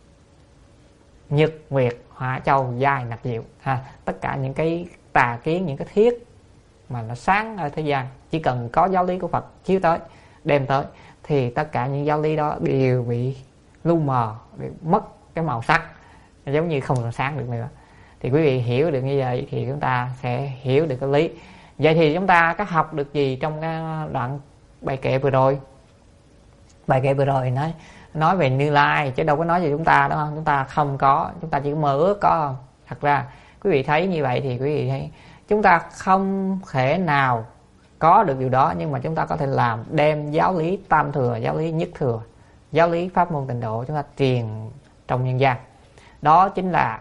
nhật nguyệt hỏa châu giai nặc diệu, ha. Tất cả những cái tà kiến, những cái thiết mà nó sáng ở thế gian, chỉ cần có giáo lý của Phật chiếu tới, đem tới, thì tất cả những giáo lý đó đều bị lu mờ, bị mất cái màu sắc, giống như không còn sáng được nữa. Thì quý vị hiểu được như vậy thì chúng ta sẽ hiểu được cái lý. Vậy thì chúng ta có học được gì trong cái đoạn bài kệ vừa rồi? Bài kệ vừa rồi nói nói về Như Lai, chứ đâu có nói về chúng ta, đúng không? Chúng ta không có, chúng ta chỉ mơ ước có không? Thật ra quý vị thấy như vậy thì quý vị thấy chúng ta không thể nào có được điều đó, nhưng mà chúng ta có thể làm, đem giáo lý tam thừa, giáo lý nhất thừa, giáo lý pháp môn tịnh độ chúng ta truyền trong nhân gian. Đó chính là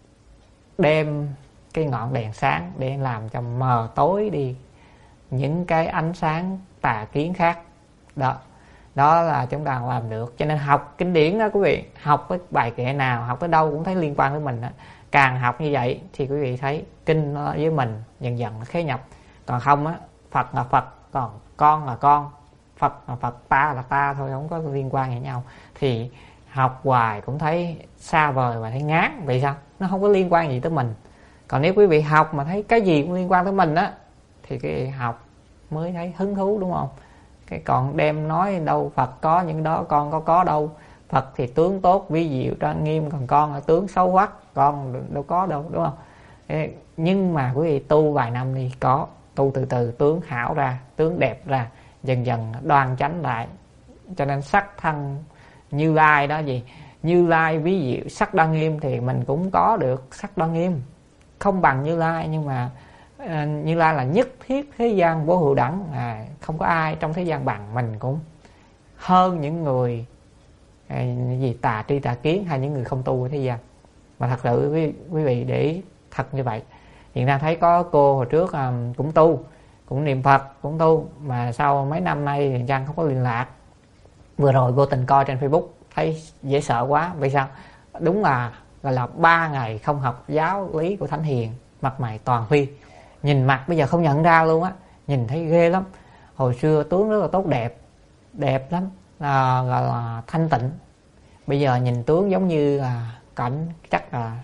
đem cái ngọn đèn sáng để làm cho mờ tối đi những cái ánh sáng tà kiến khác. Đó, đó là chúng ta làm được. Cho nên học kinh điển đó quý vị, học với bài kệ nào, học tới đâu cũng thấy liên quan với mình đó. Càng học như vậy thì quý vị thấy kinh nó với mình dần dần nó khế nhập. Còn không á, Phật là Phật, còn con là con, Phật là Phật, ta là ta thôi, không có liên quan với nhau, thì học hoài cũng thấy xa vời và thấy ngán. Vì sao? Nó không có liên quan gì tới mình. Còn nếu quý vị học mà thấy cái gì cũng liên quan tới mình á, thì cái học mới thấy hứng thú, đúng không? Cái còn đem nói đâu Phật có những đó, con có có đâu. Phật thì tướng tốt, vi diệu, trang nghiêm, còn con là tướng xấu quắc, con đâu có đâu, đúng không? Nhưng mà quý vị tu vài năm đi, có tu từ từ tướng hảo ra, tướng đẹp ra, dần dần đoan chánh lại. Cho nên sắc thân Như Lai đó gì, Như Lai ví diệu sắc đoan nghiêm, thì mình cũng có được sắc đoan nghiêm, không bằng Như Lai, nhưng mà uh, Như Lai là nhất thiết thế gian vô hữu đẳng, à, không có ai trong thế gian bằng. Mình cũng hơn những người à, gì tà tri tà kiến hay những người không tu ở thế gian. Mà thật sự quý, quý vị để ý thật như vậy. Hiện đang thấy có cô hồi trước um, cũng tu, cũng niệm Phật, cũng tu, mà sau mấy năm nay thì Trang không có liên lạc. Vừa rồi vô tình coi trên Facebook thấy dễ sợ quá. Vì sao? Đúng là gọi là ba ngày không học giáo lý của Thánh Hiền, mặt mày toàn phi, nhìn mặt bây giờ không nhận ra luôn á, nhìn thấy ghê lắm. Hồi xưa tướng rất là tốt đẹp, đẹp lắm, à, gọi là thanh tịnh. Bây giờ nhìn tướng giống như là cảnh, chắc là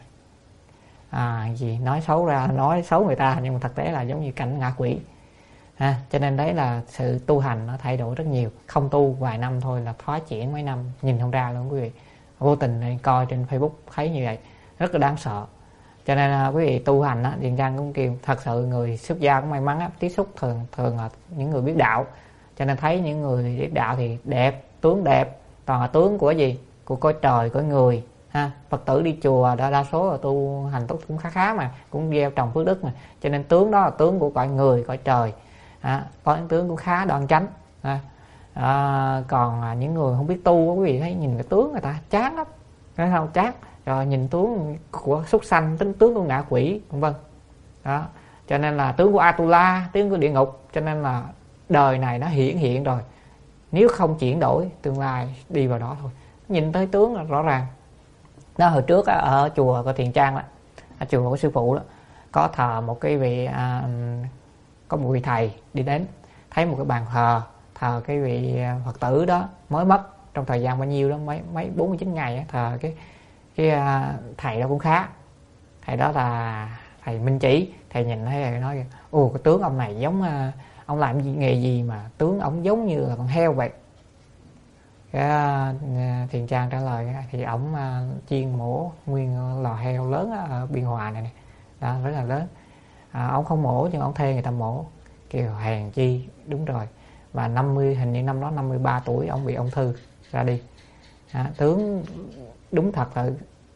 à, gì nói xấu ra, nói xấu người ta, nhưng mà thực tế là giống như cảnh ngạ quỷ. À, cho nên đấy là sự tu hành nó thay đổi rất nhiều. Không tu vài năm thôi là thoái chuyển mấy năm, nhìn không ra luôn quý vị. Vô tình này, coi trên Facebook thấy như vậy rất là đáng sợ. Cho nên là quý vị tu hành á, Điền Trang cũng kêu thật sự người xuất gia cũng may mắn á, tiếp xúc thường thường là những người biết đạo. Cho nên thấy những người biết đạo thì đẹp, tướng đẹp, toàn là tướng của gì? Của cõi trời, cõi người. Ha, Phật tử đi chùa đa, đa số là tu hành tốt cũng khá khá mà, cũng gieo trồng phước đức mà. Cho nên tướng đó là tướng của cõi người, cõi trời. À, có những tướng cũng khá đoan chánh. À, à, còn à, những người không biết tu quý vị thấy nhìn cái tướng người ta chán lắm, thấy không, chán. Rồi nhìn tướng của súc sanh, tính tướng của ngạ quỷ vân vân. Đó, cho nên là tướng của Atula, tướng của địa ngục, cho nên là đời này nó hiển hiện rồi, nếu không chuyển đổi tương lai đi vào đó thôi. Nhìn tới tướng là rõ ràng. Đó, hồi trước á, ở chùa của Thiền Trang đó, ở chùa của sư phụ đó, có thờ một cái vị à, có một vị thầy đi đến, thấy một cái bàn thờ thờ cái vị Phật tử đó mới mất trong thời gian bao nhiêu đó, mấy mấy bốn mươi chín ngày á, thờ cái cái à, thầy đó cũng khá. Thầy đó là thầy Minh Chỉ. Thầy nhìn thấy nói ồ, cái tướng ông này giống à, ông làm gì, nghề gì mà tướng ông giống như là con heo vậy. Cái uh, Thiền Trang trả lời thì ổng uh, chiên mổ nguyên lò heo lớn ở Biên Hòa này, này. Đó, rất là lớn. À, ông không mổ nhưng ông thuê người ta mổ. Kêu hèn chi, đúng rồi. Và năm mươi, hình như năm đó năm mươi ba tuổi ông bị ung thư ra đi. À, tướng đúng thật là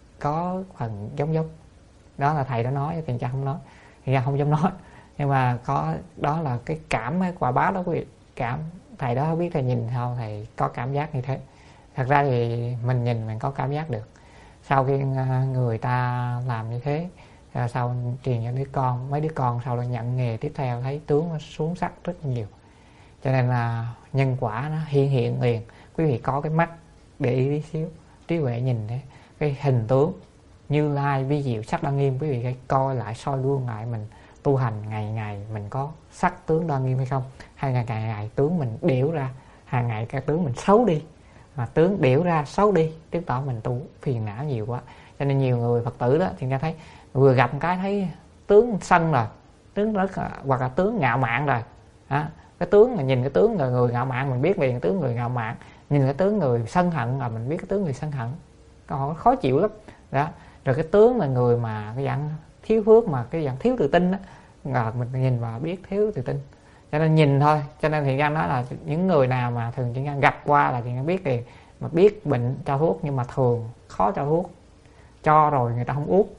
có phần giống giống. Đó là thầy đó nói, Thiền Trang không nói, Thiền Trang không dám nói. Nhưng mà có, đó là cái cảm, cái quả báo đó quý vị. Cảm, thầy đó không biết thầy nhìn sao thầy có cảm giác như thế. Thật ra thì mình nhìn mình có cảm giác được. Sau khi người ta làm như thế, sau truyền cho đứa con, mấy đứa con sau đó nhận nghề tiếp theo thấy tướng nó xuống sắc rất nhiều. Cho nên là nhân quả nó hiện hiện liền. Quý vị có cái mắt để ý tí xíu, trí huệ nhìn đấy, cái hình tướng Như Lai vi diệu sắc đoan nghiêm, quý vị hãy coi lại, soi gương lại mình tu hành ngày ngày mình có sắc tướng đoan nghiêm hay không, hay ngày ngày, ngày tướng mình điểu ra, hàng ngày cái tướng mình xấu đi, mà tướng điểu ra xấu đi, chứng tỏ mình tu phiền não nhiều quá. Cho nên nhiều người Phật tử đó thì người ta thấy vừa gặp một cái thấy tướng sân rồi, tướng rất hoặc là tướng ngạo mạn rồi. Đó, cái tướng mà nhìn cái tướng người, người ngạo mạn mình biết liền tướng người ngạo mạn, nhìn cái tướng người sân hận là mình biết cái tướng người sân hận, họ khó chịu lắm. Đó, rồi cái tướng là người mà cái dạng thiếu phước, mà cái dạng thiếu tự tin đó, là mình nhìn vào biết thiếu tự tin. Cho nên nhìn thôi. Cho nên Thiện Nhân nói là những người nào mà thường Thiện Nhân gặp qua là Thiện Nhân biết thì mà biết bệnh cho thuốc, nhưng mà thường khó cho thuốc, cho rồi người ta không uống,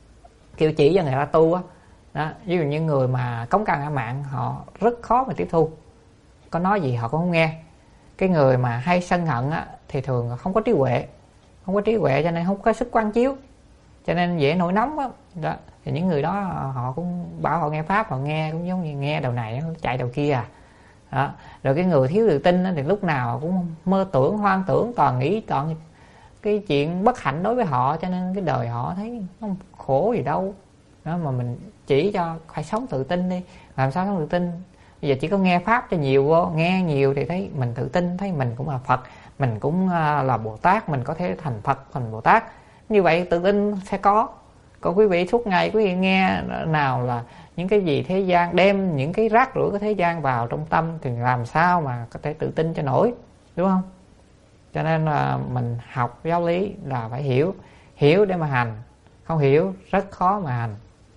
kêu chỉ cho người ta tu á. Đó, ví dụ như người mà cống căn ngã mạng họ rất khó mà tiếp thu, có nói gì họ cũng không nghe. Cái người mà hay sân hận á thì thường không có trí huệ, không có trí huệ cho nên không có sức quan chiếu, cho nên dễ nổi nóng á. Đó, thì những người đó họ cũng bảo họ nghe pháp, họ nghe cũng giống như nghe đầu này nó chạy đầu kia à. Đó. Rồi cái người thiếu tự tin thì lúc nào cũng mơ tưởng, hoang tưởng, toàn nghĩ toàn cái chuyện bất hạnh đối với họ, cho nên cái đời họ thấy không khổ gì đâu. Đó, mà mình chỉ cho phải sống tự tin đi. Làm sao sống tự tin? Bây giờ chỉ có nghe pháp cho nhiều vô, nghe nhiều thì thấy mình tự tin, thấy mình cũng là Phật, mình cũng là Bồ Tát, mình có thể thành Phật, thành Bồ Tát. Như vậy tự tin sẽ có. Còn quý vị suốt ngày quý vị nghe nào là những cái gì thế gian, đem những cái rác rưởi của thế gian vào trong tâm thì làm sao mà có thể tự tin cho nổi, đúng không? Cho nên là mình học giáo lý là phải hiểu, hiểu để mà hành, không hiểu rất khó mà hành.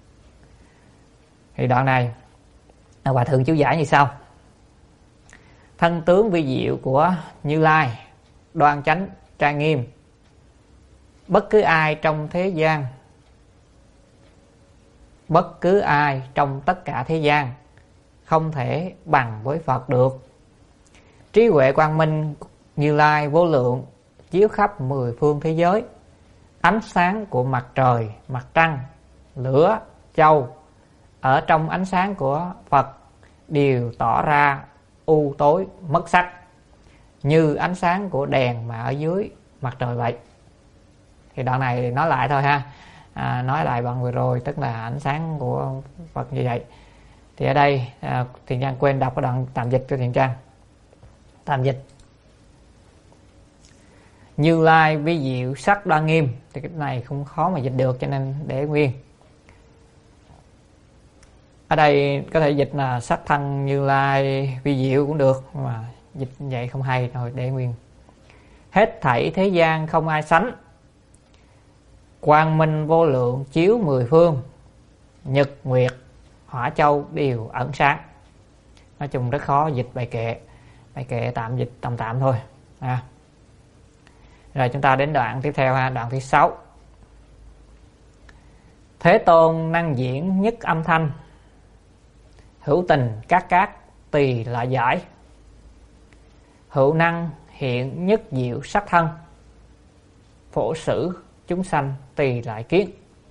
Thì đoạn này Hòa Thượng chú giải như sau: thân tướng vi diệu của Như Lai đoan chánh trang nghiêm, bất cứ ai trong thế gian, bất cứ ai trong tất cả thế gian không thể bằng với Phật được. Trí huệ quang minh Như Lai vô lượng chiếu khắp mười phương thế giới. Ánh sáng của mặt trời, mặt trăng, lửa, châu ở trong ánh sáng của Phật đều tỏ ra u tối mất sắc, như ánh sáng của đèn mà ở dưới mặt trời vậy. Thì đoạn này nói lại thôi ha, à, nói lại bằng vừa rồi, tức là ánh sáng của Phật như vậy. Thì ở đây à, Thiện Trang quên đọc cái đoạn tạm dịch cho Thiện Trang. Tạm dịch: Như Lai vi diệu sắc đoan nghiêm. Thì cái này không khó mà dịch được, cho nên để nguyên. Ở đây có thể dịch là sắc thân Như Lai vi diệu cũng được, mà dịch vậy không hay, thôi để nguyên. Hết thảy thế gian không ai sánh, quang minh vô lượng chiếu mười phương, nhật nguyệt hỏa châu đều ẩn sáng. Nói chung rất khó dịch bài kệ. Bài kệ tạm dịch tạm tạm thôi à. Rồi chúng ta đến đoạn tiếp theo ha, đoạn thứ sáu. Thế Tôn năng diễn nhất âm thanh, hữu tình cát cát tỳ lại giải, hữu năng hiện nhất diệu sắc thân, phổ sử chúng sanh tỳ lại kiến.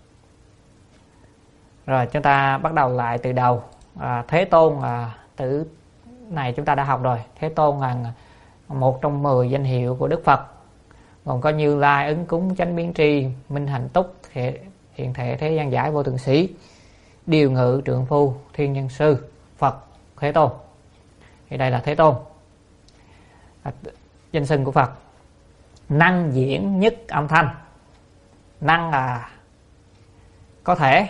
Rồi chúng ta bắt đầu lại từ đầu. à, Thế Tôn là từ này chúng ta đã học rồi. Thế Tôn là một trong mười danh hiệu của Đức Phật, còn có Như Lai, Ứng Cúng, Chánh Biến Tri, Minh Hạnh Túc, Hiện Thể Thế Gian Giải, Vô Thượng Sĩ, Điều Ngự, Trượng Phu, Thiên Nhân Sư, Phật, Thế Tôn. Thì đây là Thế Tôn, à, danh xưng của Phật. Năng diễn nhất âm thanh. Năng là có thể,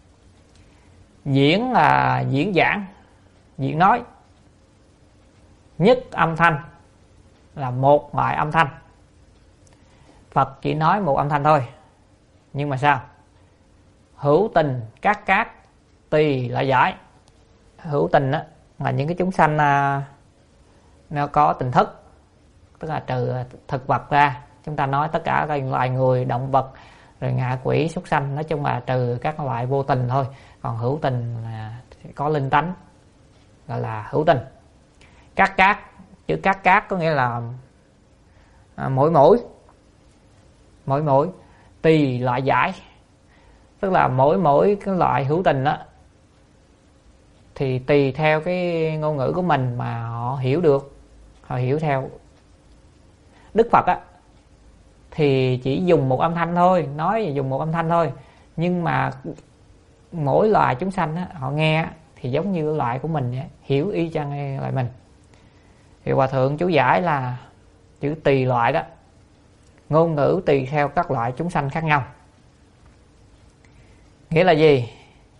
diễn là diễn giảng, diễn nói, nhất âm thanh là một loại âm thanh. Phật chỉ nói một âm thanh thôi, nhưng mà sao? Hữu tình các các tỳ lại giải. Hữu tình đó là những cái chúng sanh à, nó có tình thức, tức là trừ thực vật ra, chúng ta nói tất cả các loài người, động vật, rồi ngạ quỷ, súc sanh, nói chung là trừ các loại vô tình thôi. Còn hữu tình là có linh tánh, gọi là hữu tình. Các các, chữ các các có nghĩa là à, mỗi mỗi mỗi mỗi tùy loại giải, tức là mỗi mỗi cái loại hữu tình đó thì tùy theo cái ngôn ngữ của mình mà họ hiểu được, họ hiểu theo. Đức Phật á thì chỉ dùng một âm thanh thôi, nói dùng một âm thanh thôi, nhưng mà mỗi loài chúng sanh á, họ nghe thì giống như loại của mình, hiểu y chang loại mình. Thì Hòa Thượng chú giải là chữ tùy loại đó, ngôn ngữ tùy theo các loại chúng sanh khác nhau. Nghĩa là gì?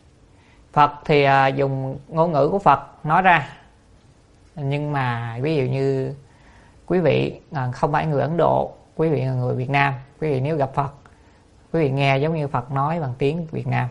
Phật thì à, dùng ngôn ngữ của Phật nói ra, nhưng mà ví dụ như quý vị à, không phải người Ấn Độ, quý vị là người Việt Nam, quý vị nếu gặp Phật, quý vị nghe giống như Phật nói bằng tiếng Việt Nam.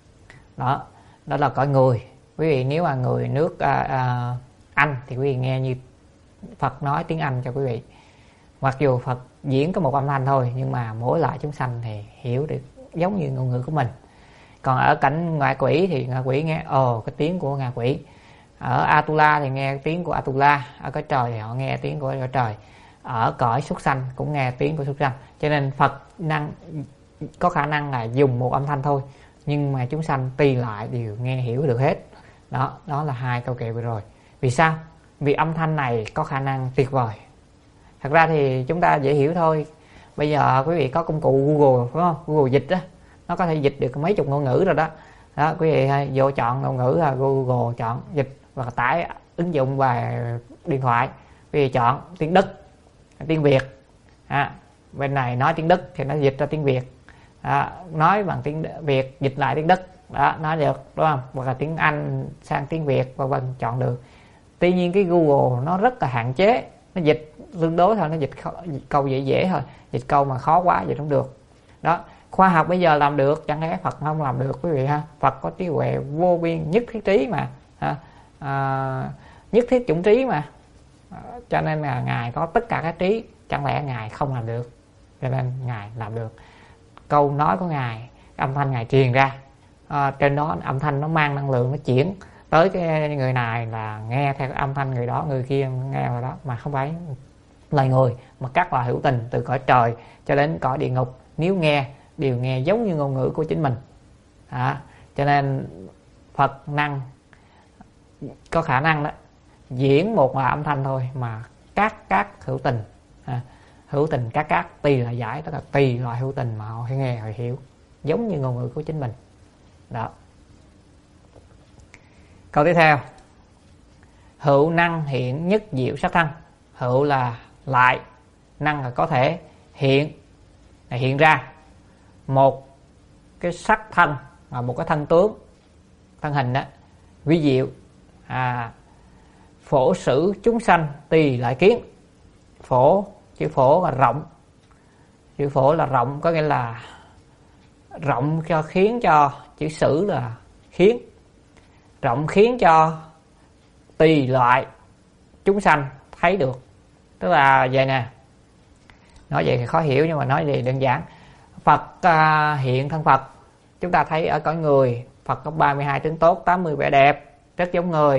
Đó, đó là cõi người. Quý vị nếu là người nước à, à, Anh thì quý vị nghe như Phật nói tiếng Anh cho quý vị. Mặc dù Phật diễn có một âm thanh thôi, nhưng mà mỗi loại chúng sanh thì hiểu được giống như ngôn ngữ của mình. Còn ở cảnh ngạ quỷ thì ngạ quỷ nghe ồ cái tiếng của ngạ quỷ. Ở Atula thì nghe tiếng của Atula. Ở cõi trời thì họ nghe tiếng của cõi trời. Ở cõi súc sanh cũng nghe tiếng của súc sanh. Cho nên Phật năng có khả năng là dùng một âm thanh thôi, nhưng mà chúng sanh tùy lại đều nghe hiểu được hết. Đó, đó là hai câu kệ vừa rồi. Vì sao? Vì âm thanh này có khả năng tuyệt vời. Thật ra thì chúng ta dễ hiểu thôi. Bây giờ quý vị có công cụ Google, đúng không? Google dịch đó, nó có thể dịch được mấy chục ngôn ngữ rồi đó. Đó, quý vị vô chọn ngôn ngữ là Google, chọn dịch và tải ứng dụng vào điện thoại. Quý vị chọn tiếng Đức, tiếng Việt. À, bên này nói tiếng Đức thì nó dịch ra tiếng Việt. À, nói bằng tiếng Việt dịch lại tiếng Đức, đó, nói được, đúng không? Hoặc là tiếng Anh sang tiếng Việt, vân vân, chọn được. Tuy nhiên cái Google nó rất là hạn chế, nó dịch tương đối thôi, nó dịch, khó, dịch câu dễ dễ thôi, dịch câu mà khó quá dịch không được. Đó, khoa học bây giờ làm được, chẳng lẽ Phật không làm được quý vị ha? Phật có trí huệ vô biên, nhất thiết trí mà, ha? À, nhất thiết chủng trí mà, à, cho nên là Ngài có tất cả các trí, chẳng lẽ Ngài không làm được? Cho nên Ngài làm được. Câu nói của Ngài, âm thanh Ngài truyền ra, à, trên đó âm thanh nó mang năng lượng, nó chuyển tới cái người này là nghe theo cái âm thanh người đó, người kia nghe vào đó, mà không phải loài người mà các loài hữu tình từ cõi trời cho đến cõi địa ngục, nếu nghe đều nghe giống như ngôn ngữ của chính mình. À, cho nên Phật năng có khả năng đó diễn một là âm thanh thôi mà các các hữu tình, à, hữu tình các các tùy là giải, tức là tùy loại hữu tình mà họ nghe họ hiểu giống như ngôn ngữ của chính mình. Đó. Câu tiếp theo, hữu năng hiện nhất diệu sắc thân. Hữu là lại, năng là có thể, hiện là hiện ra một cái sắc thân, là một cái thân tướng, thân hình đó, vi diệu. À, phổ sử chúng sanh tùy lại kiến. Phổ, chữ phổ là rộng, chữ phổ là rộng, có nghĩa là rộng cho khiến cho, chữ sử là khiến, rộng khiến cho tùy loại chúng sanh thấy được. Tức là vậy nè, nói vậy thì khó hiểu nhưng mà nói vậy đơn giản. Phật à, hiện thân Phật, chúng ta thấy ở cõi người Phật có ba mươi hai tướng tốt, tám mươi vẻ đẹp, rất giống người.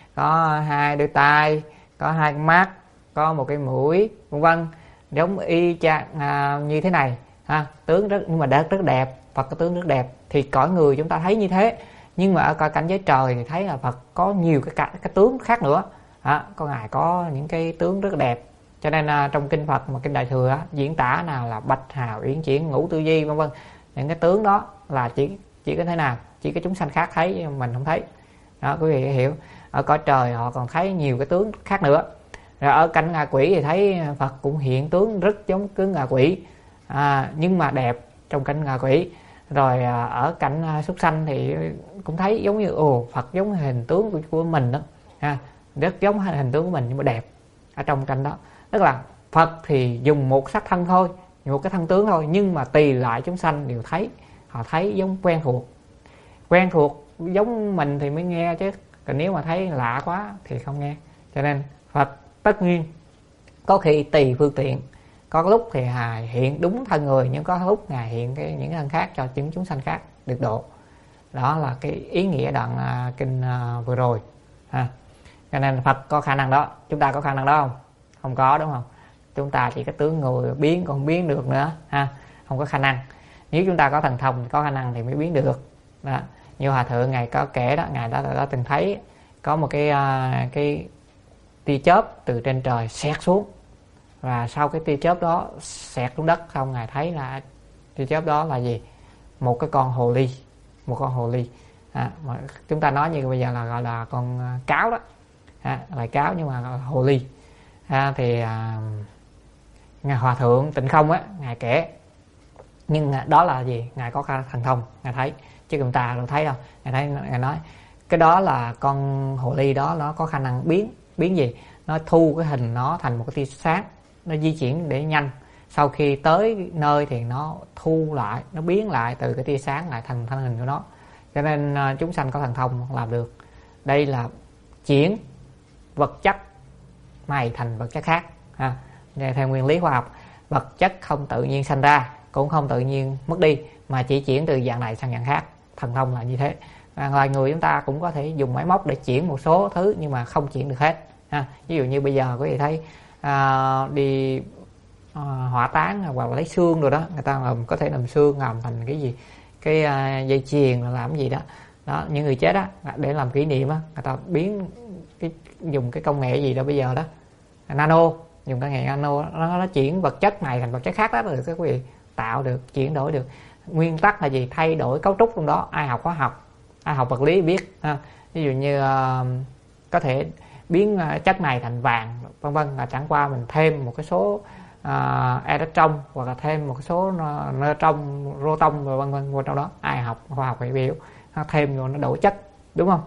có hai đôi tai, có hai con mắt, có một cái mũi, vân vân, giống y chang à, như thế này ha. Tướng rất, nhưng mà rất rất đẹp, Phật có tướng rất đẹp. Thì cõi người chúng ta thấy như thế, nhưng mà ở cõi cảnh giới trời thì thấy là Phật có nhiều cái cái, cái tướng khác nữa. À, có ngài có những cái tướng rất đẹp. Cho nên à, trong kinh Phật mà kinh Đại Thừa á, diễn tả nào là bạch hào, uyển chuyển, ngũ tư di, vân vân, những cái tướng đó là chỉ chỉ có thế nào, chỉ có chúng sanh khác thấy nhưng mình không thấy. Đó, quý vị hiểu. Ở cõi trời họ còn thấy nhiều cái tướng khác nữa. Rồi ở cảnh ngạ quỷ thì thấy Phật cũng hiện tướng rất giống tướng ngạ quỷ, à, nhưng mà đẹp trong cảnh ngạ quỷ. Rồi à, ở cảnh à, súc sanh thì cũng thấy giống như ồ Phật giống hình tướng của, của mình đó, ha, rất giống hình tướng của mình nhưng mà đẹp ở trong cảnh đó. Tức là Phật thì dùng một sắc thân thôi, một cái thân tướng thôi, nhưng mà tùy lại chúng sanh đều thấy, họ thấy giống quen thuộc, quen thuộc giống mình thì mới nghe chứ, còn nếu mà thấy lạ quá thì không nghe. Cho nên Phật tất nhiên có khi tùy phương tiện, có lúc thì Ngài hiện đúng thân người, nhưng có lúc Ngài hiện cái những thân khác cho những chúng sanh khác được độ. Đó là cái ý nghĩa đoạn uh, kinh uh, vừa rồi ha. Cho nên Phật có khả năng đó, chúng ta có khả năng đó không? Không có, đúng không? Chúng ta chỉ có tướng người biến, còn không biến được nữa ha, không có khả năng. Nếu chúng ta có thần thông, có khả năng thì mới biến được đó. Như Hòa Thượng Ngài có kể đó, Ngài đã, đã, đã từng thấy có một cái uh, cái tia chớp từ trên trời xẹt xuống, và sau cái tia chớp đó xẹt xuống đất không, Ngài thấy là tia chớp đó là gì? Một cái con hồ ly, một con hồ ly. À, mà chúng ta nói như bây giờ là gọi là con cáo đó, à, là cáo nhưng mà hồ ly. À, thì à, Ngài Hòa Thượng Tịnh Không á, Ngài kể, nhưng đó là gì? Ngài có thần thông, Ngài thấy, chứ chúng ta đâu thấy đâu. Ngài thấy, Ngài nói cái đó là con hồ ly đó, nó có khả năng biến, biến gì? Nó thu cái hình nó thành một cái tia sáng, nó di chuyển để nhanh. Sau khi tới nơi thì nó thu lại, nó biến lại từ cái tia sáng lại thành thân hình của nó. Cho nên uh, chúng sanh có thần thông làm được. Đây là chuyển vật chất này thành vật chất khác ha. Theo nguyên lý khoa học, vật chất không tự nhiên sanh ra, cũng không tự nhiên mất đi, mà chỉ chuyển từ dạng này sang dạng khác. Thần thông là như thế. À, loài người chúng ta cũng có thể dùng máy móc để chuyển một số thứ, nhưng mà không chuyển được hết ha. Ví dụ như bây giờ quý vị thấy à, đi à, hỏa táng hoặc là lấy xương rồi đó, người ta làm, có thể làm xương làm thành cái gì, cái à, dây chuyền làm cái gì đó đó, những người chết á, để làm kỷ niệm á, người ta biến cái, dùng cái công nghệ gì đó bây giờ đó, nano, dùng công nghệ nano, nó, nó chuyển vật chất này thành vật chất khác đó, được các quý vị, tạo được, chuyển đổi được. Nguyên tắc là gì? Thay đổi cấu trúc trong đó. Ai học hóa học, ai học vật lý biết ha. Ví dụ như uh, có thể biến uh, chất này thành vàng, vân vân, là chẳng qua mình thêm một cái số uh, electron hoặc là thêm một cái số neutron, proton và vân vân vào trong đó. Ai học khoa học phải hiểu, nó thêm rồi nó đổi chất, đúng không?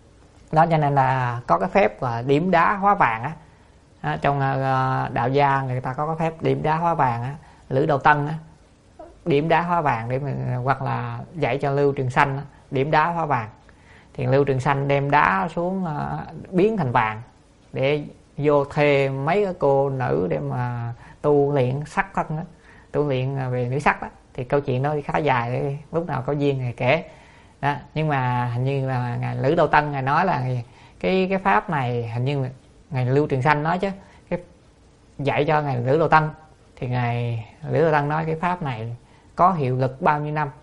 Đó, cho nên là có cái phép là điểm đá hóa vàng á. À, trong uh, đạo gia người ta có cái phép điểm đá hóa vàng á, Lữ Đầu Tân á, điểm đá hóa vàng để mình, hoặc là dạy cho Lưu Trường Sanh á, điểm đá hóa vàng. Thì Lưu Trường Sanh đem đá xuống uh, biến thành vàng để vô thuê mấy cái cô nữ để mà tu luyện sắc thân đó, tu luyện về nữ sắc đó. Thì câu chuyện đó khá dài, để lúc nào có duyên thì kể đó. Nhưng mà hình như là ngài Lữ Đầu Tân ngài nói là cái cái pháp này, hình như ngài Lưu Trường Sanh nói chứ, cái dạy cho ngài Lữ Đầu Tân, thì ngài Lữ Đầu Tân nói cái pháp này có hiệu lực bao nhiêu năm?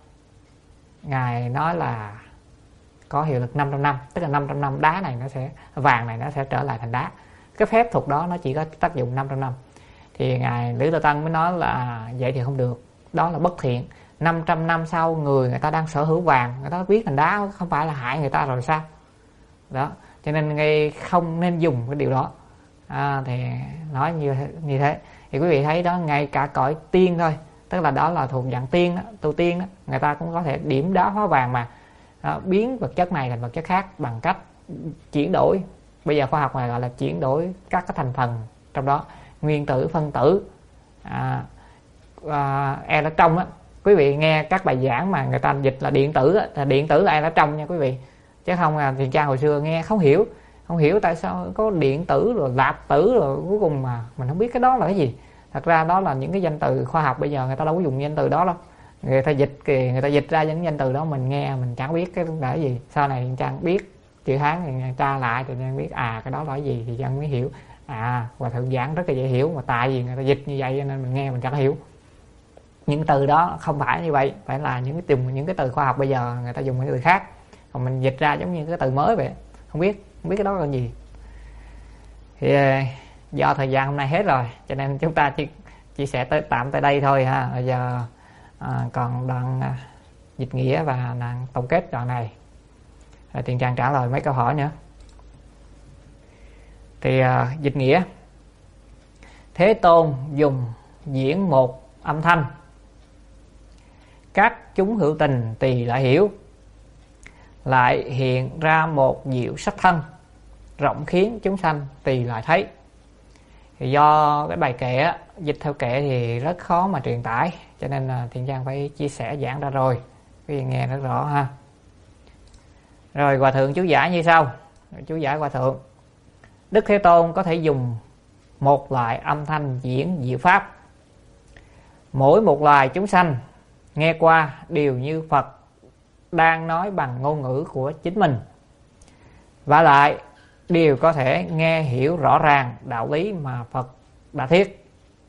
Ngài nói là có hiệu lực năm trăm năm, tức là năm trăm năm đá này nó sẽ, vàng này nó sẽ trở lại thành đá. Cái phép thuật đó nó chỉ có tác dụng năm trăm năm. Thì ngài Lữ Đầu Tân mới nói là vậy thì không được, đó là bất thiện. Năm trăm năm sau người người ta đang sở hữu vàng, người ta biến thành đá, không phải là hại người ta rồi sao? Đó, cho nên ngay không nên dùng cái điều đó. À, thì nói như như thế thì quý vị thấy đó, ngay cả cõi tiên thôi, tức là đó là thuộc dạng tiên đó, tu tiên đó, người ta cũng có thể điểm đá hóa vàng mà, đó, biến vật chất này thành vật chất khác bằng cách chuyển đổi. Bây giờ khoa học này gọi là chuyển đổi các cái thành phần trong đó, nguyên tử, phân tử, à, à, electron á. Quý vị nghe các bài giảng mà người ta dịch là điện tử á, là điện tử là electron nha quý vị, chứ không là thiền cha hồi xưa nghe không hiểu, không hiểu tại sao có điện tử rồi lạp tử rồi cuối cùng mà mình không biết cái đó là cái gì. Thật ra đó là những cái danh từ khoa học, bây giờ người ta đâu có dùng danh từ đó đâu, người ta dịch kì người ta dịch ra những danh từ đó mình nghe mình chẳng biết cái là cái gì. Sau này chẳng biết chữ Hán thì tra lại thì Giang biết à cái đó là cái gì, thì Giang mới hiểu à Hòa Thượng giảng rất là dễ hiểu, mà tại vì người ta dịch như vậy cho nên mình nghe mình chẳng hiểu. Những từ đó không phải như vậy, phải là những cái dùng những cái từ khoa học bây giờ người ta dùng những từ khác, còn mình dịch ra giống như cái từ mới vậy, không biết không biết cái đó là gì. Thì do thời gian hôm nay hết rồi cho nên chúng ta chỉ chia sẻ tới tạm tới đây thôi ha. Bây giờ à, còn đoạn à, dịch nghĩa và đoạn tổng kết đoạn này. Rồi Tiền Trang trả lời mấy câu hỏi nữa. Thì à, dịch nghĩa: Thế Tôn dùng diễn một âm thanh, các chúng hữu tình tùy lại hiểu, lại hiện ra một diệu sắc thân, rộng khiến chúng sanh tùy lại thấy. Thì do cái bài kệ á, dịch theo kệ thì rất khó mà truyền tải, cho nên là Thiện Trang phải chia sẻ giảng ra rồi, quý vị nghe rất rõ ha. Rồi Hòa Thượng chú giải như sau. Chú giải Hòa Thượng: Đức Thế Tôn có thể dùng một loại âm thanh diễn diệu pháp, mỗi một loài chúng sanh nghe qua đều như Phật đang nói bằng ngôn ngữ của chính mình, và lại đều có thể nghe hiểu rõ ràng đạo lý mà Phật đã thiết.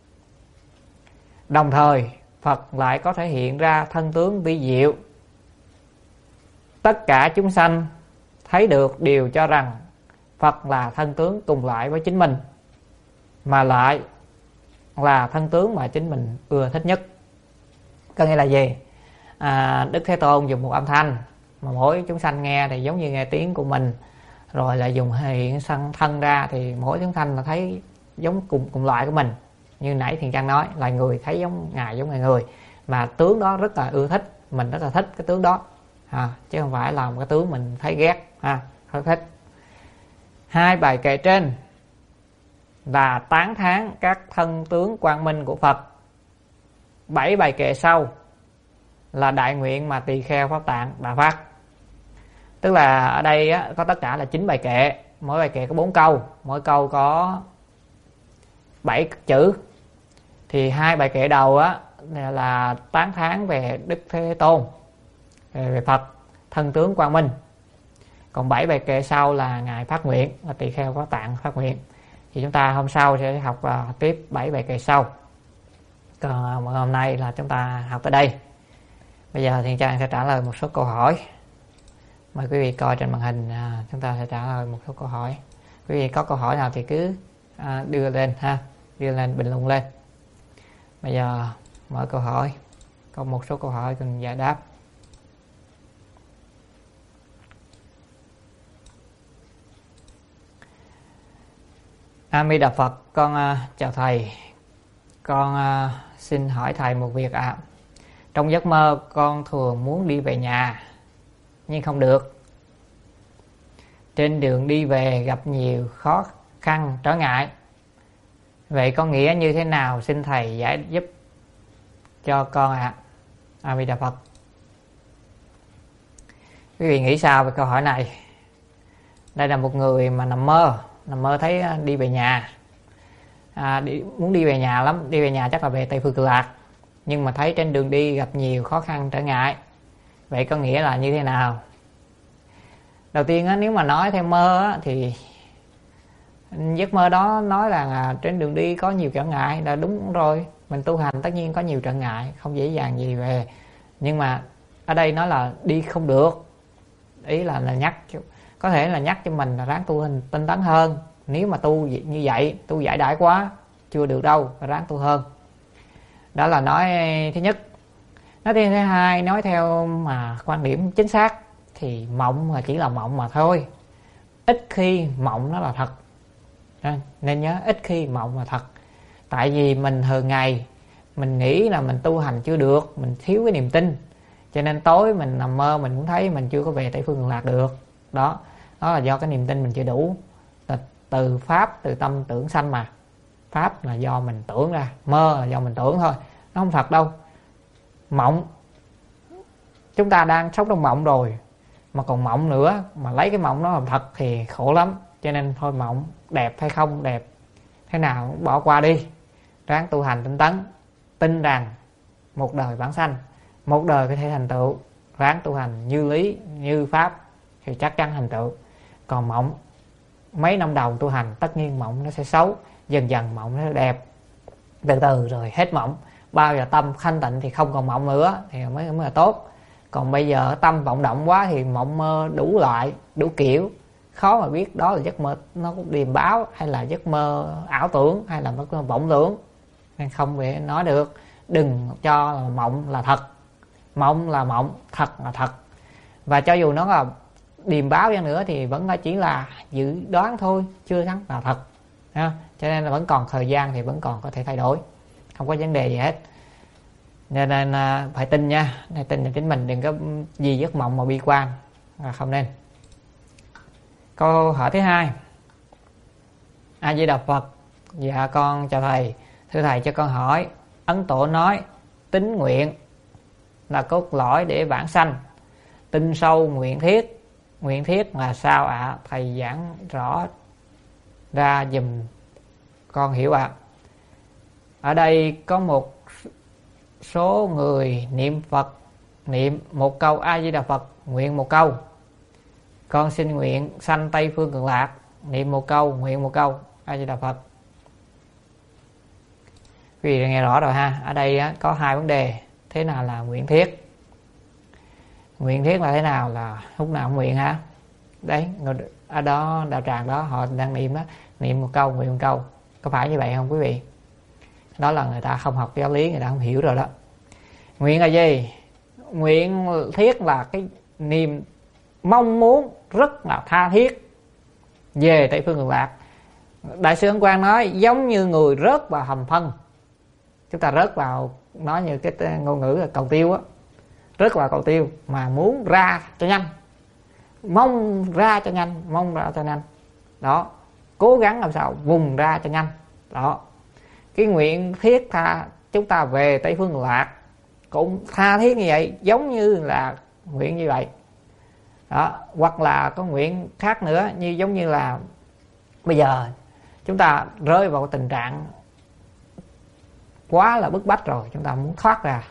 Đồng thời Phật lại có thể hiện ra thân tướng vi diệu, tất cả chúng sanh thấy được đều cho rằng Phật là thân tướng cùng lại với chính mình, mà lại là thân tướng mà chính mình ưa thích nhất. Có nghĩa là gì? À, Đức Thế Tôn dùng một âm thanh mà mỗi chúng sanh nghe thì giống như nghe tiếng của mình, rồi lại dùng hiện sanh thân ra thì mỗi chúng sanh là thấy giống cùng cùng loại của mình. Như nãy Thiền Trang nói, loài người thấy giống ngài giống ngài người, mà tướng đó rất là ưa thích, mình rất là thích cái tướng đó à, chứ không phải là một cái tướng mình thấy ghét ha, rất thích. Hai bài kệ trên là tán thán các thân tướng quang minh của Phật. Bảy bài kệ sau là đại nguyện mà tỳ kheo Pháp Tạng đã phát. Tức là ở đây á, có tất cả là chín bài kệ, mỗi bài kệ có bốn câu, mỗi câu có bảy chữ. Thì hai bài kệ đầu á là tán thán về Đức Thế Tôn, về Phật thân tướng quang minh. Còn bảy bài kệ sau là ngài phát nguyện, là tỳ kheo Pháp Tạng phát nguyện. Thì chúng ta hôm sau sẽ học uh, tiếp bảy bài kệ sau. Còn hôm nay là chúng ta học tới đây. Bây giờ Thiện Trang sẽ trả lời một số câu hỏi. Mời quý vị coi trên màn hình, à, chúng ta sẽ trả lời một số câu hỏi. Quý vị có câu hỏi nào thì cứ à, đưa lên ha, đưa lên bình luận lên. Bây giờ mở câu hỏi, có một số câu hỏi cần giải đáp. A Di Đà Phật, con uh, chào thầy. Con uh, xin hỏi thầy một việc ạ. À. Trong giấc mơ con thường muốn đi về nhà nhưng không được. Trên đường đi về gặp nhiều khó khăn trở ngại. Vậy có nghĩa như thế nào, xin thầy giải giúp cho con ạ. À. A Di Đà Phật. Quý vị nghĩ sao về câu hỏi này? Đây là một người mà nằm mơ, nằm mơ thấy đi về nhà, à, đi, muốn đi về nhà lắm, đi về nhà chắc là về Tây Phương Cực Lạc, nhưng mà thấy trên đường đi gặp nhiều khó khăn trở ngại. Vậy có nghĩa là như thế nào? Đầu tiên á, nếu mà nói theo mơ á, thì giấc mơ đó nói là trên đường đi có nhiều trở ngại là đúng rồi. Mình tu hành tất nhiên có nhiều trở ngại, không dễ dàng gì về. Nhưng mà ở đây nói là đi không được, ý là, là nhắc, có thể là nhắc cho mình là ráng tu hành tinh tấn hơn. Nếu mà tu như vậy, tu giải đãi quá chưa được đâu, phải ráng tu hơn. Đó là nói thứ nhất. Nói thứ hai, nói theo mà quan điểm chính xác thì mộng là chỉ là mộng mà thôi. Ít khi mộng nó là thật. Nên nhớ, ít khi mộng là thật. Tại vì mình thường ngày mình nghĩ là mình tu hành chưa được, mình thiếu cái niềm tin, cho nên tối mình nằm mơ mình cũng thấy mình chưa có về Tây Phương Cực Lạc được. Đó, đó là do cái niềm tin mình chưa đủ. Là từ pháp, từ tâm tưởng sanh mà. Pháp là do mình tưởng ra, mơ là do mình tưởng thôi, nó không thật đâu. Mộng, chúng ta đang sống trong mộng rồi mà còn mộng nữa, mà lấy cái mộng đó làm thật thì khổ lắm. Cho nên thôi, mộng đẹp hay không đẹp thế nào cũng bỏ qua đi, ráng tu hành tinh tấn, tin rằng một đời vãng sanh, một đời có thể thành tựu, ráng tu hành như lý như pháp thì chắc chắn thành tựu. Còn mộng mấy năm đầu tu hành tất nhiên mộng nó sẽ xấu, dần dần mộng nó đẹp, từ từ rồi hết mộng. Bao giờ tâm thanh tịnh thì không còn mộng nữa thì mới mới là tốt. Còn bây giờ tâm vọng động quá thì mộng mơ đủ loại đủ kiểu, khó mà biết đó là giấc mơ nó có điềm báo hay là giấc mơ ảo tưởng hay là giấc mơ vọng tưởng, nên không thể nói được. Đừng cho là mộng là thật, mộng là mộng, thật là thật. Và cho dù nó là điềm báo ra nữa thì vẫn chỉ là dự đoán thôi, chưa chắc là thật ha. Cho nên là vẫn còn thời gian thì vẫn còn có thể thay đổi, không có vấn đề gì hết. Nên, nên phải tin nha, nên tin là chính mình, đừng có gì giấc mộng mà bi quan, không nên. Câu hỏi thứ hai: A Di Đà Phật, dạ con chào thầy. Thưa thầy, cho con hỏi, Ấn Tổ nói tín nguyện là cốt lõi để vãng sanh, tin sâu nguyện thiết. Nguyện thiết là sao ạ? À? Thầy giảng rõ ra dùm con hiểu ạ. À. Ở đây có một số người niệm Phật, niệm một câu A Di Đà Phật, nguyện một câu. Con xin nguyện sanh Tây Phương Cực Lạc, niệm một câu, nguyện một câu A Di Đà Phật. Quý vị nghe rõ rồi ha. Ở đây á, có hai vấn đề. Thế nào là nguyện thiết? Nguyện thiết là thế nào? Là lúc nào cũng nguyện hả? Đấy, ở đó đạo tràng đó họ đang niệm đó, niệm một câu, nguyện một câu. Có phải như vậy không quý vị? Đó là người ta không học giáo lý, người ta không hiểu rồi đó. Nguyện là gì? Nguyện thiết là cái niềm mong muốn rất là tha thiết về Tây Phương Cực Lạc. Đại sư Ấn Quang nói giống như người rớt vào hầm phân. Chúng ta rớt vào, nói như cái ngôn ngữ là cầu tiêu á, rớt vào cầu tiêu mà muốn ra cho nhanh, mong ra cho nhanh, mong ra cho nhanh đó, cố gắng làm sao vùng ra cho nhanh đó. Cái nguyện thiết tha chúng ta về Tây Phương Cực Lạc cũng tha thiết như vậy, giống như là nguyện như vậy đó. Hoặc là có nguyện khác nữa, như giống như là bây giờ chúng ta rơi vào tình trạng quá là bức bách rồi, chúng ta muốn thoát ra,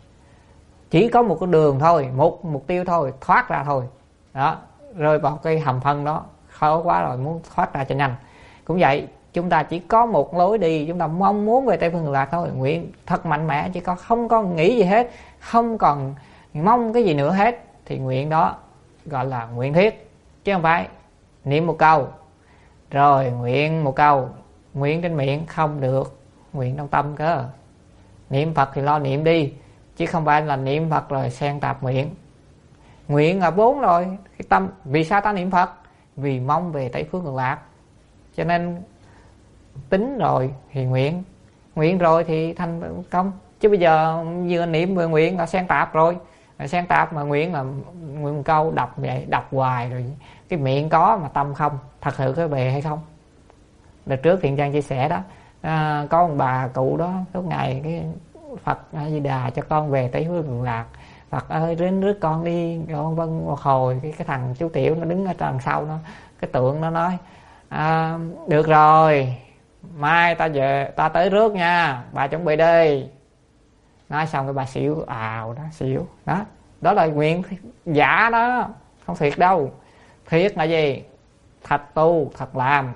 chỉ có một cái đường thôi, một mục tiêu thôi, thoát ra thôi đó. Rơi vào cái hầm phân đó khó quá rồi, muốn thoát ra cho nhanh. Cũng vậy, chúng ta chỉ có một lối đi, chúng ta mong muốn về Tây Phương Cực Lạc thôi, nguyện thật mạnh mẽ, chỉ có không có nghĩ gì hết, không còn mong cái gì nữa hết, thì nguyện đó gọi là nguyện thiết, chứ không phải niệm một câu rồi nguyện một câu, nguyện trên miệng không được, nguyện trong tâm cơ. Niệm Phật thì lo niệm đi, chứ không phải là niệm Phật rồi xen tạp nguyện. Nguyện là vốn rồi, cái tâm. Vì sao ta niệm Phật? Vì mong về Tây Phương Cực Lạc. Cho nên tính rồi thì nguyện, nguyện rồi thì thành công. Chứ bây giờ vừa niệm vừa nguyện là xen tạp rồi. Xen tạp mà nguyện là nguyện một câu đọc vậy, đọc hoài rồi cái miệng có mà tâm không, thật sự có về hay không? Đợt trước Thiện Trang chia sẻ đó, à, có một bà cụ đó suốt ngày cái Phật A Di Đà cho con về Tây Phương Cực Lạc, Phật ơi đến rước con đi, con vân một hồi. Cái, cái thằng chú Tiểu nó đứng ở đằng sau nó, cái tượng nó nói à, được rồi, mai ta về, ta tới rước nha, bà chuẩn bị đi. Nói xong cái bà xỉu ào đó, xỉu đó. Đó là nguyện giả đó, không thiệt đâu. Thiệt là gì? Thật tu, thật làm.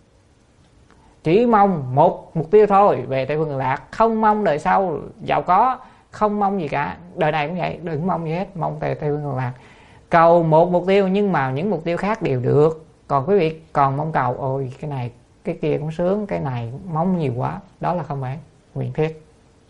Chỉ mong một mục tiêu thôi, về Tây Phương Cực Lạc. Không mong đời sau giàu có, không mong gì cả. Đời này cũng vậy, đừng mong gì hết, mong về Tây Phương Cực Lạc. Cầu một mục tiêu nhưng mà những mục tiêu khác đều được. Còn quý vị còn mong cầu ôi cái này cái kia cũng sướng, cái này mong nhiều quá, đó là không phải nguyện thiết.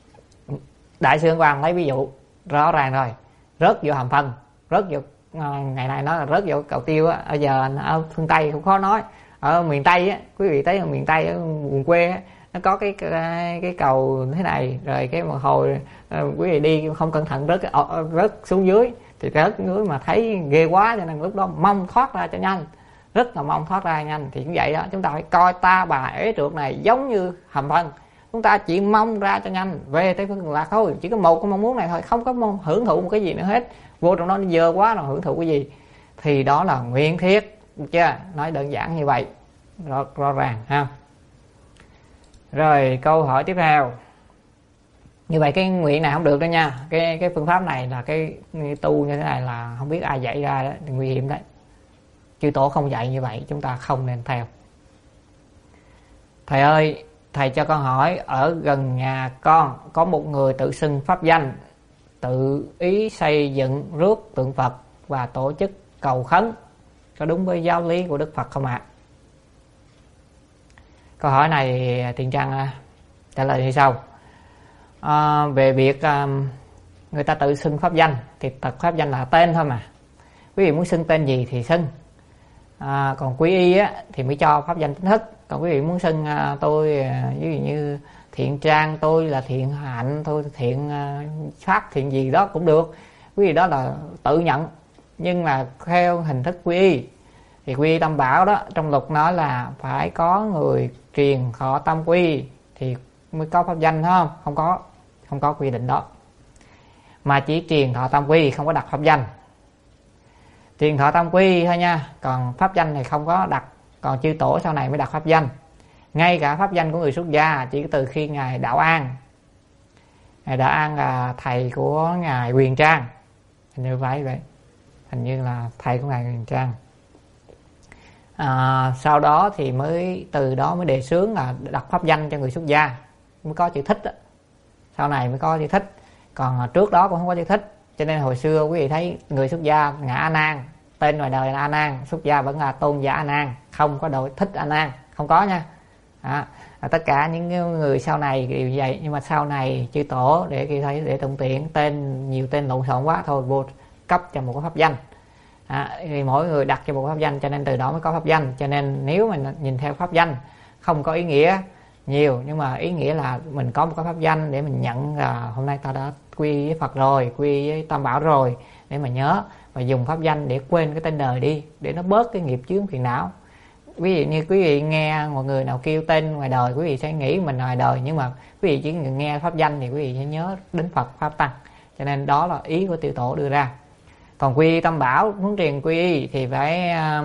Đại sư Ấn Quang lấy ví dụ rõ ràng rồi, rớt vô hầm phân, rớt vô ngày nay nói là rớt vô cầu tiêu á. Ở giờ ở phương Tây cũng khó nói, ở miền Tây á, quý vị thấy ở miền Tây ở vùng quê á, nó có cái cái, cái cầu thế này, rồi cái một hồi quý vị đi không cẩn thận rớt rớt xuống dưới thì rớt dưới mà thấy ghê quá, cho nên lúc đó mong thoát ra cho nhanh, rất là mong thoát ra nhanh. Thì cũng vậy đó, chúng ta phải coi ta bà ế trượt này giống như hầm phân, chúng ta chỉ mong ra cho nhanh về Tây Phương Cực Lạc thôi, chỉ có một cái mong muốn này thôi, không có mong hưởng thụ một cái gì nữa hết. Vô trong đó nó dơ quá rồi hưởng thụ cái gì, thì đó là nguyện thiết, được chưa? Nói đơn giản như vậy, rõ, rõ ràng ha. Rồi câu hỏi tiếp theo. Như vậy cái nguyện này không được đâu nha. Cái cái phương pháp này là cái tu như thế này là không biết ai dạy ra đó, nguy hiểm đấy. chư tổ không dạy như vậy, chúng ta không nên theo. Thầy ơi, thầy cho con hỏi, ở gần nhà con có một người tự xưng pháp danh, tự ý xây dựng rước tượng Phật và tổ chức cầu khấn, có đúng với giáo lý của Đức Phật không ạ? Câu hỏi này Thiện Trang trả lời như sau. À, về việc à, người ta tự xưng pháp danh thì thật pháp danh là tên thôi mà. Quý vị muốn xưng tên gì thì xưng. À, còn quy y á, thì mới cho pháp danh chính thức. Còn quý vị muốn xưng à, tôi à, ví dụ như Thiện Trang, tôi là Thiện Hạnh, tôi Thiện à, Pháp, Thiện gì đó cũng được. Quý vị đó là tự nhận, nhưng mà theo hình thức quy y. Thì quy y Tam Bảo đó, trong luật nói là phải có người truyền thọ tam quy thì mới có pháp danh, phải không? Không có, không có quy định đó. Mà chỉ truyền thọ tam quy, không có đặt pháp danh. Truyền thọ tam quy thôi nha, còn pháp danh thì không có đặt. Còn chư tổ sau này mới đặt pháp danh. Ngay cả pháp danh của người xuất gia chỉ từ khi ngài Đạo An. Ngài Đạo An là thầy của ngài Huyền Trang, hình như phải vậy, hình như là thầy của ngài Huyền Trang. À, sau đó thì mới từ đó mới đề xướng là đặt pháp danh cho người xuất gia, mới có chữ thích đó. Sau này mới có chữ thích, còn trước đó cũng không có chữ thích. Cho nên hồi xưa quý vị thấy người xuất gia ngã A Nan, tên ngoài đời là A Nan, xuất gia vẫn là tôn giả A Nan, không có đội thích A Nan, không có nha. À, tất cả những người sau này đều vậy, nhưng mà sau này chư tổ để khi thấy để thuận tiện, tên nhiều tên lộn xộn quá thôi, vô cấp cho một cái pháp danh. À, thì mỗi người đặt cho một pháp danh, cho nên từ đó mới có pháp danh. Cho nên nếu mình nhìn theo pháp danh không có ý nghĩa nhiều, nhưng mà ý nghĩa là mình có một cái pháp danh để mình nhận là hôm nay ta đã quy với Phật rồi, quy với Tam Bảo rồi, để mà nhớ và dùng pháp danh để quên cái tên đời đi, để nó bớt cái nghiệp chướng phiền não. Ví dụ như quý vị nghe một người nào kêu tên ngoài đời, quý vị sẽ nghĩ mình ngoài đời, nhưng mà quý vị chỉ nghe pháp danh thì quý vị sẽ nhớ đến Phật Pháp Tăng. Cho nên đó là ý của tiểu tổ đưa ra. Còn quy y Tam Bảo, muốn truyền quy y thì phải uh,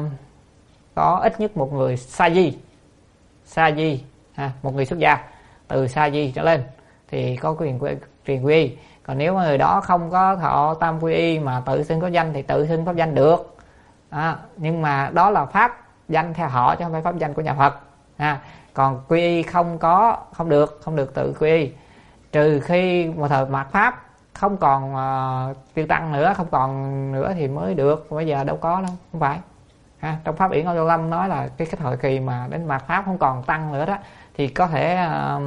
có ít nhất một người sa di, sa di, ha, một người xuất gia từ sa di trở lên thì có quyền truyền quy y. Còn nếu mà người đó không có thọ tam quy y mà tự xưng pháp danh thì tự xưng pháp danh được. À, nhưng mà đó là pháp danh theo họ chứ không phải pháp danh của nhà Phật. À, còn quy y không có, không được, không được tự quy y, trừ khi một thời mạt pháp không còn uh, tiêu tăng nữa, không còn nữa thì mới được. Bây giờ đâu có đâu, không phải. Ha, trong pháp Yển Ô Tô Lâm nói là cái cái thời kỳ mà đến mạt pháp không còn tăng nữa đó thì có thể uh,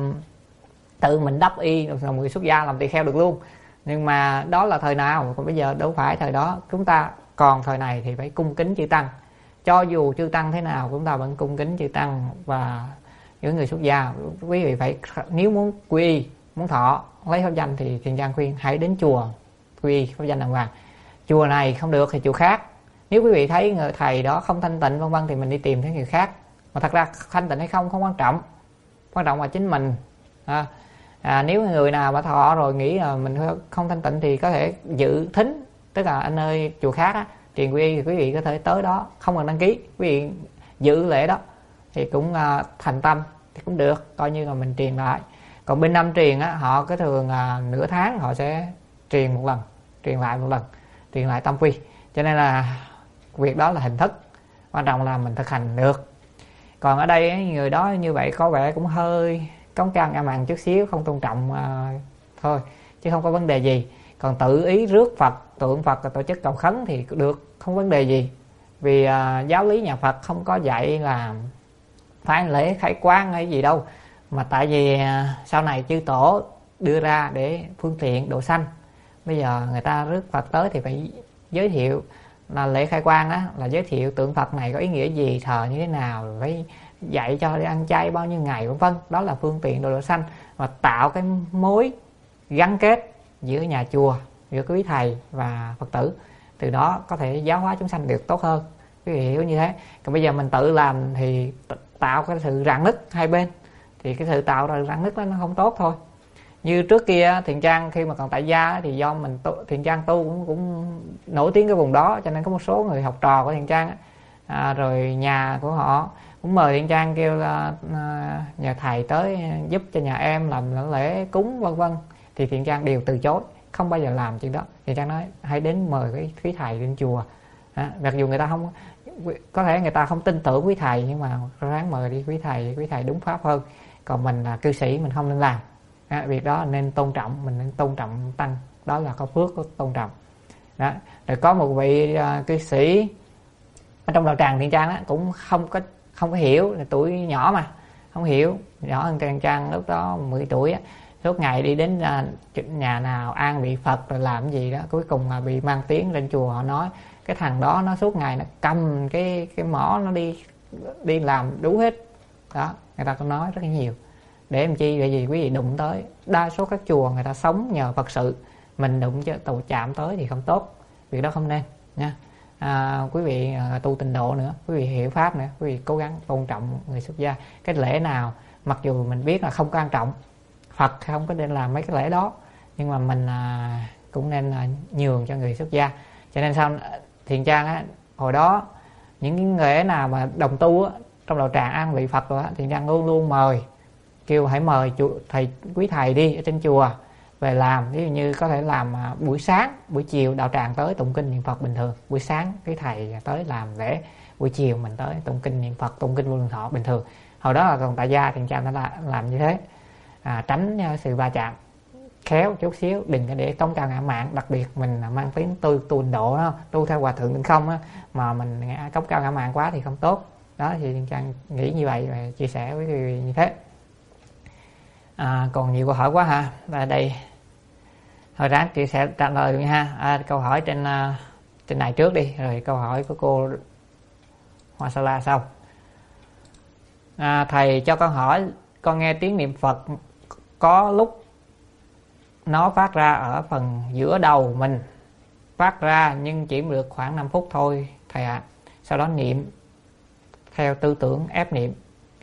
tự mình đắp y là người xuất gia làm tỳ kheo được luôn. Nhưng mà đó là thời nào, còn bây giờ đâu phải thời đó. Chúng ta còn thời này thì phải cung kính chư tăng, cho dù chư tăng thế nào chúng ta vẫn cung kính chư tăng và những người xuất gia. Quý vị phải, nếu muốn quy y, muốn thọ lấy pháp danh thì Thiện Trang khuyên hãy đến chùa quy y pháp danh đàng hoàng. Chùa này không được thì chùa khác. Nếu quý vị thấy người thầy đó không thanh tịnh vân vân thì mình đi tìm thấy người khác. Mà thật ra thanh tịnh hay không không quan trọng, quan trọng là chính mình. À, à, nếu người nào mà thọ rồi nghĩ là mình không thanh tịnh thì có thể dự thính, tức là anh ơi chùa khác á, truyền quy y thì quý vị có thể tới đó, không cần đăng ký, quý vị giữ lễ đó thì cũng uh, thành tâm thì cũng được, coi như là mình truyền lại. Còn bên Nam truyền á, họ cái thường uh, nửa tháng họ sẽ truyền một lần, truyền lại một lần, truyền lại tam quy. Cho nên là việc đó là hình thức, quan trọng là mình thực hành được. Còn ở đây người đó như vậy có vẻ cũng hơi cống cao ngạo mạn chút xíu, không tôn trọng uh, thôi, chứ không có vấn đề gì. Còn tự ý rước Phật, tượng Phật và tổ chức cầu khấn thì được, không vấn đề gì. Vì uh, giáo lý nhà Phật không có dạy là phải lễ khai quang hay gì đâu, mà tại vì uh, sau này chư tổ đưa ra để phương tiện độ sanh. Bây giờ người ta rước Phật tới thì phải giới thiệu là lễ khai quang á, là giới thiệu tượng Phật này có ý nghĩa gì, thờ như thế nào, phải dạy cho đi ăn chay bao nhiêu ngày vân vân. Đó là phương tiện độ độ sanh và tạo cái mối gắn kết giữa nhà chùa, giữa quý thầy và Phật tử. Từ đó có thể giáo hóa chúng sanh được tốt hơn, quý vị hiểu như thế. Còn bây giờ mình tự làm thì tạo cái sự rạn nứt hai bên, thì cái sự tạo ra rạn nứt đó nó không tốt thôi. Như trước kia Thiện Trang khi mà còn tại gia thì do mình tu, Thiện Trang tu cũng, cũng nổi tiếng cái vùng đó, cho nên có một số người học trò của Thiện Trang à, rồi nhà của họ cũng mời Thiện Trang kêu là à, nhà thầy tới giúp cho nhà em làm lễ cúng vân vân, thì Thiện Trang đều từ chối, không bao giờ làm chuyện đó. Thiện Trang nói hãy đến mời cái quý thầy lên chùa. À, mặc dù người ta không, có thể người ta không tin tưởng quý thầy, nhưng mà ráng mời đi quý thầy, quý thầy đúng pháp hơn. Còn mình là cư sĩ mình không nên làm. À, việc đó nên tôn trọng, mình nên tôn trọng tăng, đó là có phước, có tôn trọng. Đó. Rồi có một vị uh, cư sĩ ở trong đạo tràng Thiện Trang đó, cũng không có không có hiểu, là tuổi nhỏ mà không hiểu, nhỏ hơn Thiện Trang lúc đó mười tuổi á, suốt ngày đi đến uh, nhà nào an vị Phật rồi làm cái gì đó, cuối cùng là bị mang tiếng lên chùa. Họ nói cái thằng đó nó suốt ngày nó cầm cái cái mỏ nó đi đi làm đủ hết đó, người ta có nói rất là nhiều. Để làm chi? Bởi vì quý vị đụng tới, đa số các chùa người ta sống nhờ Phật sự, mình đụng cho tàu chạm tới thì không tốt, việc đó không nên nha. À, quý vị à, tu tịnh độ nữa, quý vị hiểu pháp nữa, quý vị cố gắng tôn trọng người xuất gia. Cái lễ nào mặc dù mình biết là không quan trọng, Phật không có nên làm mấy cái lễ đó, nhưng mà mình à, cũng nên à, nhường cho người xuất gia. Cho nên sao Thiện Trang á, hồi đó những cái lễ nào mà đồng tu á, trong đạo tràng an vị Phật rồi á, Thiện Trang luôn luôn mời, kêu hãy mời chùa, thầy quý thầy đi ở trên chùa về làm. Ví dụ như có thể làm buổi sáng, buổi chiều đạo tràng tới tụng kinh niệm Phật bình thường, buổi sáng quý thầy tới làm lễ, buổi chiều mình tới tụng kinh niệm Phật, tụng kinh Vô Lượng Thọ bình thường. Hồi đó là còn tại gia Thiện Trang đã làm như thế, à, tránh sự va chạm, khéo chút xíu, đừng có để cống cao ngạo mạn. Đặc biệt mình mang tiếng tu tu độ đó, tu theo Hòa Thượng Định Không á, mà mình cống cao ngạo mạn quá thì không tốt. Đó thì Thiện Trang nghĩ như vậy và chia sẻ với quý vị như thế. À, còn nhiều câu hỏi quá ha. Và đây thôi ráng chị sẽ trả lời luôn ha. À, câu hỏi trên uh, trên này trước đi, rồi câu hỏi của cô Hoa Sa La sau. À, thầy cho con hỏi, con nghe tiếng niệm Phật có lúc nó phát ra ở phần giữa đầu mình, phát ra nhưng chỉ được khoảng năm phút thôi thầy ạ. À. Sau đó niệm theo tư tưởng ép niệm,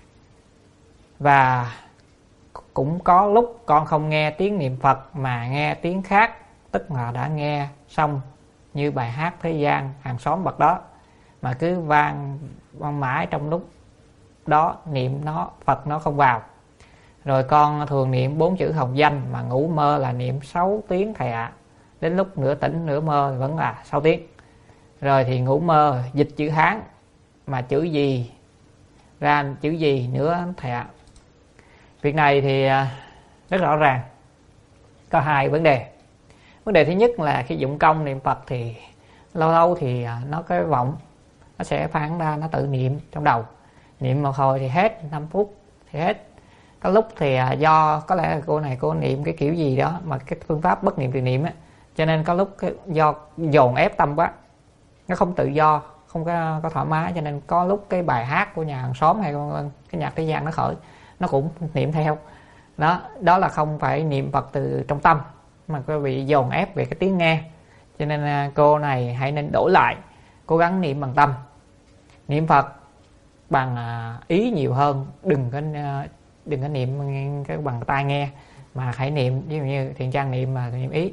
và cũng có lúc con không nghe tiếng niệm Phật mà nghe tiếng khác, tức là đã nghe xong như bài hát thế gian hàng xóm bật đó, mà cứ vang vang mãi, trong lúc đó niệm nó Phật nó không vào. Rồi con thường niệm bốn chữ hồng danh, mà ngủ mơ là niệm sáu tiếng thầy ạ. À. Đến lúc nửa tỉnh nửa mơ vẫn là sáu tiếng. Rồi thì ngủ mơ dịch chữ Hán, mà chữ gì ra chữ gì nữa thầy ạ. À. Việc này thì rất rõ ràng, có hai vấn đề. Vấn đề thứ nhất là khi dụng công niệm Phật thì lâu lâu thì nó cái vọng nó sẽ phán ra, nó tự niệm trong đầu, niệm một hồi thì hết, năm phút thì hết. Có lúc thì do có lẽ là cô này cô niệm cái kiểu gì đó mà cái phương pháp bất niệm tự niệm á, cho nên có lúc cái, do dồn ép tâm quá, nó không tự do, không có, có thoải mái, cho nên có lúc cái bài hát của nhà hàng xóm hay cái nhạc thế gian nó khởi, nó cũng niệm theo đó. Đó là không phải niệm Phật từ trong tâm, mà quý vị dồn ép về cái tiếng nghe. Cho nên cô này hãy nên đổi lại, cố gắng niệm bằng tâm, niệm Phật bằng ý nhiều hơn, đừng có đừng có niệm cái bằng tai nghe, mà hãy niệm ví dụ như Thiện Trang niệm mà niệm ý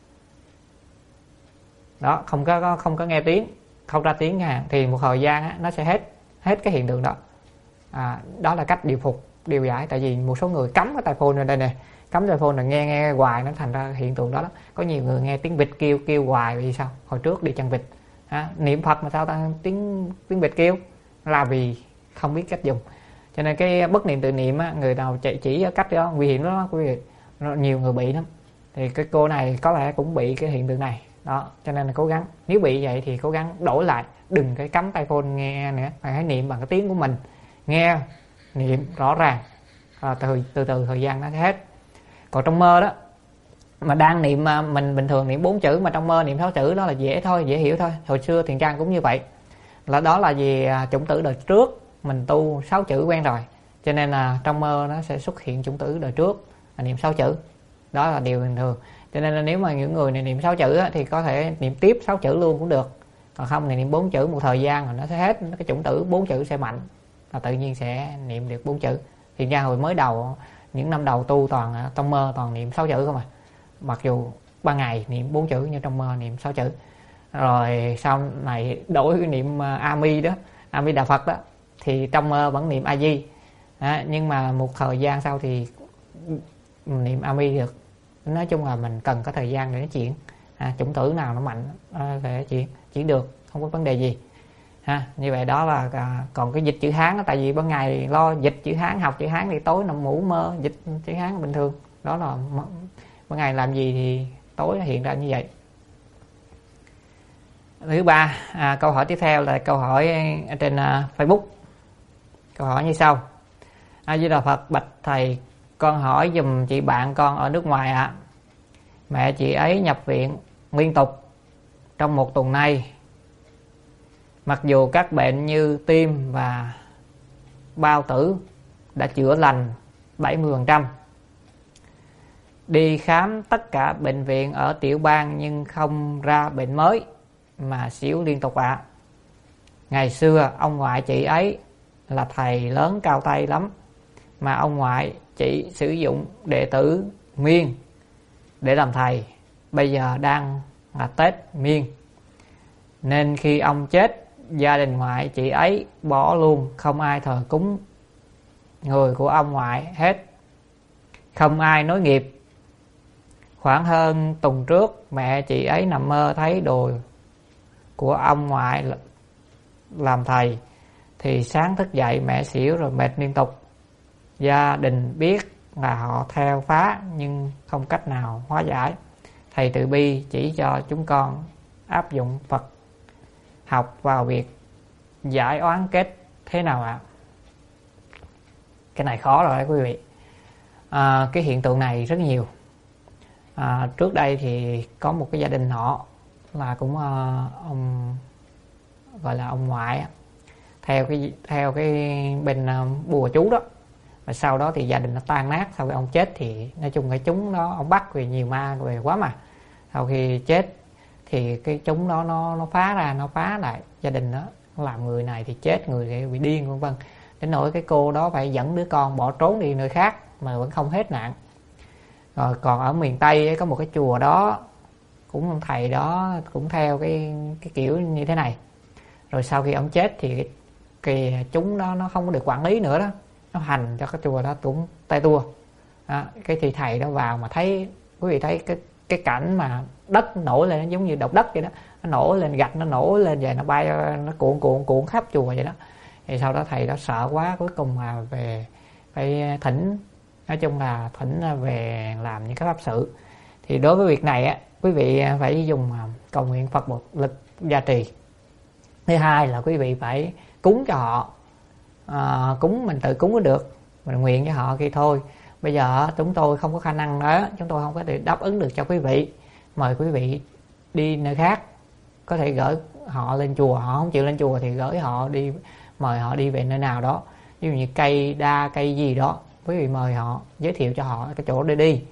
đó, không có không có nghe tiếng, không ra tiếng nha, thì một thời gian á, nó sẽ hết hết cái hiện tượng đó. À, đó là cách điều phục điều giải. Tại vì một số người cắm cái tai phone ở đây nè, cắm tai phone là nghe nghe hoài, nó thành ra hiện tượng đó, đó. Có nhiều người nghe tiếng vịt kêu kêu hoài vì sao? Hồi trước đi chăn vịt, à, niệm Phật mà sao ta tiếng tiếng vịt kêu, là vì không biết cách dùng. Cho nên cái bất niệm tự niệm á, người nào chạy chỉ ở cách đó nguy hiểm đó quý vị, nhiều người bị lắm. Thì cái cô này có lẽ cũng bị cái hiện tượng này đó, cho nên là cố gắng, nếu bị vậy thì cố gắng đổi lại, đừng cái cắm tai phone nghe nữa, phải hãy niệm bằng cái tiếng của mình, nghe niệm rõ ràng, à, từ từ từ thời gian nó sẽ hết. Còn trong mơ đó mà đang niệm, mình bình thường niệm bốn chữ mà trong mơ niệm sáu chữ, đó là dễ thôi, dễ hiểu thôi. Hồi xưa Thiện Trang cũng như vậy, là đó là vì chủng tử đời trước mình tu sáu chữ quen rồi, cho nên là trong mơ nó sẽ xuất hiện chủng tử đời trước là niệm sáu chữ, đó là điều bình thường. Cho nên là nếu mà những người này niệm sáu chữ á, thì có thể niệm tiếp sáu chữ luôn cũng được, còn không thì niệm bốn chữ một thời gian rồi nó sẽ hết, cái chủng tử bốn chữ sẽ mạnh, là tự nhiên sẽ niệm được bốn chữ. Thì ra hồi mới đầu những năm đầu tu toàn trong mơ toàn niệm sáu chữ không à, mặc dù ban ngày niệm bốn chữ nhưng trong mơ niệm sáu chữ. Rồi sau này đổi niệm A Mi đó, A Mi Đà Phật đó, thì trong mơ vẫn niệm A Di, à, nhưng mà một thời gian sau thì niệm A Mi được. Nói chung là mình cần có thời gian để nó chuyển, à, chủng tử nào nó mạnh à, để chuyển chuyển được, không có vấn đề gì. ha. Như vậy đó là à, còn cái dịch chữ Hán đó, tại vì ban ngày lo dịch chữ Hán, học chữ Hán thì tối nằm ngủ mơ dịch chữ Hán bình thường. Đó là ban ngày làm gì thì tối nó hiện ra như vậy. Thứ ba, à, câu hỏi tiếp theo là câu hỏi ở trên uh, Facebook. Câu hỏi như sau: A Di Đà Phật, bạch thầy, con hỏi giùm chị bạn con ở nước ngoài ạ. À. Mẹ chị ấy nhập viện liên tục trong một tuần nay. Mặc dù các bệnh như tim và bao tử đã chữa lành bảy mươi phần trăm. Đi khám tất cả bệnh viện ở tiểu bang nhưng không ra bệnh mới mà xỉu liên tục ạ. À. Ngày xưa ông ngoại chị ấy là thầy lớn cao tay lắm, mà ông ngoại chị sử dụng đệ tử Miên để làm thầy. Bây giờ đang là Tết Miên, nên khi ông chết, gia đình ngoại chị ấy bỏ luôn, không ai thờ cúng người của ông ngoại hết, không ai nối nghiệp. Khoảng hơn tuần trước, mẹ chị ấy nằm mơ thấy đồ của ông ngoại làm thầy, thì sáng thức dậy mẹ xỉu rồi mệt liên tục. Gia đình biết là họ theo phá nhưng không cách nào hóa giải. Thầy từ bi chỉ cho chúng con áp dụng Phật học vào việc giải oán kết thế nào ạ? À? Cái này khó rồi đấy quý vị. À, cái hiện tượng này rất nhiều. À, trước đây thì có một cái gia đình họ là cũng uh, ông gọi là ông ngoại theo cái theo cái bên uh, bùa chú đó, và sau đó thì gia đình nó tan nát. Sau khi ông chết thì nói chung cái chúng đó ông bắt vì nhiều ma về quá mà. Sau khi chết thì cái chúng đó nó nó phá ra, nó phá lại gia đình đó, nó làm người này thì chết, người thì bị điên vân vân. Đến nỗi cái cô đó phải dẫn đứa con bỏ trốn đi nơi khác mà vẫn không hết nạn. Rồi còn ở miền Tây ấy, có một cái chùa đó cũng ông thầy đó cũng theo cái cái kiểu như thế này. Rồi sau khi ông chết thì cái, cái chúng đó nó không có được quản lý nữa đó, nó hành cho cái chùa đó cũng tay tua. À, cái thì thầy đó vào mà thấy, quý vị thấy cái cái cảnh mà đất nổi lên, nó giống như động đất vậy đó, nó nổi lên, gạch nó nổi lên vậy, nó bay, nó cuộn cuộn cuộn khắp chùa vậy đó. Thì sau đó thầy đó sợ quá, cuối cùng là về phải thỉnh, nói chung là thỉnh về làm những cái pháp sự. Thì đối với việc này á, quý vị phải dùng cầu nguyện Phật một lực gia trì. Thứ hai là quý vị phải cúng cho họ. À, cúng mình tự cúng có được, mình nguyện cho họ khi thôi bây giờ chúng tôi không có khả năng đó, chúng tôi không có thể đáp ứng được cho quý vị, mời quý vị đi nơi khác, có thể gửi họ lên chùa. Họ không chịu lên chùa thì gửi họ đi, mời họ đi về nơi nào đó, ví dụ như cây đa cây gì đó, quý vị mời họ, giới thiệu cho họ cái chỗ để đi,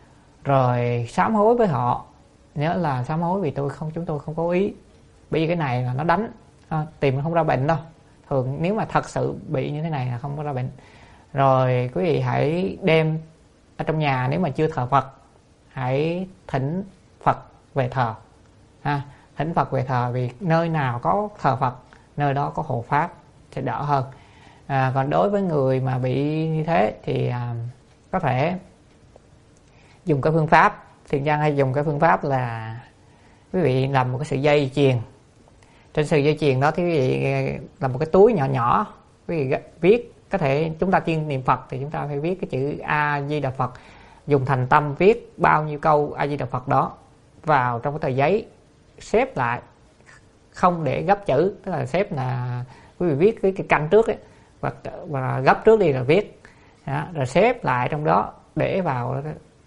rồi sám hối với họ. Nhớ là sám hối vì tôi không chúng tôi không có ý, bởi vì cái này là nó đánh, à, tìm không ra bệnh đâu. Thường nếu mà thật sự bị như thế này là không có ra bệnh. Rồi quý vị hãy đem ở trong nhà, nếu mà chưa thờ Phật, hãy thỉnh Phật về thờ, ha, thỉnh Phật về thờ, vì nơi nào có thờ Phật nơi đó có hộ pháp sẽ đỡ hơn. À, còn đối với người mà bị như thế thì à, có thể dùng cái phương pháp, thiền nhân hay dùng cái phương pháp là quý vị làm một cái sợi dây chuyền. Trên sợi dây chuyền đó thì quý vị làm một cái túi nhỏ nhỏ, quý vị viết, có thể chúng ta chuyên niệm Phật thì chúng ta phải viết cái chữ A Di Đà Phật, dùng thành tâm viết bao nhiêu câu A Di Đà Phật đó vào trong cái tờ giấy, xếp lại, không để gấp chữ, tức là xếp là quý vị viết cái, cái canh trước ấy, và, và gấp trước đi rồi viết đó, rồi xếp lại trong đó, để vào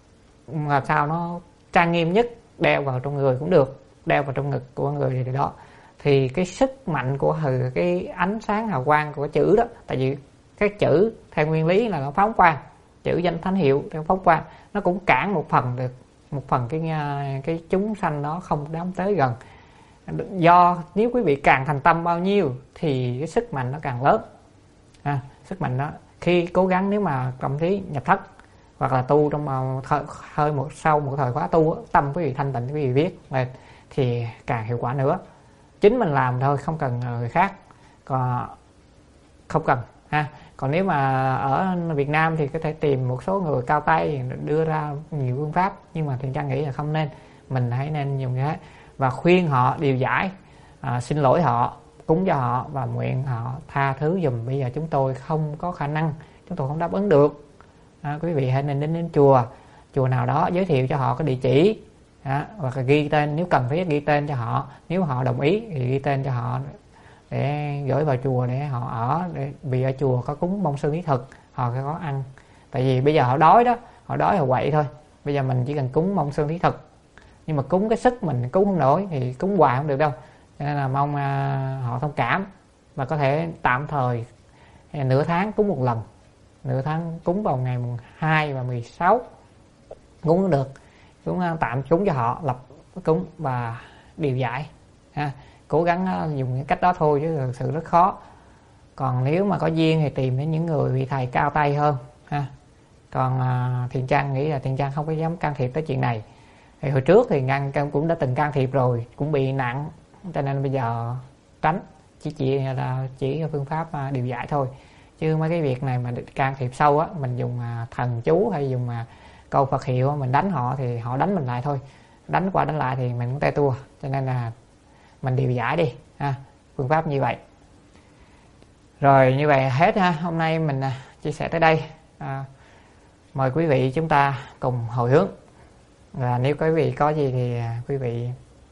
làm sao nó trang nghiêm nhất, đeo vào trong người cũng được, đeo vào trong ngực của người thì đó, thì cái sức mạnh của cái ánh sáng hào quang của cái chữ đó, tại vì cái chữ theo nguyên lý là nó phóng quang, chữ danh thánh hiệu theo phóng quang, nó cũng cản một phần được, một phần cái cái chúng sanh đó không dám tới gần. Do nếu quý vị càng thành tâm bao nhiêu thì cái sức mạnh nó càng lớn. À, sức mạnh đó khi cố gắng, nếu mà cảm thấy nhập thất hoặc là tu trong thời, hơi một sau một thời khóa tu, tâm quý vị thanh tịnh, quý vị viết lên thì càng hiệu quả nữa. Chính mình làm thôi, không cần người khác, còn không cần ha. Còn nếu mà ở Việt Nam thì có thể tìm một số người cao tay đưa ra nhiều phương pháp, nhưng mà thiền trang nghĩ là không nên, mình hãy nên dùng cái và khuyên họ điều giải, à, xin lỗi họ, cúng cho họ và nguyện họ tha thứ giùm. Bây giờ chúng tôi không có khả năng, chúng tôi không đáp ứng được. À, quý vị hãy nên đến đến chùa chùa nào đó, giới thiệu cho họ cái địa chỉ, à, hoặc là ghi tên, nếu cần phải ghi tên cho họ, nếu họ đồng ý thì ghi tên cho họ để gửi vào chùa để họ ở. Để, vì ở chùa có cúng mong sư lý thực, họ sẽ có ăn. Tại vì bây giờ họ đói đó, họ đói họ quậy thôi. Bây giờ mình chỉ cần cúng mong sư lý thực, nhưng mà cúng cái sức mình cúng không nổi thì cúng hoài không được đâu. Cho nên là mong à, họ thông cảm và có thể tạm thời nửa tháng cúng một lần, nửa tháng cúng vào ngày mùng hai và mười sáu cúng cũng được, cũng tạm cúng cho họ, lập cúng và điều giải ha. Cố gắng dùng những cách đó thôi chứ thực sự rất khó. Còn nếu mà có duyên thì tìm đến những người vị thầy cao tay hơn ha. Còn à, Thiện Trang nghĩ là Thiện Trang không có dám can thiệp tới chuyện này. Thì hồi trước thì ngăn cũng đã từng can thiệp rồi, cũng bị nặng, cho nên bây giờ tránh, chỉ chỉ là chỉ phương pháp điều giải thôi. Chứ mấy cái việc này mà can thiệp sâu á, mình dùng thần chú hay dùng câu Phật hiệu mình đánh họ thì họ đánh mình lại thôi, đánh qua đánh lại thì mình cũng tay tua. Cho nên là mình điều giải đi ha, phương pháp như vậy. Rồi như vậy hết ha, hôm nay mình chia sẻ tới đây. À, mời quý vị chúng ta cùng hồi hướng. Và nếu quý vị có gì thì quý vị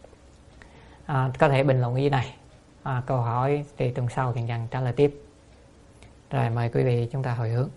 à, có thể bình luận ở dưới này. À, câu hỏi thì tuần sau Thiện Trang trả lời tiếp. Rồi mời quý vị chúng ta hồi hướng.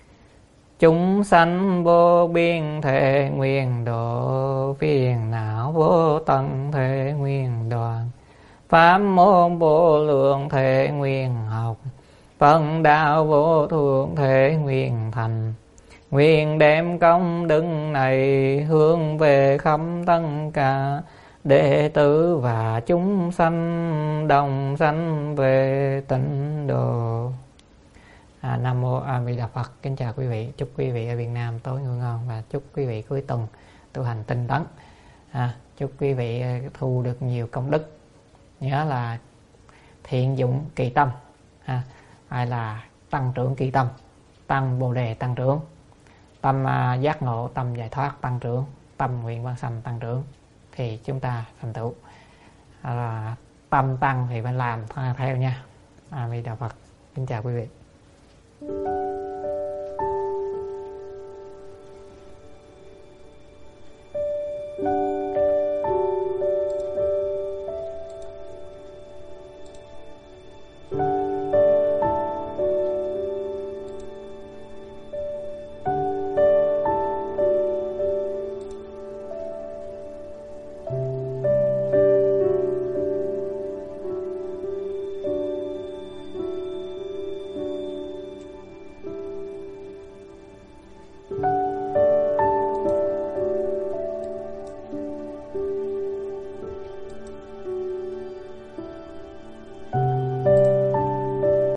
Chúng sanh vô biên thể nguyện độ, phiền não vô tận thể nguyện đoàn, pháp môn vô lượng thể nguyện học, phần đạo vô thượng thể nguyện thành. Nguyện đem công đức này hướng về khắp tất cả đệ tử và chúng sanh đồng sanh về tịnh độ. À, Nam Mô A Di Đà Phật. Kính chào quý vị. Chúc quý vị ở Việt Nam tối ngủ ngon và chúc quý vị cuối tuần tu hành tinh tấn. À, chúc quý vị thu được nhiều công đức. Nhớ là thiện dụng kỳ tâm, à, hay là tăng trưởng kỳ tâm, tăng bồ đề tăng trưởng, tâm uh, giác ngộ, tâm giải thoát tăng trưởng, tâm nguyện vãng sanh tăng trưởng thì chúng ta thành tựu. À, tâm tăng thì phải làm theo nha. A Di Đà Phật. Kính chào quý vị.